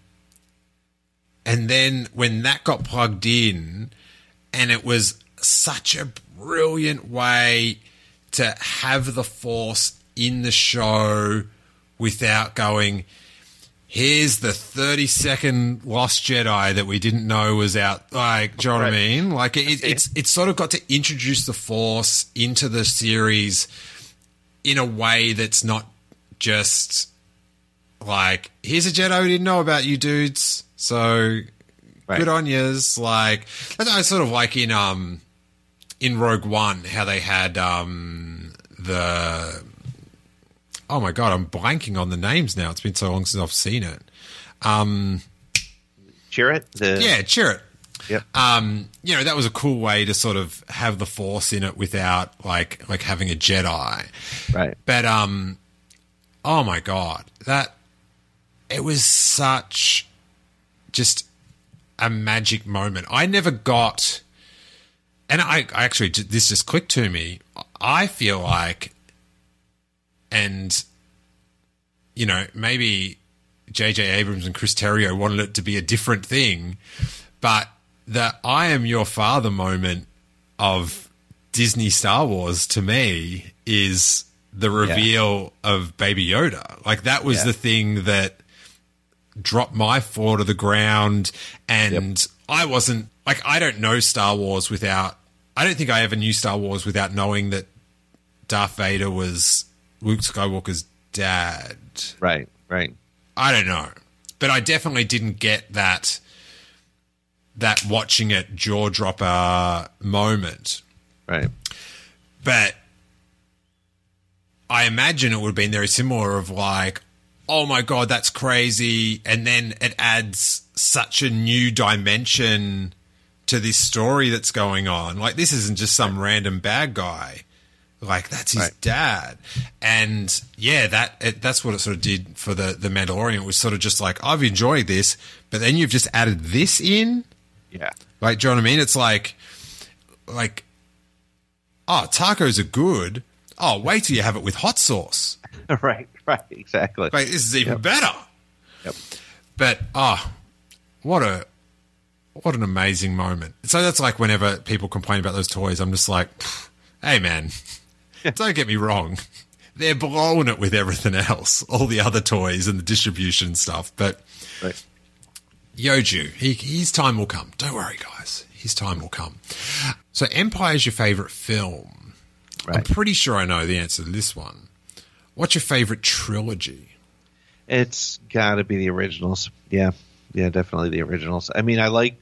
and then when that got plugged in, and it was such a brilliant way to have the Force in the show without going, here's the thirty second Lost Jedi that we didn't know was out. Like, do you know what I mean? Like, it, it's it's sort of got to introduce the Force into the series in a way that's not just like, here's a Jedi we didn't know about, you dudes. So Right. good on yous. Like, that's sort of like in um in Rogue One, how they had um the oh my god, I'm blanking on the names now. It's been so long since I've seen it. Um, Chirrut? The yeah, Chirrut. Yep. Um, you know, that was a cool way to sort of have the Force in it without like like having a Jedi. Right. But um, oh my god, that it was such just a magic moment. I never got, and I, I actually this just clicked to me. I feel like, and you know, maybe J J Abrams and Chris Terrio wanted it to be a different thing, but the "I am your father" moment of Disney Star Wars to me is the reveal yeah. of Baby Yoda. Like, that was yeah. the thing that dropped my four to the ground, and yep. I wasn't like, I don't know Star Wars without, I don't think I ever knew Star Wars without knowing that Darth Vader was Luke Skywalker's dad. Right, right. I don't know, but I definitely didn't get that that watching it jaw dropper moment. Right. But I imagine it would have been very similar of like, oh my God, that's crazy. And then it adds such a new dimension to this story that's going on. Like, this isn't just some random bad guy. Like, that's his right. dad. And yeah, that it, that's what it sort of did for the, the Mandalorian. It was sort of just like, I've enjoyed this, but then you've just added this in. Yeah. Like, do you know what I mean? It's like, like, oh, tacos are good. Oh, wait till you have it with hot sauce. Right, right, exactly. Like, this is even yep. better. Yep. But, oh, what a, what an amazing moment. So that's like whenever people complain about those toys, I'm just like, hey, man, don't get me wrong. They're blowing it with everything else, all the other toys and the distribution stuff. But right. Yoju, he, his time will come. Don't worry, guys. His time will come. So Empire is your favorite film. Right. I'm pretty sure I know the answer to this one. What's your favorite trilogy? It's got to be the originals. Yeah. Yeah, definitely the originals. I mean, I like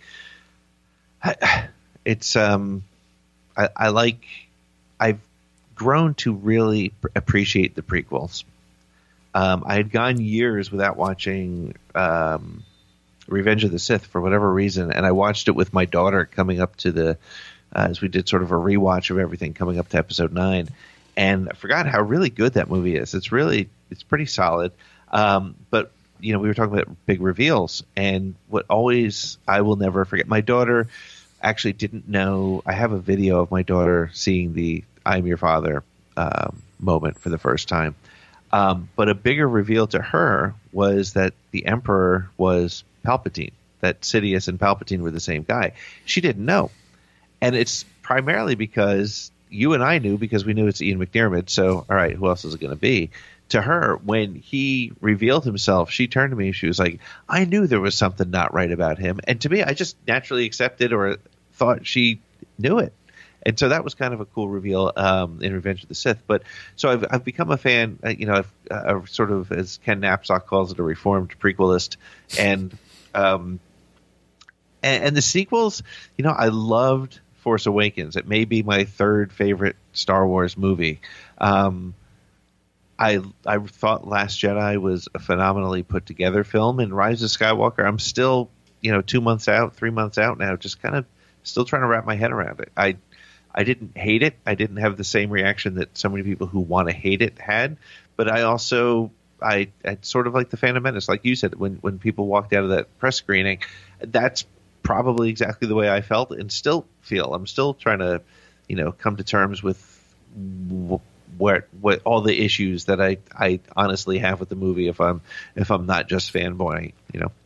it's um I, I like I've grown to really pr- appreciate the prequels. Um, I had gone years without watching um, Revenge of the Sith for whatever reason, and I watched it with my daughter coming up to the uh, as we did sort of a rewatch of everything coming up to episode nine, and I forgot how really good that movie is. It's really it's pretty solid. Um, but you know, we were talking about big reveals, and what always I will never forget. My daughter actually didn't know. I have a video of my daughter seeing the "I'm your father" um, moment for the first time. Um, but a bigger reveal to her was that the Emperor was Palpatine. That Sidious and Palpatine were the same guy. She didn't know, and it's primarily because you and I knew, because we knew it's Ian McDiarmid. So, all right, who else is it going to be? To her, when he revealed himself, she turned to me and she was like, I knew there was something not right about him. And to me, I just naturally accepted or thought she knew it. And so that was kind of a cool reveal um, in Revenge of the Sith. But so I've, I've become a fan, uh, you know, I've, uh, sort of, as Ken Knapsack calls it, a reformed prequelist. And, um, and, and the sequels, you know, I loved Force Awakens. It may be my third favorite Star Wars movie. Um, I I thought Last Jedi was a phenomenally put together film, and Rise of Skywalker, I'm still, you know, two months out, three months out now, just kind of still trying to wrap my head around it. I I didn't hate it. I didn't have the same reaction that so many people who want to hate it had, but I also I, I sort of like the Phantom Menace, like you said, when when people walked out of that press screening, that's probably exactly the way I felt and still feel. I'm still trying to, you know, come to terms with where what all the issues that I, I honestly have with the movie if I'm if I'm not just fanboy, you know.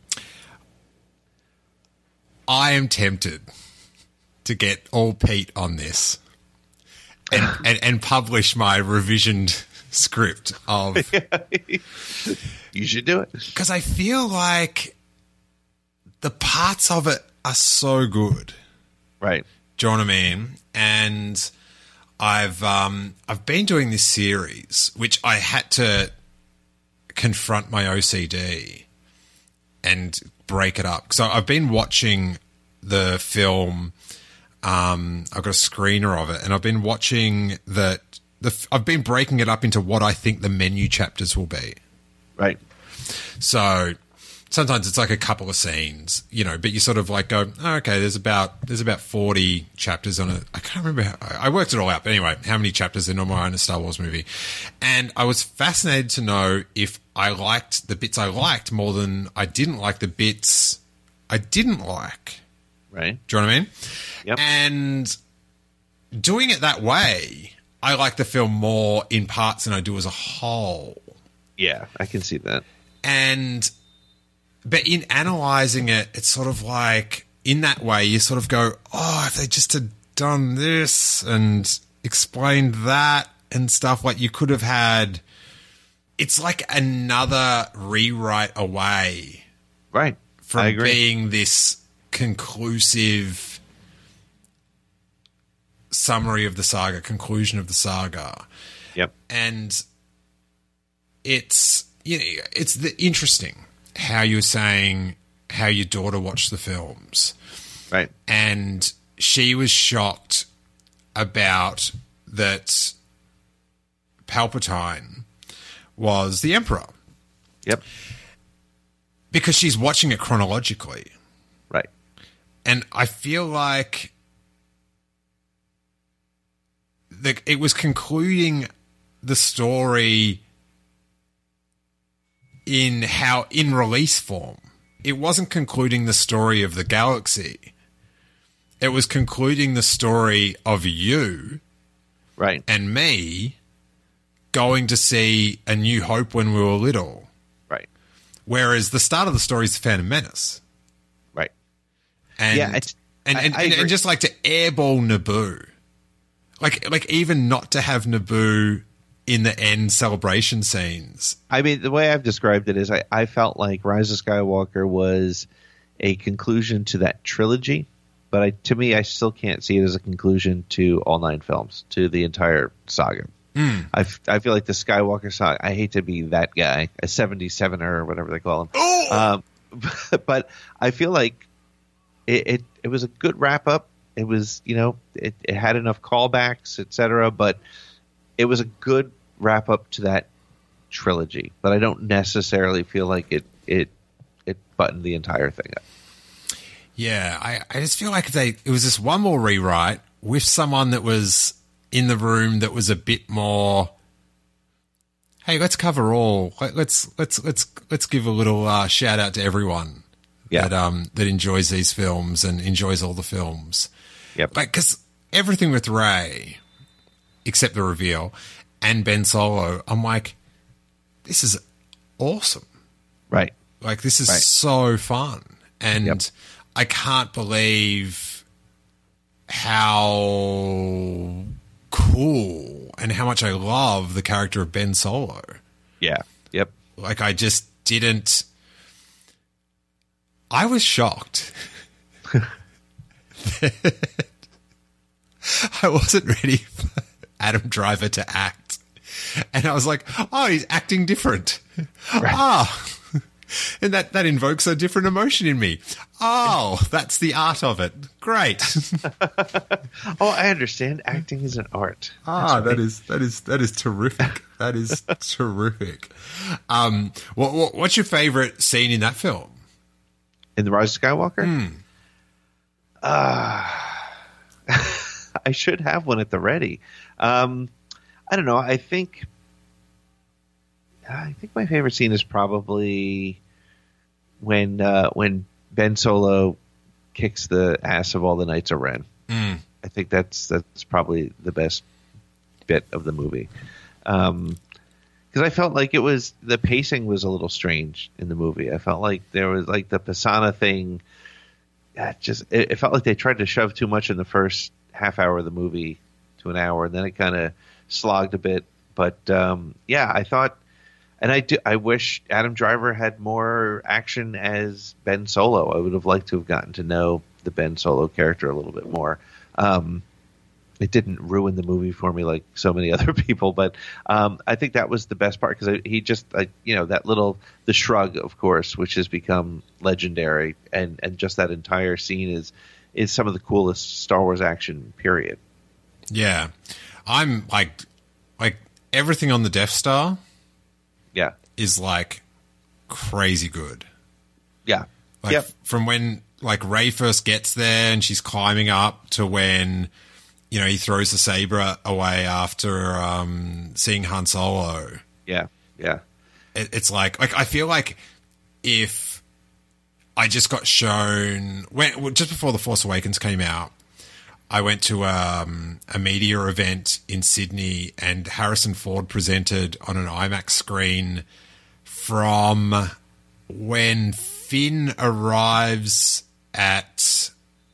I am tempted to get all Pete on this and, and, and publish my revisioned script of... You should do it. Because I feel like the parts of it are so good. Right. Do you know what I mean? And I've um, I've been doing this series, which I had to confront my O C D and break it up. So I've been watching the film. Um, I've got a screener of it, and I've been watching that. The I've been breaking it up into what I think the menu chapters will be. Right. So sometimes it's like a couple of scenes, you know, but you sort of like go, oh, okay, there's about there's about forty chapters on it. I can't remember. How, I worked it all out, but anyway, how many chapters there normally are in a Star Wars movie? And I was fascinated to know if I liked the bits I liked more than I didn't like the bits I didn't like. Right. Do you know what I mean? Yep. And doing it that way, I like the film more in parts than I do as a whole. Yeah, I can see that. And, but in analysing it, it's sort of like, in that way, you sort of go, oh, if they just had done this and explained that and stuff, like you could have had, it's like another rewrite away. Right. From I agree. being this conclusive summary of the saga, conclusion of the saga. Yep. And it's, you know, it's the interesting how you're saying how your daughter watched the films. Right. And she was shocked about that Palpatine was the Emperor. Yep. Because she's watching it chronologically. Right. And I feel like the, it was concluding the story in how in release form. It wasn't concluding the story of the galaxy. It was concluding the story of you, right, and me going to see A New Hope when we were little. Right. Whereas the start of the story is the Phantom Menace. Right. And yeah, it's, and, I, and, I and, agree. and just like to airball Naboo. Like like even not to have Naboo in the end celebration scenes. I mean, the way I've described it is I, I felt like Rise of Skywalker was a conclusion to that trilogy, but I, to me, I still can't see it as a conclusion to all nine films, to the entire saga. Mm. I, f- I feel like the Skywalker saga, I hate to be that guy, a seventy-sevener or whatever they call him. Oh! Um, but I feel like it, it, it was a good wrap up. It was, you know, it, it had enough callbacks, et cetera, but it was a good wrap up to that trilogy, but I don't necessarily feel like it it it buttoned the entire thing up. Yeah, I, I just feel like if they it was just one more rewrite with someone that was in the room that was a bit more, hey, let's cover all. Let, let's let's let's let's give a little uh, shout out to everyone Yeah. that um that enjoys these films and enjoys all the films. Yep. Like, because everything with Rey, except the reveal, and Ben Solo, I'm like, this is awesome. Right. Like, this is Right. so fun. And Yep. I can't believe how cool and how much I love the character of Ben Solo. Yeah. Yep. Like, I just didn't... I was shocked. I wasn't ready for Adam Driver to act. And I was like, oh, he's acting different. Right. Ah, and that, that invokes a different emotion in me. Oh, that's the art of it. Great. Oh, I understand. Acting is an art. Ah, that is that is that is terrific. That is terrific. Um, what, what what's your favorite scene in that film? In the Rise of Skywalker? Hmm. Uh, I should have one at the ready. Um, I don't know. I think I think my favorite scene is probably when uh, when Ben Solo kicks the ass of all the Knights of Ren. Mm. I think that's that's probably the best bit of the movie. Um, because I felt like it was the pacing was a little strange in the movie. I felt like there was like the Pisana thing. Yeah, just it, it felt like they tried to shove too much in the first half hour of the movie to an hour, and then it kind of slogged a bit. But um, yeah, I thought, and I do, I wish Adam Driver had more action as Ben Solo. I would have liked to have gotten to know the Ben Solo character a little bit more. Um, It didn't ruin the movie for me like so many other people, but um, I think that was the best part because he just, like, you know, that little the shrug, of course, which has become legendary, and, and just that entire scene is is some of the coolest Star Wars action. Period. Yeah, I'm like like everything on the Death Star. Yeah, is like crazy good. Yeah, like yep. From when like Rey first gets there and she's climbing up to when, you know, he throws the saber away after um, seeing Han Solo. Yeah, yeah. It, it's like, like I feel like if I just got shown when well, just before The Force Awakens came out, I went to um, a media event in Sydney, and Harrison Ford presented on an IMAX screen from when Finn arrives at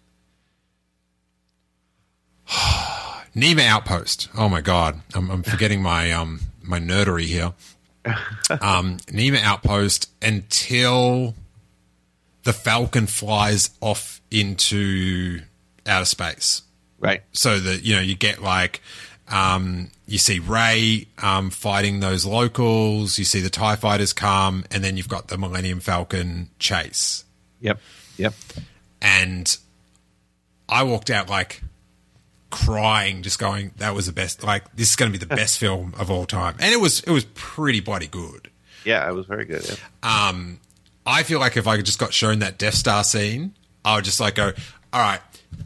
Nima Outpost. Oh my God, I'm, I'm forgetting my um my nerdery here. Um, Nima Outpost until the Falcon flies off into outer space. Right. So that, you know, you get like um, you see Rey um, fighting those locals. You see the TIE fighters come, and then you've got the Millennium Falcon chase. Yep. Yep. And I walked out like crying, just going, that was the best. Like, this is going to be the best film of all time. And it was, it was pretty bloody good. Yeah, it was very good. Yeah. Um, I feel like if I just got shown that Death Star scene, I would just like go, all right,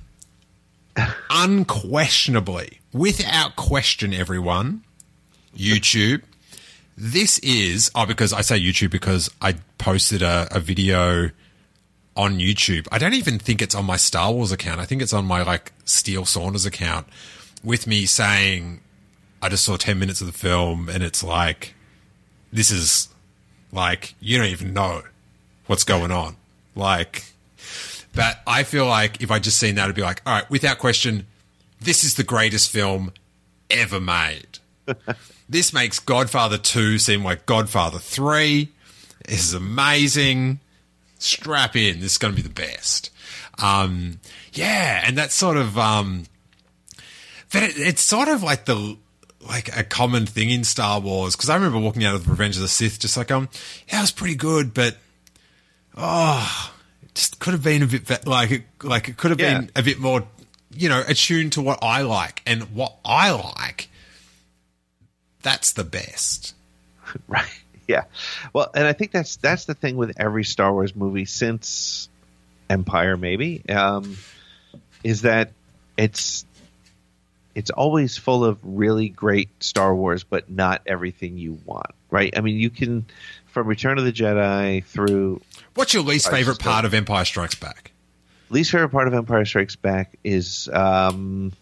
unquestionably, without question, everyone, YouTube, this is, oh, because I say YouTube because I posted a, a video on YouTube. I don't even think it's on my Star Wars account. I think it's on my like Steele Saunders account with me saying, I just saw ten minutes of the film and it's like, this is like, you don't even know what's going on. Like, but I feel like if I just seen that, it'd be like, all right, without question, this is the greatest film ever made. This makes Godfather two seem like Godfather three. This is amazing. Strap in. This is going to be the best. Um, yeah, and that's sort of, um, but it, it's sort of like the like a common thing in Star Wars, because I remember walking out of Revenge of the Sith just like, um, yeah, it was pretty good, but oh, it just could have been a bit be- like it, like it could have Yeah. been a bit more, you know, attuned to what I like, and what I like, that's the best. Right. Yeah. Well, and I think that's that's the thing with every Star Wars movie since Empire, maybe, um, is that it's it's always full of really great Star Wars, but not everything you want, right? I mean, you can, from Return of the Jedi through... What's your least I favorite just part don't- of Empire Strikes Back? Least favorite part of Empire Strikes Back is... Um,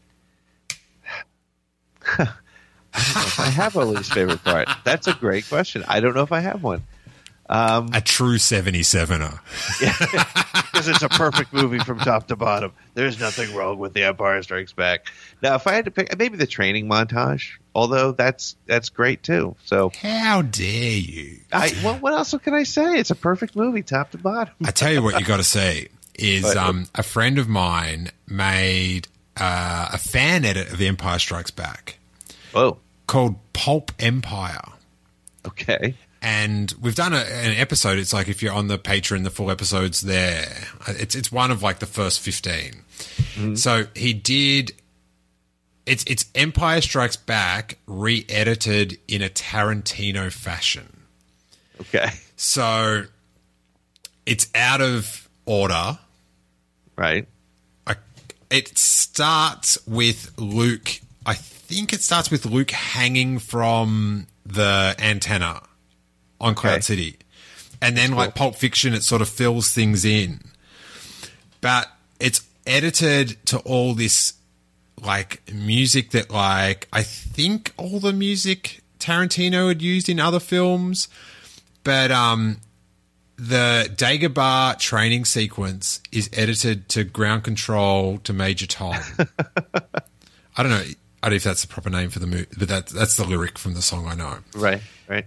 I don't know if I have a least favorite part. That's a great question. I don't know if I have one. Um, A true seventy-sevener. because it's a perfect movie from top to bottom. There's nothing wrong with The Empire Strikes Back. Now, if I had to pick, maybe the training montage, although that's that's great too. So, How dare you? I well, what else can I say? It's a perfect movie, top to bottom. I tell you what you got to see is What? um, a friend of mine made uh, a fan edit of The Empire Strikes Back Oh, called Pulp Empire. okay. And we've done a, an episode. It's like if you're on the Patreon, the full episode's there. It's it's one of like the first fifteen. Mm-hmm. So he did. It's it's Empire Strikes Back re-edited in a Tarantino fashion. Okay. So it's out of order. Right. I, it starts with Luke, I think it starts with Luke hanging from the antenna on Cloud Okay. City. And then, That's like cool. Pulp Fiction, it sort of fills things in. But it's edited to all this, like, music that, like, I think all the music Tarantino had used in other films. But um, the Dagobah training sequence is edited to Ground Control to Major Tom. I don't know. I don't know if that's the proper name for the movie, but that, that's the lyric from the song I know. Right, right.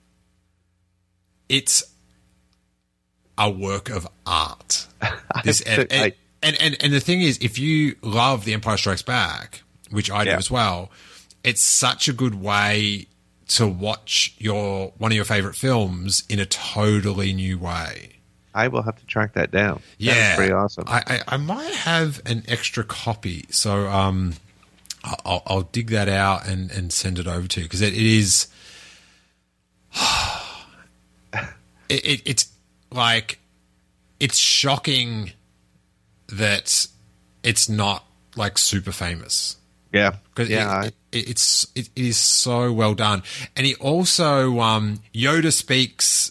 It's a work of art. This, and, I- and, and, and, and the thing is, if you love The Empire Strikes Back, which I do Yeah. as well, it's such a good way to watch your one of your favorite films in a totally new way. I will have to track that down. Yeah, That's pretty awesome. I, I, I might have an extra copy, so um, I'll, I'll dig that out and, and send it over to you because it, it is. it, it, it's like it's shocking that it's not like super famous. yeah, Because yeah. it, it, it's it, it is so well done, and he also um, Yoda speaks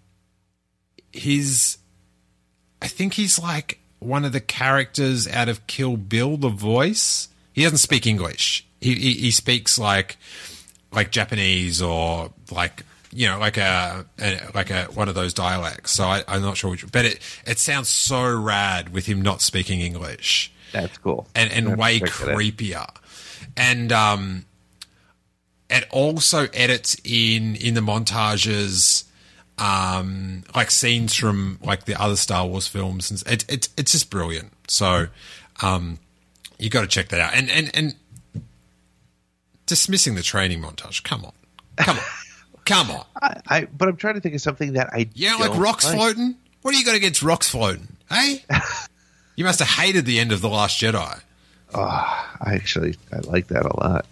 his. I think he's like one of the characters out of Kill Bill. The voice he doesn't speak English. He he, he speaks like like Japanese or like you know like a, a like a one of those dialects. So I, I'm not sure which, but it it sounds so rad with him not speaking English. That's cool. and, and I'll have way to check that out. creepier. And um, it also edits in in the montages, um, like scenes from like the other Star Wars films, and it, it, it's just brilliant. So um, you got to check that out. And and and dismissing the training montage. Come on, come on, come on. I, I, but I'm trying to think of something that I Yeah, don't like rocks like. floating. What do you got against rocks floating? Hey, you must have hated the end of The Last Jedi. Oh, I actually I like that a lot.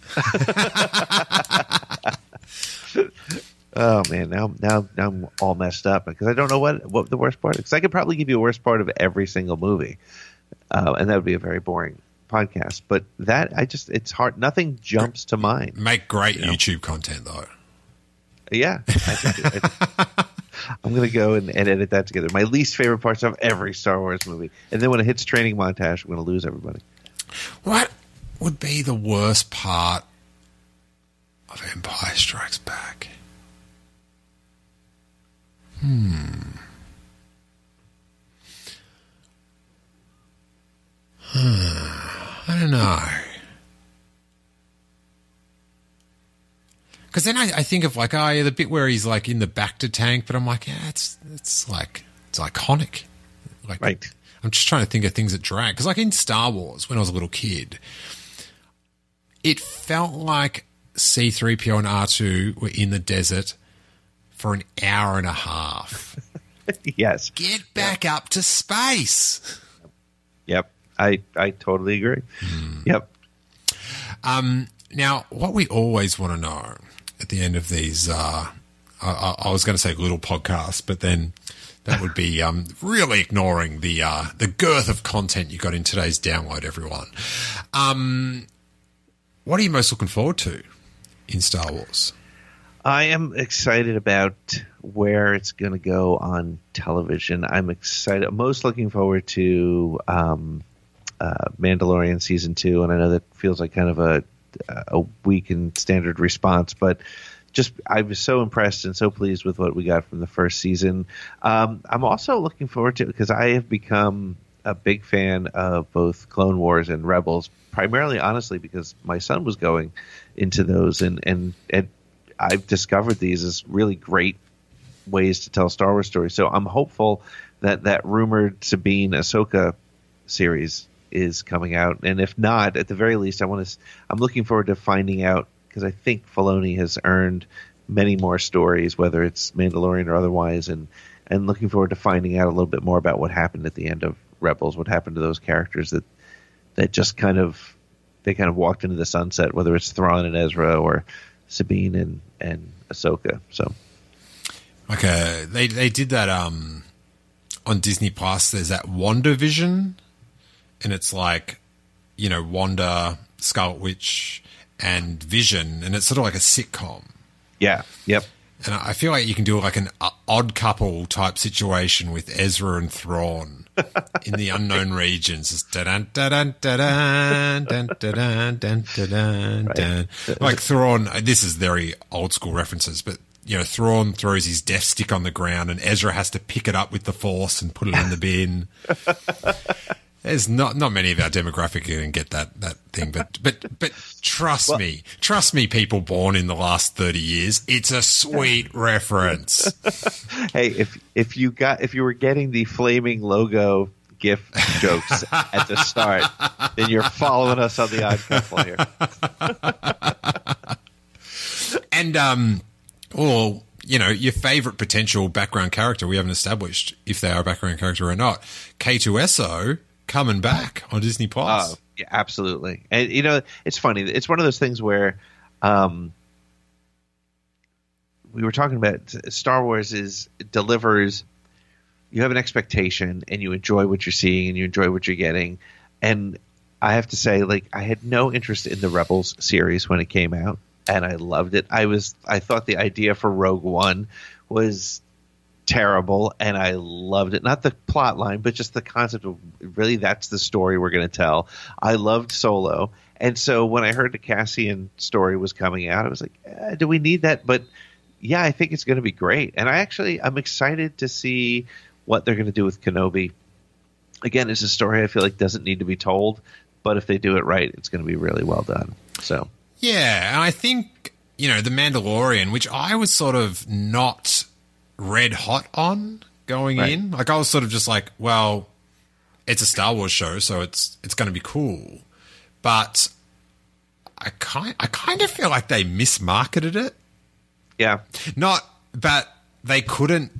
Oh man, now now now I'm all messed up because I don't know what what the worst part is. Because I could probably give you a worst part of every single movie, uh, and that would be a very boring podcast. But that I just it's hard. Nothing jumps to mind. Make great YouTube content though. Yeah, I think it, I, I'm gonna go and, and edit that together. My least favorite parts of every Star Wars movie, and then when it hits training montage, I'm gonna lose everybody. What would be the worst part of Empire Strikes Back? Hmm. I don't know. Because then I, I think of like, oh yeah, the bit where he's like in the Bacta tank, but I'm like, yeah, it's it's like it's iconic. Like, Right. I'm just trying to think of things that drag. Because like in Star Wars, when I was a little kid, it felt like C three P O and R two were in the desert for an hour and a half. Yes. Get back up to space. Yep. I I totally agree. Yep. Um, now, what we always want to know at the end of these, uh, I, I was going to say little podcasts, but then that would be um, really ignoring the uh, the girth of content you got in today's download, everyone. Um, what are you most looking forward to in Star Wars? I am excited about where it's going to go on television. I'm excited. I'm most looking forward to um, uh, Mandalorian season two, and I know that feels like kind of a a weak and standard response, but just I was so impressed and so pleased with what we got from the first season. Um, I'm also looking forward to because I have become a big fan of both Clone Wars and Rebels, primarily, honestly, because my son was going into those, and and and I've discovered these as really great ways to tell Star Wars stories. So I'm hopeful that that rumored Sabine Ahsoka series is coming out, and if not, at the very least, I want to. I'm looking forward to finding out because I think Filoni has earned many more stories, whether it's Mandalorian or otherwise, and and looking forward to finding out a little bit more about what happened at the end of Rebels, what happened to those characters that that just kind of they kind of walked into the sunset, whether it's Thrawn and Ezra or Sabine and and Ahsoka. So, Okay, they they did that um, on Disney Plus. There's that WandaVision, and it's like, you know, Wanda, Scarlet Witch, and Vision, and it's sort of like a sitcom. Yeah. Yep. And I feel like you can do like an uh, odd couple type situation with Ezra and Thrawn in the unknown regions. Just da-dun, da-dun, da-dun, dun, da-dun, dun, da-dun, dun. Like Thrawn, this is very old school references, but you know, Thrawn throws his death stick on the ground and Ezra has to pick it up with the Force and put it in the bin. There's not not many of our demographic who can get that that thing, but but but trust well, me, trust me, people born in the last thirty years, it's a sweet reference. Hey, if if you got if you were getting the flaming logo GIF jokes at the start, then you're following us on the Odd Couple here. And um, well, you know, your favorite potential background character we haven't established if they are a background character or not. K two S O. Coming back on Disney Plus. Oh, yeah, absolutely. And, you know, it's funny. It's one of those things where um, we were talking about Star Wars is delivers – you have an expectation and you enjoy what you're seeing and you enjoy what you're getting. And I have to say, like, I had no interest in the Rebels series when it came out, and I loved it. I was – I thought the idea for Rogue One was – terrible, and I loved it. Not the plot line, but just the concept of really that's the story we're going to tell. I loved Solo, and so when I heard the Cassian story was coming out, I was like, eh, do we need that? But yeah, I think it's going to be great, and I actually I'm excited to see what they're going to do with Kenobi. Again, it's a story I feel like doesn't need to be told, but if they do it right, it's going to be really well done. So yeah, and I think you know the Mandalorian, which I was sort of not red hot on going right. in. Like I was sort of just like, well, it's a Star Wars show, so it's it's going to be cool. But I kind I kind of feel like they mismarketed it. Yeah. Not, but they couldn't.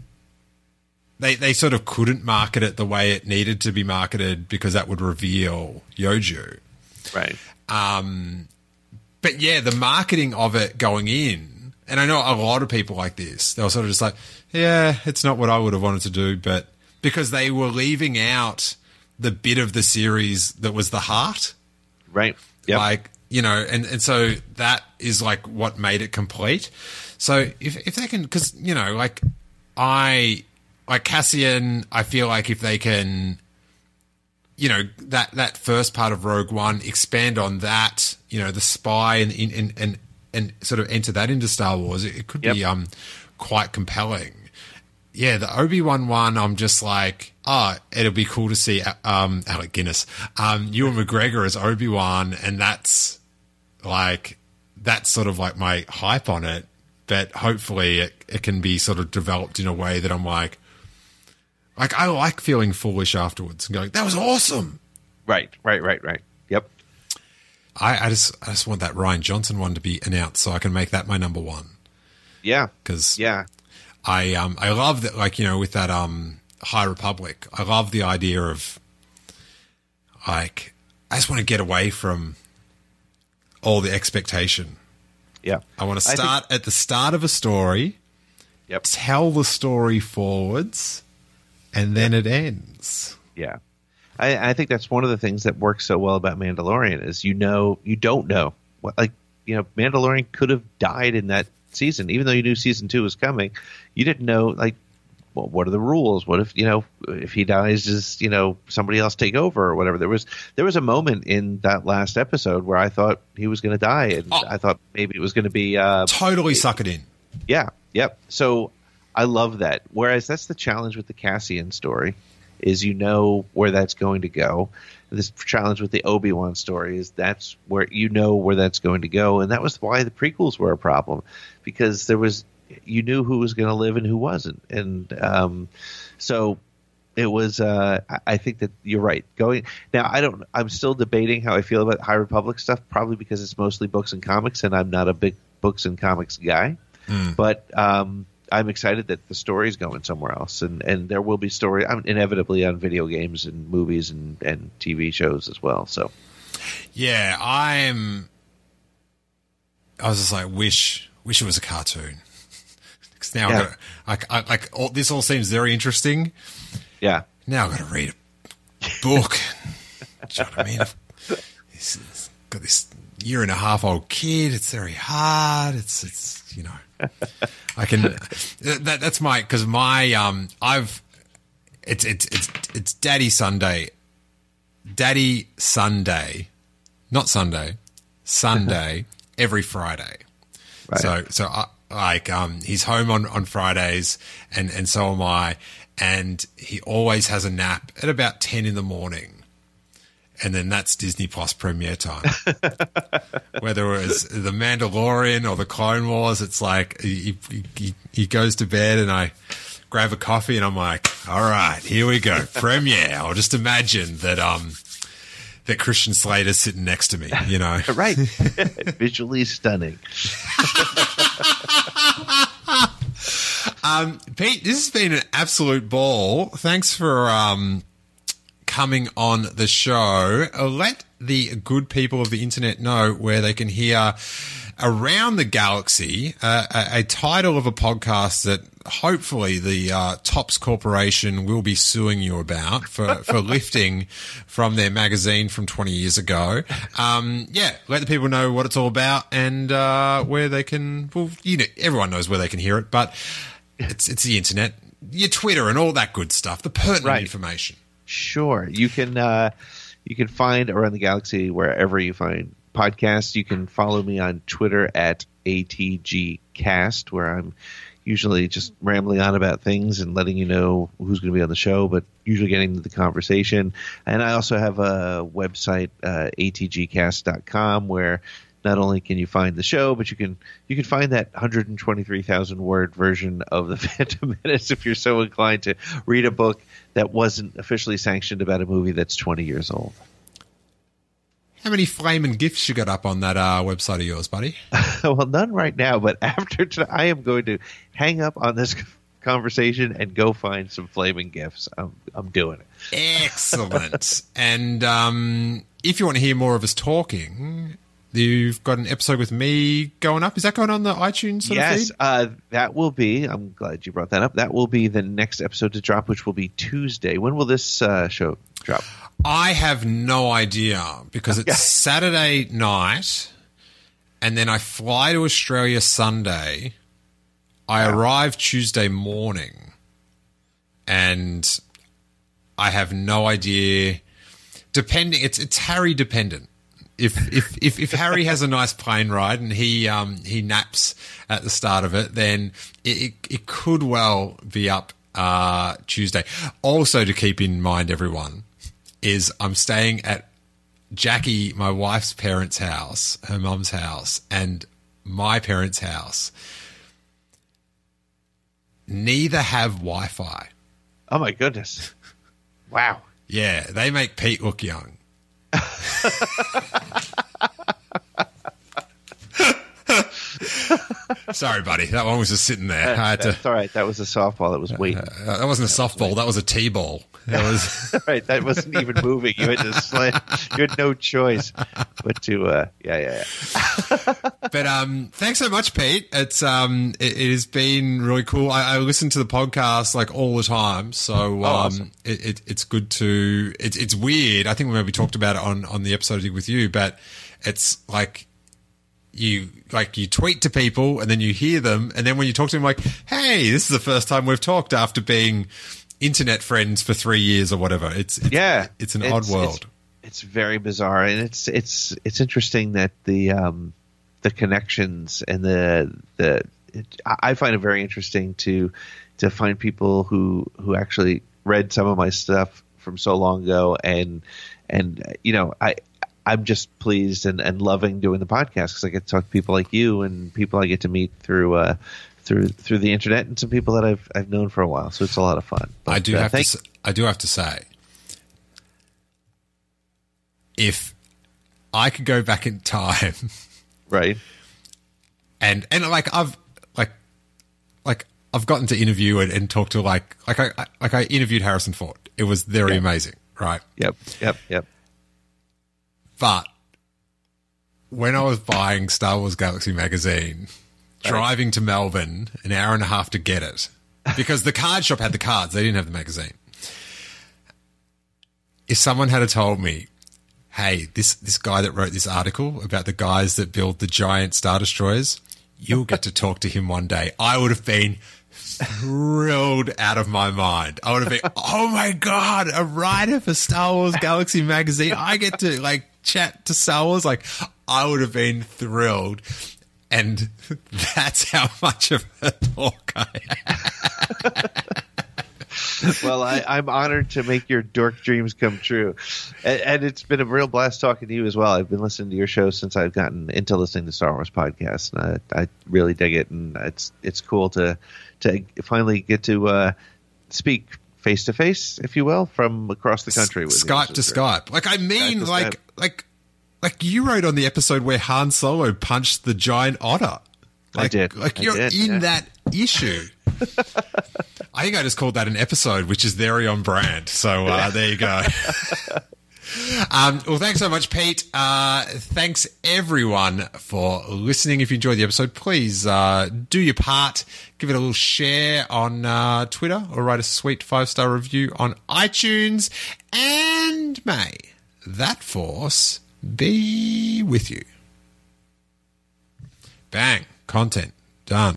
They they sort of couldn't market it the way it needed to be marketed because that would reveal Yoju. Right. Um. But yeah, the marketing of it going in, and I know a lot of people like this. They were sort of just like, yeah, it's not what I would have wanted to do, but because they were leaving out the bit of the series that was the heart. Right. Yep. Like, you know, and, and so that is like what made it complete. So if if they can, because, you know, like I, like Cassian, I feel like if they can, you know, that, that first part of Rogue One, expand on that, you know, the spy and, and, and, and sort of enter that into Star Wars, it, it could yep. be um quite compelling. Yeah, the Obi-Wan one, I'm just like, oh, it'll be cool to see um, Alec Guinness, um, Ewan McGregor as Obi-Wan, and that's like, that's sort of like my hype on it. But hopefully it, it can be sort of developed in a way that I'm like, like I like feeling foolish afterwards and going, that was awesome. Right, right, right, right. Yep. I, I just, I just want that Rian Johnson one to be announced so I can make that my number one. Yeah, because yeah. I um I love that, like, you know, with that um High Republic, I love the idea of like I just want to get away from all the expectation. Yeah, I want to start think- at the start of a story. Yep. Tell the story forwards, and then yep. it ends. Yeah, I, I think that's one of the things that works so well about Mandalorian is you know you don't know what, like, you know, Mandalorian could have died in that season, even though you knew season two was coming. You didn't know, like, well, what are the rules? What if, you know, if he dies, does, you know, somebody else take over or whatever? There was there was a moment in that last episode where I thought he was going to die, and oh. I thought maybe it was going to be uh, totally suck it in. Yeah, yep. So I love that. Whereas that's the challenge with the Cassian story, is you know where that's going to go. This challenge with the Obi-Wan story is that's where you know where that's going to go, and that was why the prequels were a problem, because there was you knew who was going to live and who wasn't, and um, so it was. Uh, I think that you're right. Going now, I don't. I'm still debating how I feel about High Republic stuff, probably because it's mostly books and comics, and I'm not a big books and comics guy. Mm. But um, I'm excited that the story is going somewhere else, and, and there will be story um, inevitably on video games and movies and, and T V shows as well. So, yeah, I'm. I was just like, wish, wish it was a cartoon. Because now, yeah. I've got, like, I, like all, this all seems very interesting. Yeah. Now I've got to read a book. Do you know what I mean? It's, it's got this year and a half old kid. It's very hard. It's, it's you know, I can, that, that's my, because my, um, I've, it's, it's, it's, it's Daddy Sunday, Daddy Sunday, not Sunday, Sunday, every Friday. Right. So, so I, like, um, he's home on, on Fridays and, and so am I. And he always has a nap at about ten in the morning. And then that's Disney Plus premiere time. Whether it was The Mandalorian or The Clone Wars, it's like he, he, he goes to bed and I grab a coffee and I'm like, all right, here we go, premiere. I'll just imagine that um that Christian Slater's sitting next to me, you know. Right. Visually stunning. um, Pete, this has been an absolute ball. Thanks for um. coming on the show. Let the good people of the internet know where they can hear Around the Galaxy, uh, a, a title of a podcast that hopefully the uh, Topps Corporation will be suing you about for, for lifting from their magazine from twenty years ago. Um, yeah, let the people know what it's all about and uh, where they can, well, you know, everyone knows where they can hear it, but it's, it's the internet, your Twitter and all that good stuff, the pertinent right. information. Sure. You can uh, you can find Around the Galaxy wherever you find podcasts. You can follow me on Twitter at A T G Cast, where I'm usually just rambling on about things and letting you know who's going to be on the show, but usually getting to the conversation. And I also have a website, uh, A T G cast dot com, where not only can you find the show, but you can you can find that one hundred twenty-three thousand word version of the Phantom Menace if you're so inclined to read a book that wasn't officially sanctioned about a movie that's twenty years old. How many flaming gifts you got up on that uh, website of yours, buddy? Well, none right now, but after tonight, I am going to hang up on this conversation and go find some flaming gifts. I'm, I'm doing it. Excellent. And um, if you want to hear more of us talking, you've got an episode with me going up. Is that going on the iTunes sort yes, of feed? Yes, uh, that will be. I'm glad you brought that up. That will be the next episode to drop, which will be Tuesday. When will this uh, show drop? I have no idea because it's yeah. Saturday night and then I fly to Australia Sunday. I wow. arrive Tuesday morning and I have no idea. Depending, it's it's Harry dependent. If if if if Harry has a nice plane ride and he um he naps at the start of it, then it it, it could well be up uh, Tuesday. Also, to keep in mind, everyone, is I'm staying at Jackie, my wife's parents' house, her mum's house, and my parents' house. Neither have Wi-Fi. Oh my goodness! Wow. Yeah, they make Pete look young. Sorry, buddy. That one was just sitting there. That, I had that's to, all right. That was a softball. That was waiting. Uh, that wasn't a softball. That was a T-ball. That was right. That wasn't even moving. You had to slam. You had no choice but to. Uh, yeah, yeah, yeah. But um, thanks so much, Pete. It's um, it, it has been really cool. I, I listen to the podcast like all the time, so um, oh, awesome. it, it, it's good to. It's it's weird. I think we maybe talked about it on on the episode with you, but it's like. You like you tweet to people and then you hear them and then when you talk to them like, hey, this is the first time we've talked after being internet friends for three years or whatever. It's, it's yeah, it's an it's, odd world. It's, it's very bizarre and it's it's it's interesting that the um the connections and the the it, I find it very interesting to to find people who who actually read some of my stuff from so long ago and and you know I. I'm just pleased and, and loving doing the podcast because I get to talk to people like you and people I get to meet through uh, through through the internet and some people that I've I've known for a while. So it's a lot of fun. But, I do uh, have thank- to I do have to say, if I could go back in time, right, and and like I've like like I've gotten to interview and, and talk to like like I like I interviewed Harrison Ford. It was very yep. amazing, right? Yep, yep, yep. But when I was buying Star Wars Galaxy magazine, driving to Melbourne, an hour and a half to get it, because the card shop had the cards, they didn't have the magazine. If someone had told me hey, this, this guy that wrote this article about the guys that build the giant Star Destroyers, you'll get to talk to him one day. I would have been thrilled out of my mind. I would have been, oh my God, a writer for Star Wars Galaxy magazine. I get to like chat to Star Wars. Like, I would have been thrilled. And that's how much of a talk I am. Well, I, I'm honored to make your dork dreams come true. And, and it's been a real blast talking to you as well. I've been listening to your show since I've gotten into listening to Star Wars podcasts. And I, I really dig it. And it's it's cool to to finally get to uh, speak face to face, if you will, from across the country. With Skype you. to Skype. Like, I mean, like, Skype. like, like you wrote on the episode where Han Solo punched the giant otter. Like, I did. Like, I you're did, in yeah. that issue. I think I just called that an episode, which is very on brand. So uh, there you go. um, well, thanks so much, Pete. Uh, thanks, everyone, for listening. If you enjoyed the episode, please uh, do your part. Give it a little share on uh, Twitter or write a sweet five-star review on iTunes. And may that force be with you. Bang. Content. Done.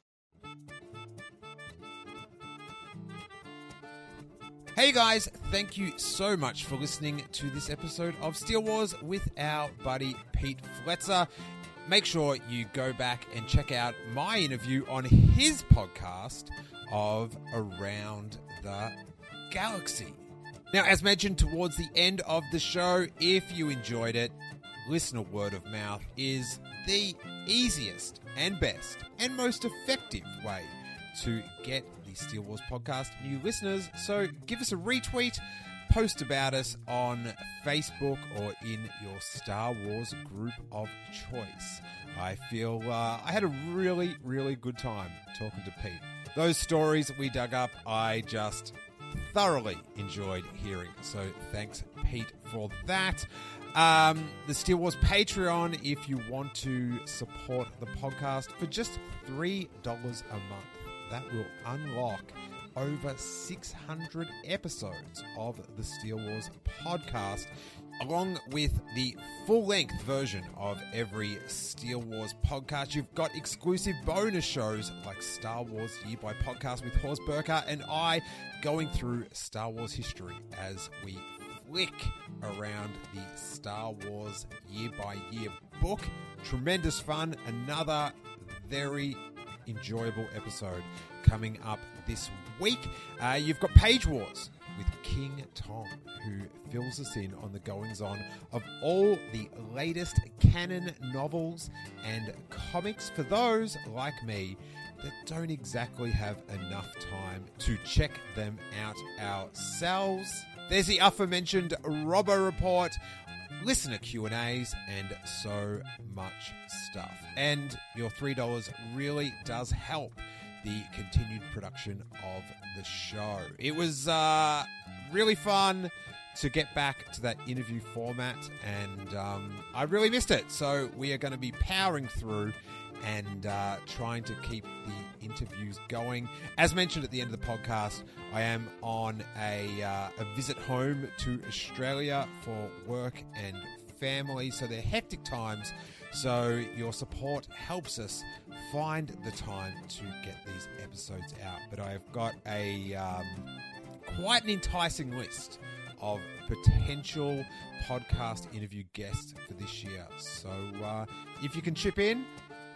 Hey guys, thank you so much for listening to this episode of Steele Wars with our buddy Pete Fletzer. Make sure you go back and check out my interview on his podcast of Around the Galaxy. Now, as mentioned towards the end of the show, if you enjoyed it, listener word of mouth is the easiest and best and most effective way to get the Steele Wars podcast new listeners. So give us a retweet, post about us on Facebook or in your Star Wars group of choice. I feel uh, I had a really, really good time talking to Pete. Those stories that we dug up, I just thoroughly enjoyed hearing. So thanks, Pete, for that. Um, the Steele Wars Patreon, if you want to support the podcast for just three dollars a month. That will unlock over six hundred episodes of the Steele Wars podcast, along with the full-length version of every Steele Wars podcast. You've got exclusive bonus shows like Star Wars Year by Podcast with Horst Burka and I going through Star Wars history as we flick around the Star Wars Year by Year book. Tremendous fun. Another very enjoyable episode coming up this week. Uh, you've got Page Wars with King Tom, who fills us in on the goings-on of all the latest canon novels and comics for those, like me, that don't exactly have enough time to check them out ourselves. There's the aforementioned Robbo Report, listener Q and A's, and so much stuff. And your three dollars really does help the continued production of the show. It was uh, really fun to get back to that interview format, and um, I really missed it. So we are going to be powering through and uh, trying to keep the interviews going. As mentioned at the end of the podcast, I am on a, uh, a visit home to Australia for work and family, so they're hectic times. So your support helps us find the time to get these episodes out. But I have got a um, quite an enticing list of potential podcast interview guests for this year. So uh, if you can chip in,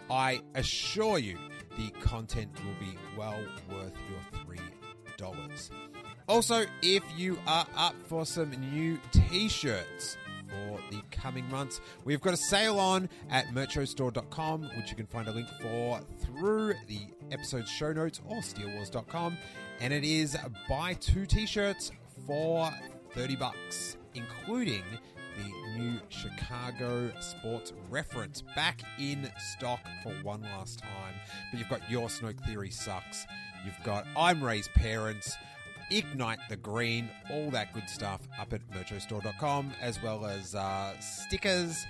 I assure you the content will be well worth your three dollars. Also, if you are up for some new t-shirts for the coming months, we've got a sale on at mercho store dot com, which you can find a link for through the episode show notes or steele wars dot com, and it is buy two t-shirts for thirty bucks, including the new Chicago Sports Reference back in stock for one last time. But you've got Your Snoke Theory Sucks, you've got I'm Ray's Parents, Ignite the Green, all that good stuff up at mercho store dot com, as well as uh, stickers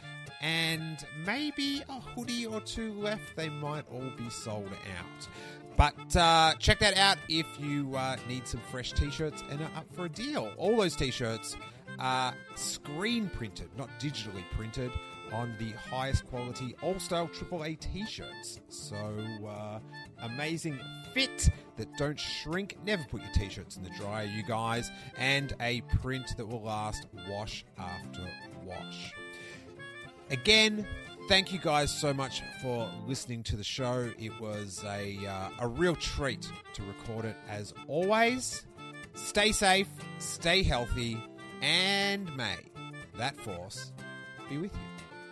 and maybe a hoodie or two left. They might all be sold out. But uh, check that out if you uh, need some fresh t-shirts and are up for a deal. All those t-shirts are screen printed, not digitally printed, on the highest quality all-style triple A t-shirts. So, uh, amazing fit that don't shrink. Never put your t-shirts in the dryer, you guys. And a print that will last wash after wash. Again, thank you guys so much for listening to the show. It was a, uh, a real treat to record it as always. Stay safe, stay healthy, and may that force be with you.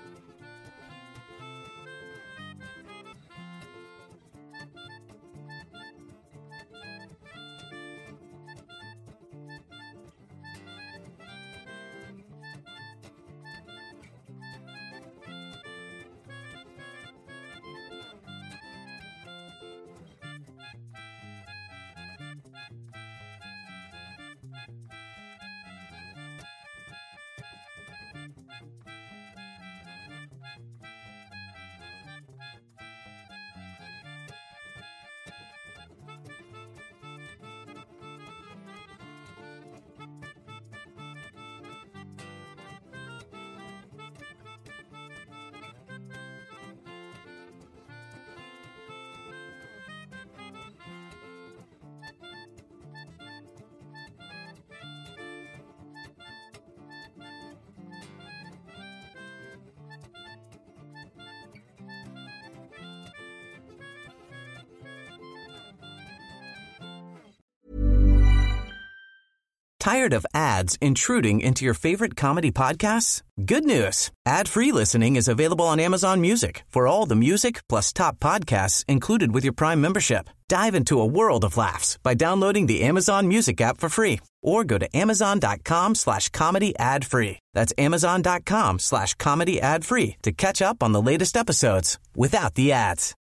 Tired of ads intruding into your favorite comedy podcasts? Good news. Ad-free listening is available on Amazon Music for all the music plus top podcasts included with your Prime membership. Dive into a world of laughs by downloading the Amazon Music app for free or go to amazon.com slash comedy ad free. That's amazon.com slash comedy ad free to catch up on the latest episodes without the ads.